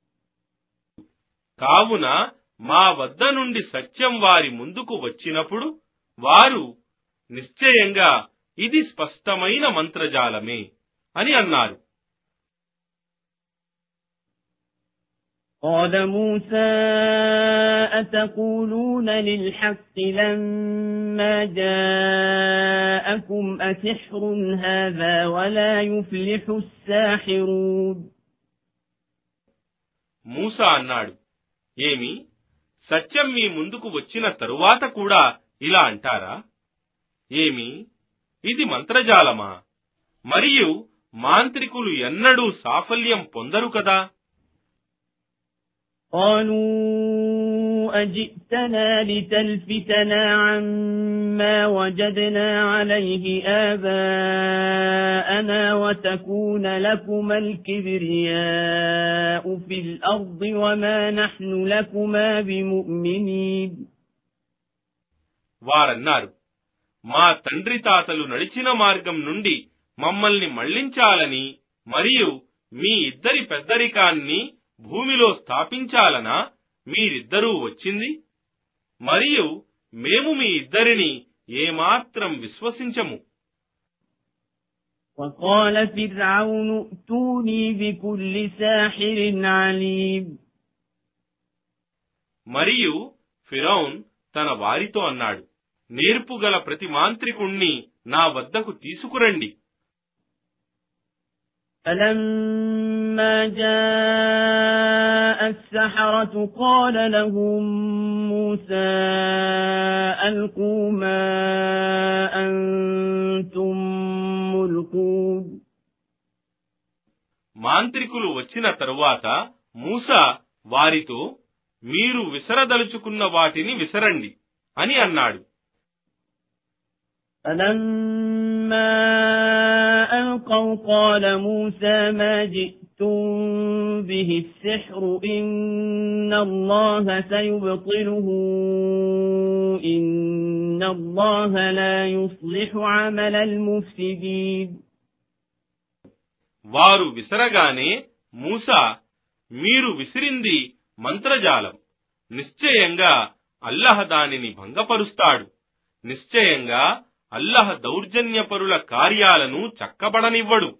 కావున మా వద్ద నుండి సత్యం వారి ముందుకు వచ్చినప్పుడు వారు నిశ్చయంగా ఇది స్పష్టమైన మంత్రజాలమే అని అన్నారు. قال موسى أتقولون للحق لما جاءكم أسحر هذا ولا يفلح الساحرون. మూసా అన్నాడు, ఏమి సత్యం మీ ముందుకు వచ్చిన తరువాత కూడా ఇలా అంటారా? ఏమి ఇది మంత్రజాలమా? మరియు మాంత్రికులు ఎన్నడూ సాఫల్యం పొందరు కదా. قالوا أجئتنا لتلفتنا عما وجدنا عليه آباءنا وتكون لكما الكبرياء في الأرض وما نحن لكما بمؤمنين. వారన్నారు, మా తండ్రి తాతలు నడిచిన మార్గం నుండి మమ్మల్ని మళ్లించాలని మరియు మీ ఇద్దరి పెద్దరికాన్ని భూమిలో స్థాపించాలనా మీరిద్దరూ వచ్చింది? మరియు మేము మీ ఇద్దరిని ఏమాత్రం విశ్వసించము. وقال فرعون ائتوني بكل ساحر عليم. మరియు ఫిరౌన్ తన వారితో అన్నాడు, నేర్పుగల ప్రతి మాంత్రికుణ్ణి నా వద్దకు తీసుకురండి. فلما جاء السحرة قال لهم موسى ألقوا ما أنتم ملقون. మాంత్రికులు వచ్చిన తరువాత మూసా వారితో, మీరు విసరదలుచుకున్న వాటిని విసరండి అని అన్నాడు. فلما ألقوا قال موسى ما جئتم به السحر إن الله سيبطله إن الله لا يصلح عمل المفسدين. వారు విసరగానే మూసా, మీరు విసిరింది మంత్రజాలం, నిశ్చయంగా అల్లహ దానిని భంగపరుస్తాడు, నిశ్చయంగా అల్లహ దౌర్జన్యపరుల కార్యాలను చక్కబడనివ్వడు.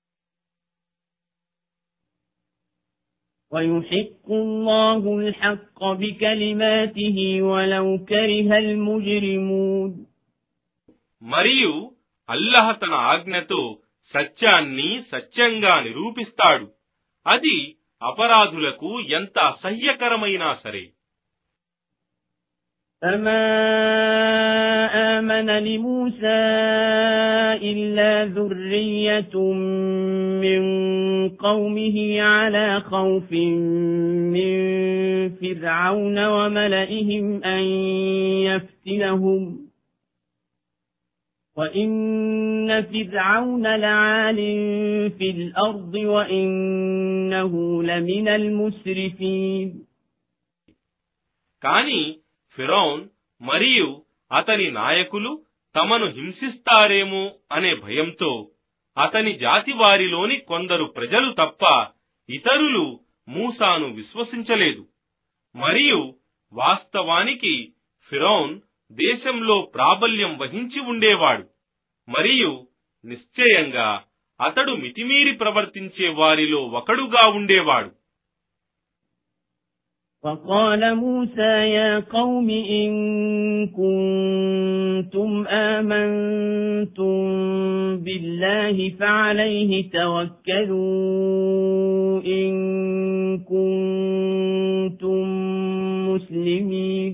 ويحق الله الحق بكلماته ولو كره المجرمون. మరియు అల్లహ తన ఆజ్ఞతో సత్యాన్ని సత్యంగా నిరూపిస్తాడు, అది అపరాధులకు ఎంత అసహ్యకరమైనా సరే. فما آمن لموسى إلا ذرية من قومه على خوف من فرعون وملئهم أن يفتنهم وإن فرعون لعال في الأرض وإنه لمن المسرفين. కాని ఫిరౌన్ మరియు అతని నాయకులు తమను హింసిస్తారేమో అనే భయంతో అతని జాతి వారిలోని కొందరు ప్రజలు తప్ప ఇతరులు మూసాను విశ్వసించలేదు. మరియు వాస్తవానికి ఫిరౌన్ దేశంలో ప్రాబల్యం వహించి ఉండేవాడు, మరియు నిశ్చయంగా అతడు మితిమీరి ప్రవర్తించే వారిలో ఒకడుగా ఉండేవాడు. وقال موسى يا قوم إن كنتم آمنتم بالله فعليه توكلوا إن كنتم مسلمين.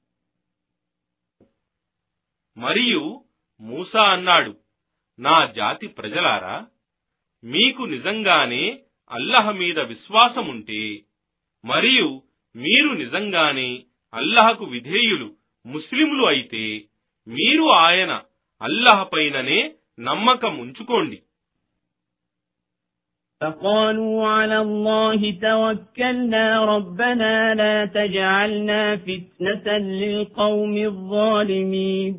మరియు మూసా అన్నాడు, నా జాతి ప్రజలారా, మీకు నిజంగానే అల్లహ మీద విశ్వాసముంటే మరియు మీరు నిజంగానే అల్లహకు విధేయులు ముస్లిములు అయితే మీరు ఆయన అల్లహ పైననే నమ్మకం ఉంచుకోండి. فقالوا على الله توكلنا ربنا لا تجعلنا فتنة للقوم الظالمين.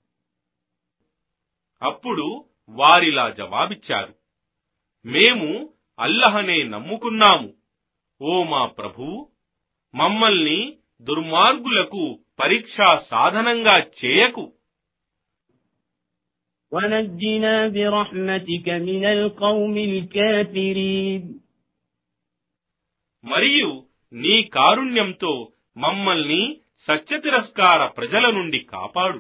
అప్పుడు వారిలా జవాబిచ్చారు, మేము అల్లహనే నమ్ముకున్నాము, ఓ మా ప్రభువు, మమ్మల్ని దుర్మార్గులకు పరీక్షా సాధనంగా చేయకు. ونجنا برحمتك من القوم الكافرين. మరియు నీ కారుణ్యంతో మమ్మల్ని సత్యతిరస్కార ప్రజల నుండి కాపాడు.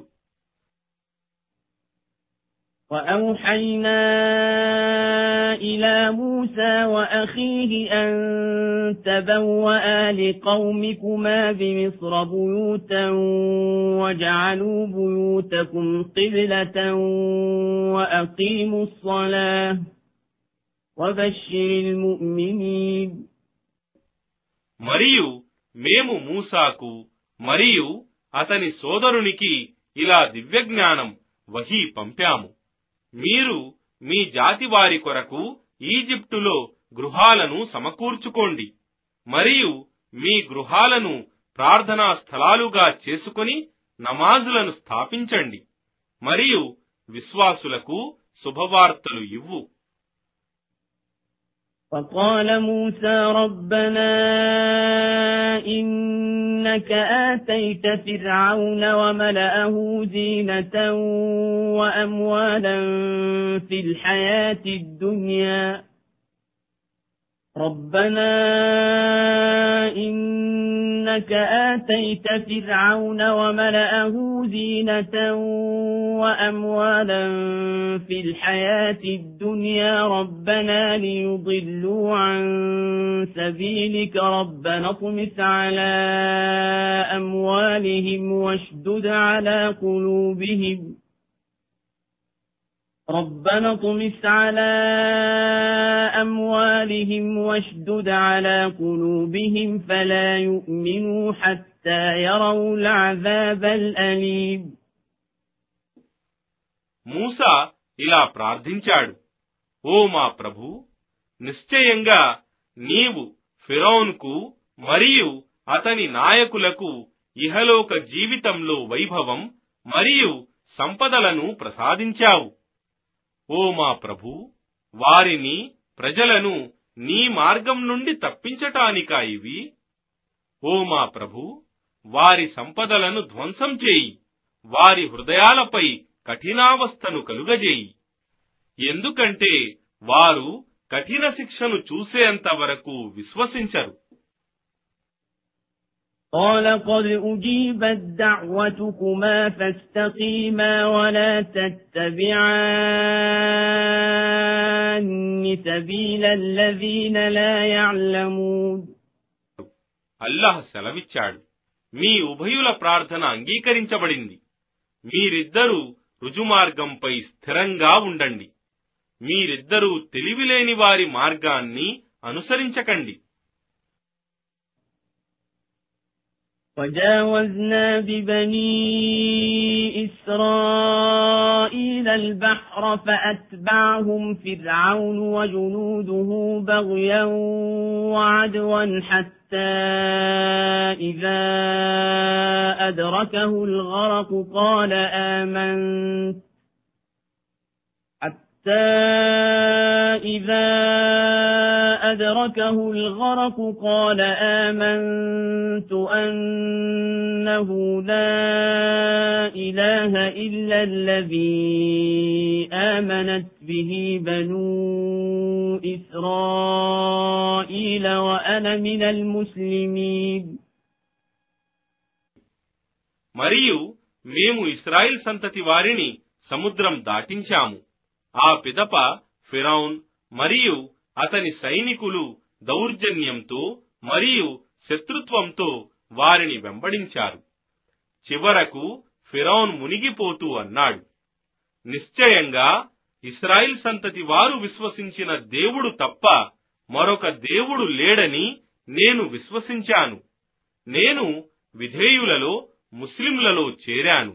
وأوحينا إلى موسى وأخيه أن تبوأ لقومكما بمصر بيوتا وجعلوا بيوتكم قبلة وأقيموا الصلاة وبشر المؤمنين. మరియు మేము మూసాకు మరియు అతని సోదరునికి ఇలా దివ్యజ్ఞానం వహీ పంపాము, మీరు మీ జాతి వారి కొరకు ఈజిప్టులో గృహాలను సమకూర్చుకోండి మరియు మీ గృహాలను ప్రార్థనా స్థలాలుగా చేసుకుని నమాజులను స్థాపించండి మరియు విశ్వాసులకు శుభవార్తలు ఇవ్వు. وقال موسى ربنا إنك آتيت فرعون وملأه زينة وأموالا في الحياة الدنيا ربنا إنك آتيت فرعون وملأه زينة وأموالا في الحياة الدنيا ربنا ليضلوا عن سبيلك ربنا اطمس على أموالهم واشدد على قلوبهم ربنا اطمس على أموالهم واشدد على قلوبهم فلا يؤمنوا حتى يروا العذاب الأليم. మూసా ఇలా ప్రార్థించాడు, ఓ మా ప్రభు, నిశ్చయంగా నీవు ఫిరౌన్కు మరియు అతని నాయకులకు ఇహలోక జీవితంలో వైభవం మరియు సంపదలను ప్రసాదించావు. ఓ మా ప్రభూ, వారిని ప్రజలను నీ మార్గం నుండి తప్పించటానికా ఇవి? ఓ మా ప్రభూ, వారి సంపదలను ధ్వంసం చేయి, వారి హృదయాలపై కఠినావస్థను కలుగజేయి, ఎందుకంటే వారు కఠిన శిక్షను చూసేంత వరకు విశ్వసించరు. قال قد أجيبت دعوتكما فاستقيما ولا تتبعان سبيل الذين لا يعلمون. అల్లాహ్ సెలవిచ్చాడు, మీ ఉభయుల ప్రార్థన అంగీకరించబడింది. మీరిద్దరూ రుజుమార్గంపై స్థిరంగా ఉండండి. మీరిద్దరూ తెలివిలేని వారి మార్గాన్ని అనుసరించకండి. وجاوزنا ببني إسرائيل البحر فأتبعهم فرعون وجنوده بغيا وعدوا حتى إذا أدركه الغرق قال آمنت حتى إذا أدركه الغرق قال آمنت أنه لا إله إلا الذي آمنت به بنو إسرائيل وأنا من المسلمين. మరియు మేము ఇశ్రాయేల్ సంతతి వారిని సముద్రం దాటించాము. ఆ పిదప ఫిరౌన్ మరియు అతని సైనికులు దౌర్జన్యంతో మరియు శత్రుత్వంతో వారిని వెంబడించారు. చివరకు ఫిరౌన్ మునిగిపోతూ అన్నాడు, నిశ్చయంగా ఇశ్రాయేల్ సంతతి వారు విశ్వసించిన దేవుడు తప్ప మరొక దేవుడు లేడని నేను విశ్వసించాను. నేను విధేయులలో ముస్లింలలో చేరాను.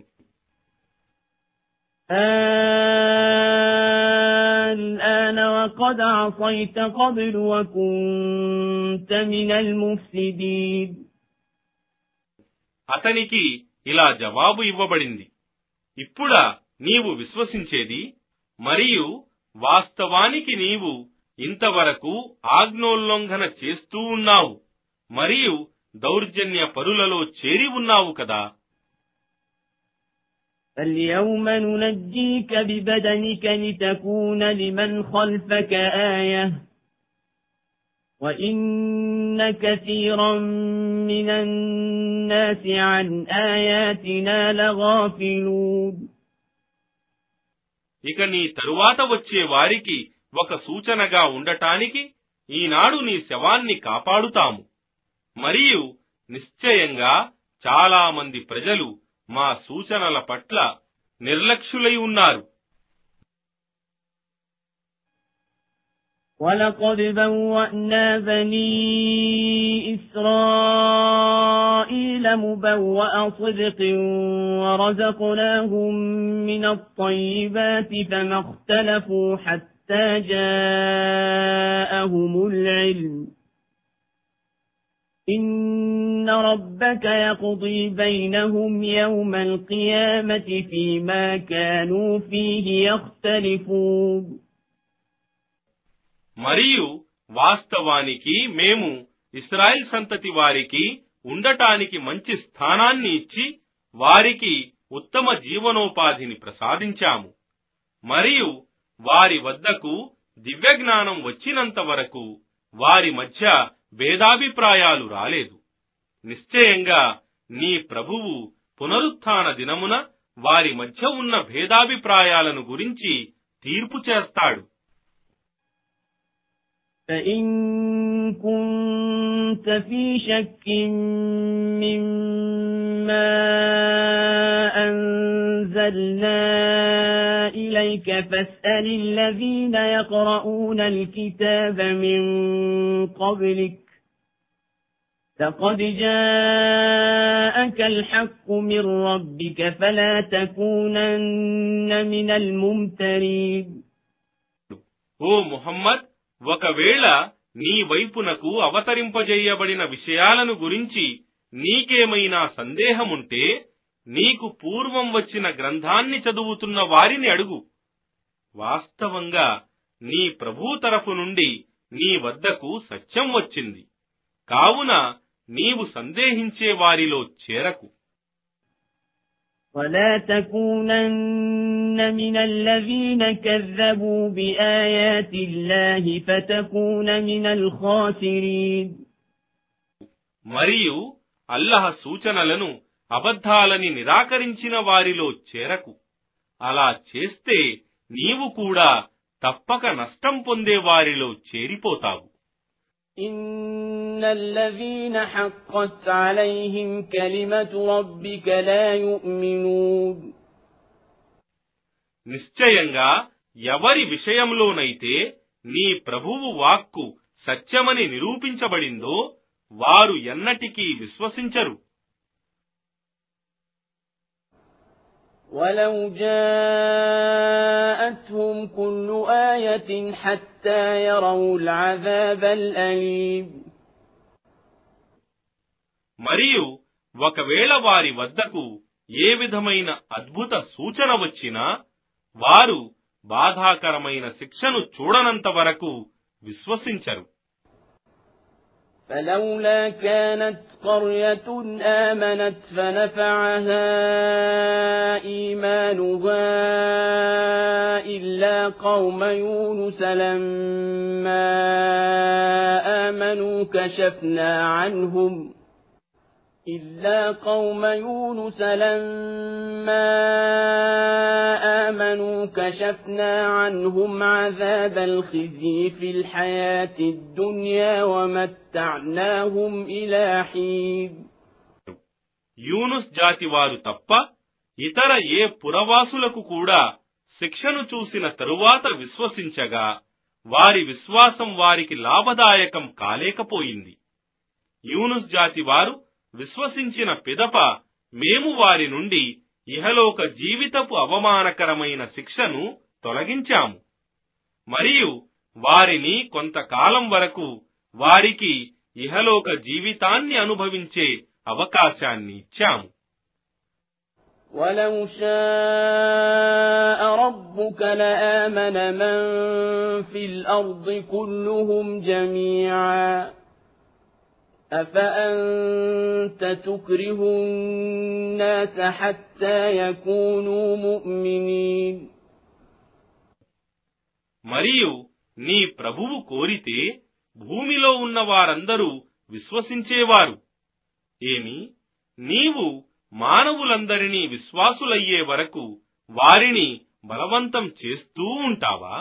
الآن وقد عصيت قبل وكنت من المفسدين. అతనికి ఇలా జవాబు ఇవ్వబడింది, ఇప్పుడా నీవు విశ్వసించేది? మరియు వాస్తవానికి నీవు ఇంతవరకు ఆజ్ఞోల్లంఘన చేస్తూ ఉన్నావు మరియు దౌర్జన్య పరులలో చేరి ఉన్నావు కదా. فاليوم ننجيك ببدنك لتكون لمن خلفك آية وإن كثيرا من الناس عن آياتنا لغافلون. ఇక నీ తరువాత వచ్చే వారికి ఒక సూచనగా ఉండటానికి ఈనాడు నీ శవాన్ని కాపాడుతాము. మరియు నిశ్చయంగా చాలా మంది ప్రజలు మా సూచనల పట్ల నిర్లక్ష్యులై ఉన్నారు. وَلَقَدْ بَوَّأْنَا بَنِي إِسْرَائِيلَ مُبَوَّأَ صِدْقٍ وَرَزَقْنَاهُم مِّنَ الطَّيِّبَاتِ فَمَا اخْتَلَفُوا حَتَّى جَاءَهُمُ الْعِلْمُ إِنَّ رَبَّكَ يَقْضِي بَيْنَهُمْ يَوْمَ الْقِيَامَةِ فِيمَا كَانُوا فِيهِ يَخْتَلِفُونَ. మరియు వాస్తవానికి మేము ఇశ్రాయేల్ సంతతి వారికి ఉండటానికి మంచి స్థానాన్ని ఇచ్చి వారికి ఉత్తమ జీవనోపాధిని ప్రసాదించాము. మరియు వారి వద్దకు దివ్యజ్ఞానం వచ్చినంత వరకు వారి మధ్య భేదాభిప్రాయాలు రాలేదు. నిశ్చయంగా నీ ప్రభువు పునరుత్థాన దినమున వారి మధ్య ఉన్న భేదాభిప్రాయాలను గురించి తీర్పు చేస్తాడు. فَإِن كُنتَ فِي شَكٍّ مِّمَّا أَنزَلْنَا إِلَيْكَ فَاسْأَلِ الَّذِينَ يَقْرَؤُونَ الْكِتَابَ مِن قَبْلِكَ لَقَدْ جَاءَكَ الْحَقُّ مِن رَّبِّكَ فَلَا تَكُونَنَّ مِنَ الْمُمْتَرِينَ. ఓ ముహమ్మద్, ఒకవేళ నీ వైపునకు అవతరింపజేయబడిన విషయాలను గురించి నీకేమైనా సందేహముంటే నీకు పూర్వం వచ్చిన గ్రంథాన్ని చదువుతున్న వారిని అడుగు. వాస్తవంగా నీ ప్రభు తరఫు నుండి నీ వద్దకు సత్యం వచ్చింది, కావున నీవు సందేహించే వారిలో చేరకు. وَلَا تَكُونَنَّ مِنَ الَّذِينَ كَذَّبُوا بِآيَاتِ اللَّهِ فَتَكُونَ مِنَ الْخَاسِرِينَ. మరియు అల్లహ సూచనలను అబద్ధాలని నిరాకరించిన వారిలో చేరకు. అలా చేస్తే నీవు కూడా తప్పక నష్టం పొందే వారిలో చేరిపోతావు. إِنَّ الَّذِينَ حَقَّتْ عَلَيْهِمْ كَلِمَةُ رَبِّكَ لَا يُؤْمِنُونَ. నిశ్చయంగా ఎవరి విషయంలోనైతే నీ ప్రభువు వాక్కు సత్యమని నిరూపించబడిందో వారు ఎన్నటికీ విశ్వసించరు. وَلَوْ جَاءَتْهُمْ كُلُّ آيَةٍ حَتَّى يَرَوْا الْعَذَابَ الْأَلِيمَ. మరియు ఒకవేళ వారి వద్దకు ఏ విధమైన అద్భుత సూచన వచ్చినా వారు బాధాకరమైన శిక్షను చూడనంత వరకు విశ్వసించరు. فَلَوْلَا كَانَتْ قَرْيَةٌ آمَنَتْ فَنَفَعَهَا إِيمَانُهَا إِلَّا قَوْمَ يُونُسَ لَمَّا آمَنُوا كَشَفْنَا عَنْهُمْ إِلَّا قَوْمَ يُونُسَ لَمَّا آمَنُوا كَشَفْنَا عَنْهُمْ عَذَابَ الْخِزْيِ فِي الْحَيَاةِ الدُّنْيَا وَمَتَّعْنَاهُمْ إِلَى حِينٍ. యూనుస్ జాతి వారు తప్ప ఇతర ఏ పురవాసులకు కూడా శిక్షను చూసిన తరువాత విశ్వసించగా వారి విశ్వాసం వారికి లాభదాయకం కాలేకపోయింది. యూనుస్ జాతి వారు విశ్వసించిన పిదప మేము వారి నుండి ఇహలోక జీవితపు అవమానకరమైన శిక్షను తొలగించాము, మరియు వారిని కొంతకాలం వరకు వారికి ఇహలోక జీవితాన్ని అనుభవించే అవకాశాన్ని ఇచ్చాము. وَلَوْ شَاءَ رَبُّكَ لَآمَنَ مَن فِي الْأَرْضِ كُلُّهُمْ جَمِيعًا أَفَأَنْتَ تُكْرِهُ النَّاسَ حَتَّى يَكُونُوا مُؤْمِنِينَ. మరియు నీ ప్రభువు కోరితే భూమిలో ఉన్న వారందరూ విశ్వసించేవారు. ఏమి, నీవు మానవులందరినీ విశ్వాసులయ్యే వరకు వారిని బలవంతం చేస్తూ ఉంటావా?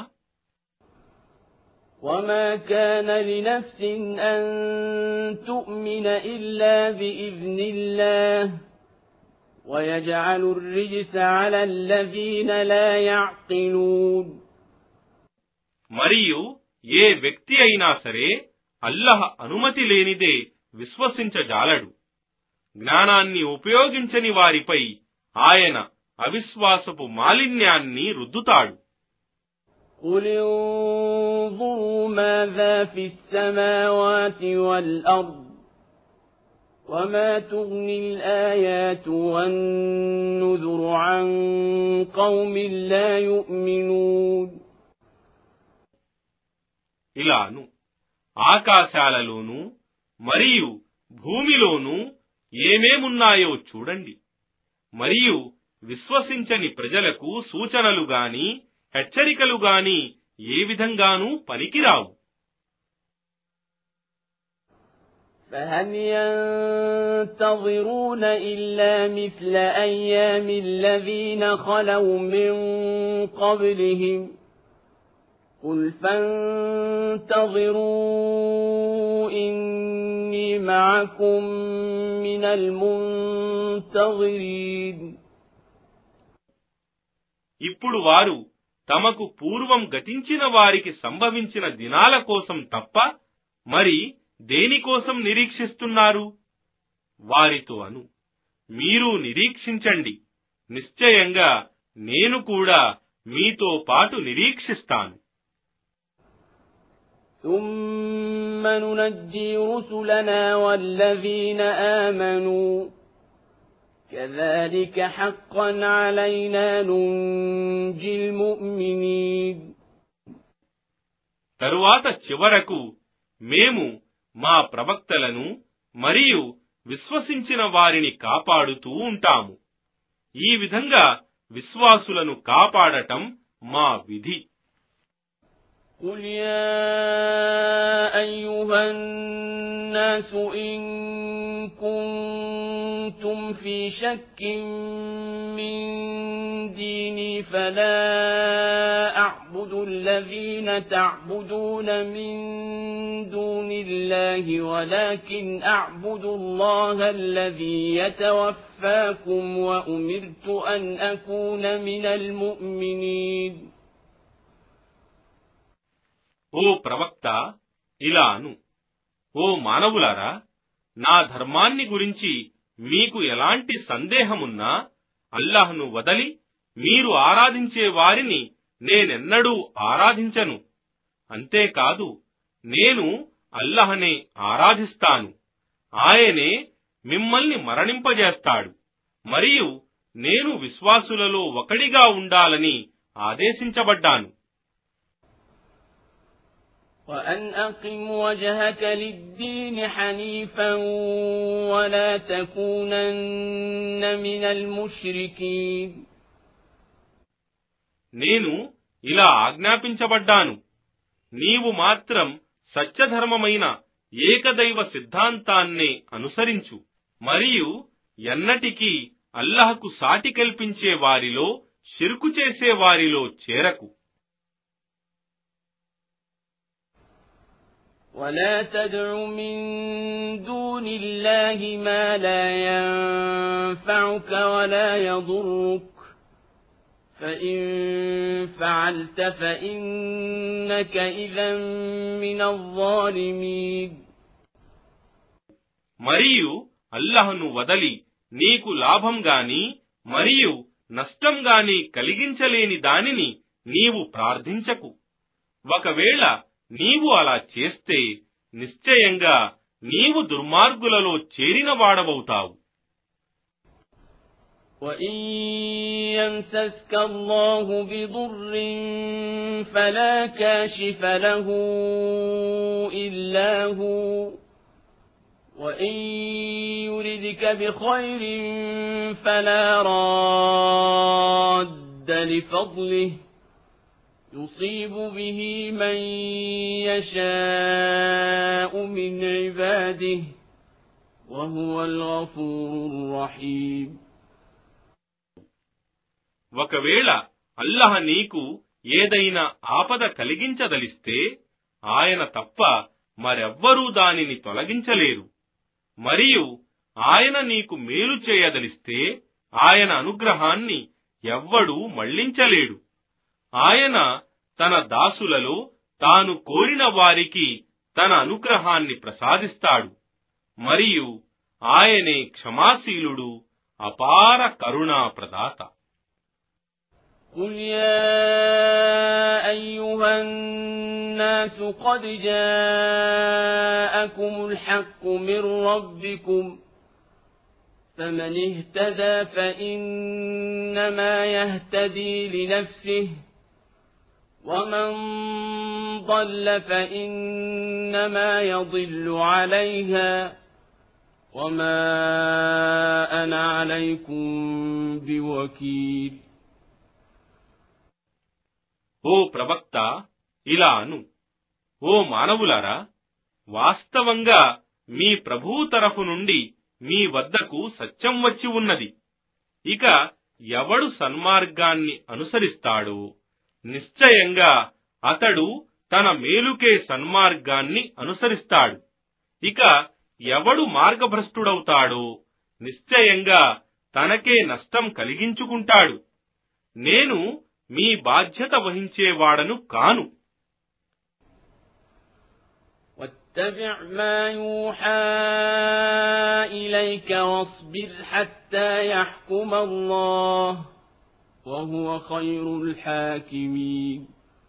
وَمَا كَانَ لِنَفْسٍ أَن تُؤْمِنَ إِلَّا بِإِذْنِ اللَّهِ وَيَجْعَلُ الرِّجْسَ عَلَى الَّذِينَ لَا يَعْقِلُونَ. మరియు ఏ వ్యక్తి అయినా సరే అల్లహ అనుమతి లేనిదే విశ్వసించజాలడు. జ్ఞానాన్ని ఉపయోగించని వారిపై ఆయన అవిశ్వాసపు మాలిన్యాన్ని రుద్దుతాడు. قُلِ انظُرُوا مَاذَا فِي السَّمَاوَاتِ وَالْأَرْضِ وَمَا تُغْنِي الْآيَاتُ وَالنُّذُرُ عَن قَوْمٍ لَّا يُؤْمِنُونَ. ఇలాను ఆకాశాలలోనూ మరియు భూమిలోనూ ఏమేమున్నాయో చూడండి. మరియు విశ్వసించని ప్రజలకు సూచనలు గాని హెచ్చరికలు గాని ఏ విధంగానూ పనికిరావు. فهل ينتظرون إلا مثل أيام الذين خلوا من قبلهم قل فانتظروا إني معكم من المنتظرين. ఇప్పుడు వారు తమకు పూర్వం గతించిన వారికి సంభవించిన దినాల కోసం తప్ప మరి దేనికోసం నిరీక్షిస్తున్నారు? వారితో అను, మీరు నిరీక్షించండి, నిశ్చయంగా నేను కూడా మీతో పాటు నిరీక్షిస్తాను. ثم ننجي رسلنا والذين آمنوا كذلك حقا علينا ننجي المؤمنين. తరువాత చివరకు మేము మా ప్రవక్తలను మరియు విశ్వసించిన వారిని కాపాడుతూ ఉంటాము. ఈ విధంగా విశ్వాసులను కాపాడటం మా విధి. قل يا أيها الناس إن كنتم في شك من ديني فلا أعبد الذين تعبدون من دون الله ولكن أعبد الله الذي يتوفاكم وأمرت أن أكون من المؤمنين. ఓ ప్రవక్త, ఇలా అను, ఓ మానవులారా, నా ధర్మాన్ని గురించి మీకు ఎలాంటి సందేహమున్నా అల్లాహ్ను వదలి మీరు ఆరాధించే వారిని నేనెన్నడూ ఆరాధించను. అంతేకాదు, నేను అల్లాహ్నే ఆరాధిస్తాను. ఆయనే మిమ్మల్ని మరణింపజేస్తాడు మరియు నేను విశ్వాసులలో ఒకడిగా ఉండాలని ఆదేశించబడ్డాను. وأن أقم وجهك للدين حنيفا ولا تكونن من المشركين. నేను ఇలా ఆజ్ఞాపించబడ్డాను, నీవు మాత్రం సత్యధర్మమైన ఏకదైవ సిద్ధాంతాన్నే అనుసరించు మరియు ఎన్నటికీ అల్లాహ్కు సాటి కల్పించే వారిలో షిర్కు చేసే వారిలో చేరకు. ولا تدع من دون الله ما لا ينفعك ولا يضرك فإن فعلت فإنك إذا من الظالمين. మరియు అల్లాహ్ను వదలి నీకు లాభం గాని మరియు నష్టం గాని కలిగించలేని దానిని నీవు ప్రార్థించకు. ఒకవేళ నీవు అలా చేస్తే నిశ్చయంగా నీవు దుర్మార్గులలో చేరిన వాడవవుతావు. وَإِن يَمْسَسْكَ اللَّهُ بِضُرٍّ فَلَا كَاشِفَ لَهُ إِلَّا هُوَ وَإِن يُرِدْكَ بِخَيْرٍ فَلَا رَادَّ لِفَضْلِهِ يُصِيبُ بِهِ مَن يَشَاءُ مِنْ عِبَادِهِ وَهُوَ الْغَفُورُ الرَّحِيمُ. ఒకవేళ అల్లాహ్ నీకు ఏదైనా ఆపద కలిగించదలిస్తే ఆయన తప్ప మరెవ్వరూ దానిని తొలగించలేరు. మరియు ఆయన నీకు మేలు చేయదలిస్తే ఆయన అనుగ్రహాన్ని ఎవ్వడూ మళ్లించలేడు. ఆయన తన దాసులలో తాను కోరిన వారికి తన అనుగ్రహాన్ని ప్రసాదిస్తాడు మరియు ఆయనే క్షమాశీలుడు, అపార కరుణా ప్రదాత. قُلْ يَا أَيُّهَا النَّاسُ قَدْ جَاءَكُمُ الْحَقُّ مِنْ رَبِّكُمْ فَمَنِ اهْتَدَى فَإِنَّمَا يَهْتَدِي لِنَفْسِهِ ومن ضل فإنما يضل عليها وما أنا عليكم بوكيل. ఓ ప్రవక్త, ఇలా అను, ఓ మానవులారా, వాస్తవంగా మీ ప్రభువు తరఫు నుండి మీ వద్దకు సత్యం వచ్చి ఉన్నది. ఇక ఎవడు సన్మార్గాన్ని అనుసరిస్తాడో నిశ్చయంగా అతడు తన మేలుకే సన్మార్గాన్ని అనుసరిస్తాడు. ఇక ఎవడు మార్గభ్రష్టుడవుతాడో నిశ్చయంగా తనకే నష్టం కలిగించుకుంటాడు. నేను మీ బాధ్యత వహించేవాడను కాను. واتبع ما يوحى إليك واصبر حتى يحكم الله وهو خير الحاكمين.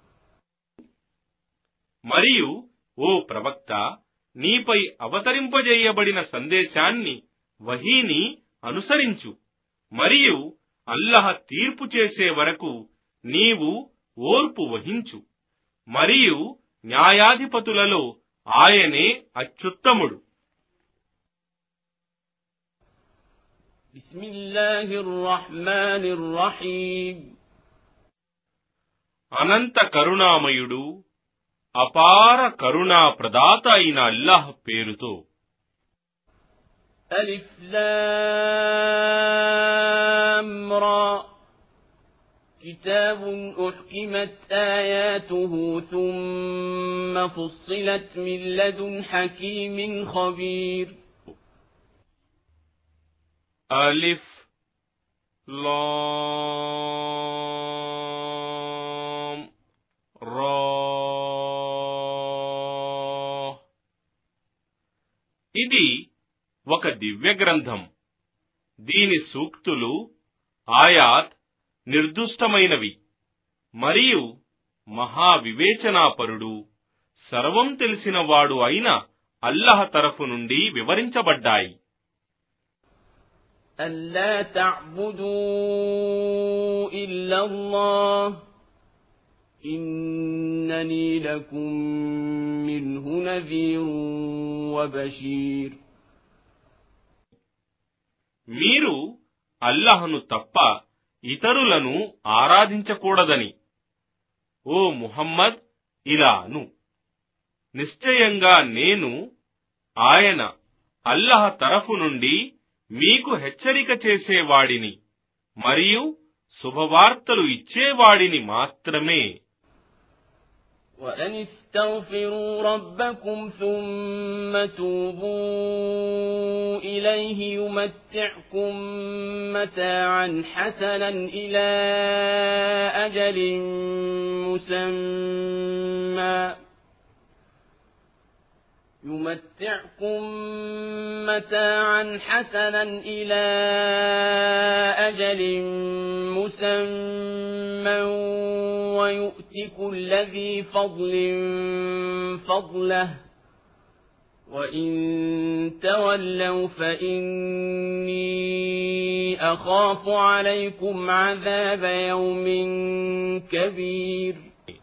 మరియు ఓ ప్రవక్త, నీపై అవతరింపజేయబడిన సందేశాన్ని వహీని అనుసరించు. మరియు అల్లహ తీర్పు చేసే వరకు నీవు ఓర్పు వహించు. మరియు న్యాయాధిపతులలో ఆయనే అత్యుత్తముడు. బిస్మిల్లాహిర్ రహ్మానిర్ రహీమ్. అనంత కరుణామయుడు, అపార కరుణా ప్రదాత అయిన అల్లాహ్ పేరుతో. అలిఫ్ లామ్ రా. كتاب أحكمت آياته ثم فصلت من لدن حكيم خبير. ألف لام را. ఇది ఒక దివ్య గ్రంథం. దీని సూక్తులు, ఆయాత్ నిర్దుష్టమైనవి మరియు మహావివేచనాపరుడు, సర్వం తెలిసినవాడు అయిన అల్లహ తరఫు నుండి వివరించబడ్డాయి. అల్లా తఅబుదు ఇల్లల్లాహ్ ఇన్ననీ లకుం మిన్హు నజీరున్ వబషీర్. మీరు అల్లహను తప్ప ఇతరులను ఆరాధించకూడదని ఓ ముహమ్మద్ ఇలా అను. నిశ్చయంగా నేను ఆయన అల్లహ తరఫు నుండి మీకు హెచ్చరిక చేసేవాడిని మరియు శుభవార్తలు ఇచ్చేవాడిని మాత్రమే. وَأَنِ اسْتَغْفِرُوا رَبَّكُمْ ثُمَّ تُوبُوا إِلَيْهِ يُمَتِّعْكُم مَّتَاعًا حَسَنًا إِلَى أَجَلٍ مُّسَمًّى يُمَتِّعْكُم مَّتَاعًا حَسَنًا إِلَى أَجَلٍ مُّسَمًّى وَيُؤْتِ كُلَّ ذِي فَضْلٍ فَضْلَهُ وَإِن تَوَلَّوْا فَإِنِّي أَخَافُ عَلَيْكُمْ عَذَابَ يَوْمٍ كَبِيرٍ.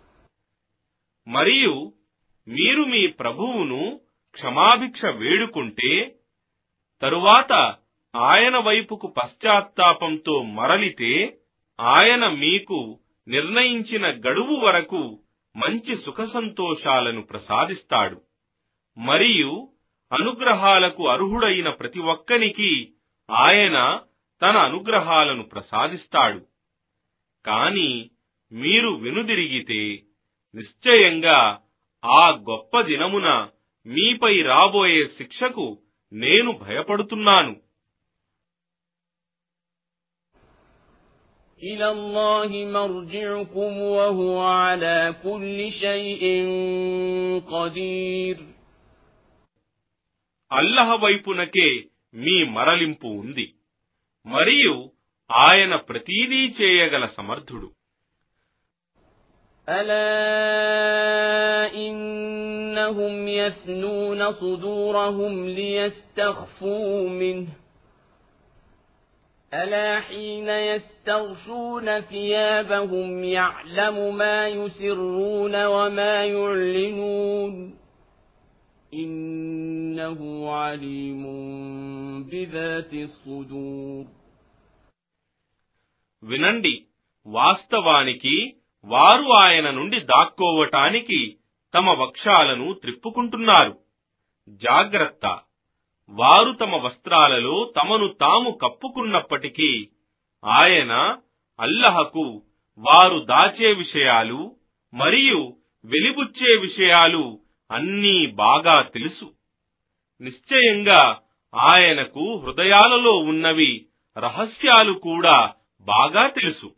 మరియు మీరు మీ ప్రభువును క్షమాభిక్ష వేడుకుంటే తరువాత ఆయన వైపుకు పశ్చాత్తాపంతో మరలితే ఆయన మీకు నిర్ణయించిన గడువు వరకు మంచి సుఖ సంతోషాలను ప్రసాదిస్తాడు. మరియు అనుగ్రహాలకు అర్హుడైన ప్రతి ఒక్కనికి ఆయన తన అనుగ్రహాలను ప్రసాదిస్తాడు. కాని మీరు వెనుదిరిగితే నిశ్చయంగా ఆ గొప్ప దినమున మీపై రాబోయే శిక్షకు నేను భయపడుతున్నాను. ఇలల్లాహి మర్జిఉకుం వహువ అలా కుల్లి షైఇన్ ఖదీర్. అల్లహ వైపునకే మీ మరలింపు ఉంది మరియు ఆయన ప్రతీదీ చేయగల సమర్థుడు. అలా ఇన్నహుం యస్నూన సుదూరహుం లియస్తఖ్ఫూ మిన్హు ألا حين يستغشون ثيابهم يعلم ما يسرون وما يعلنون إنه عليم بذات الصدور. వినండి, వాస్తవానికి వారు ఆయన నుండి దాక్కోవటానికి తమ వక్షాలను త్రిప్పుకుంటున్నారు. జాగ్రత్త, వారు తమ వస్త్రాలలో తమను తాము కప్పుకున్నప్పటికీ ఆయన అల్లహకు వారు దాచే విషయాలు మరియు వెలిబుచ్చే విషయాలు అన్నీ బాగా తెలుసు. నిశ్చయంగా ఆయనకు హృదయాలలో ఉన్నవి రహస్యాలు కూడా బాగా తెలుసు.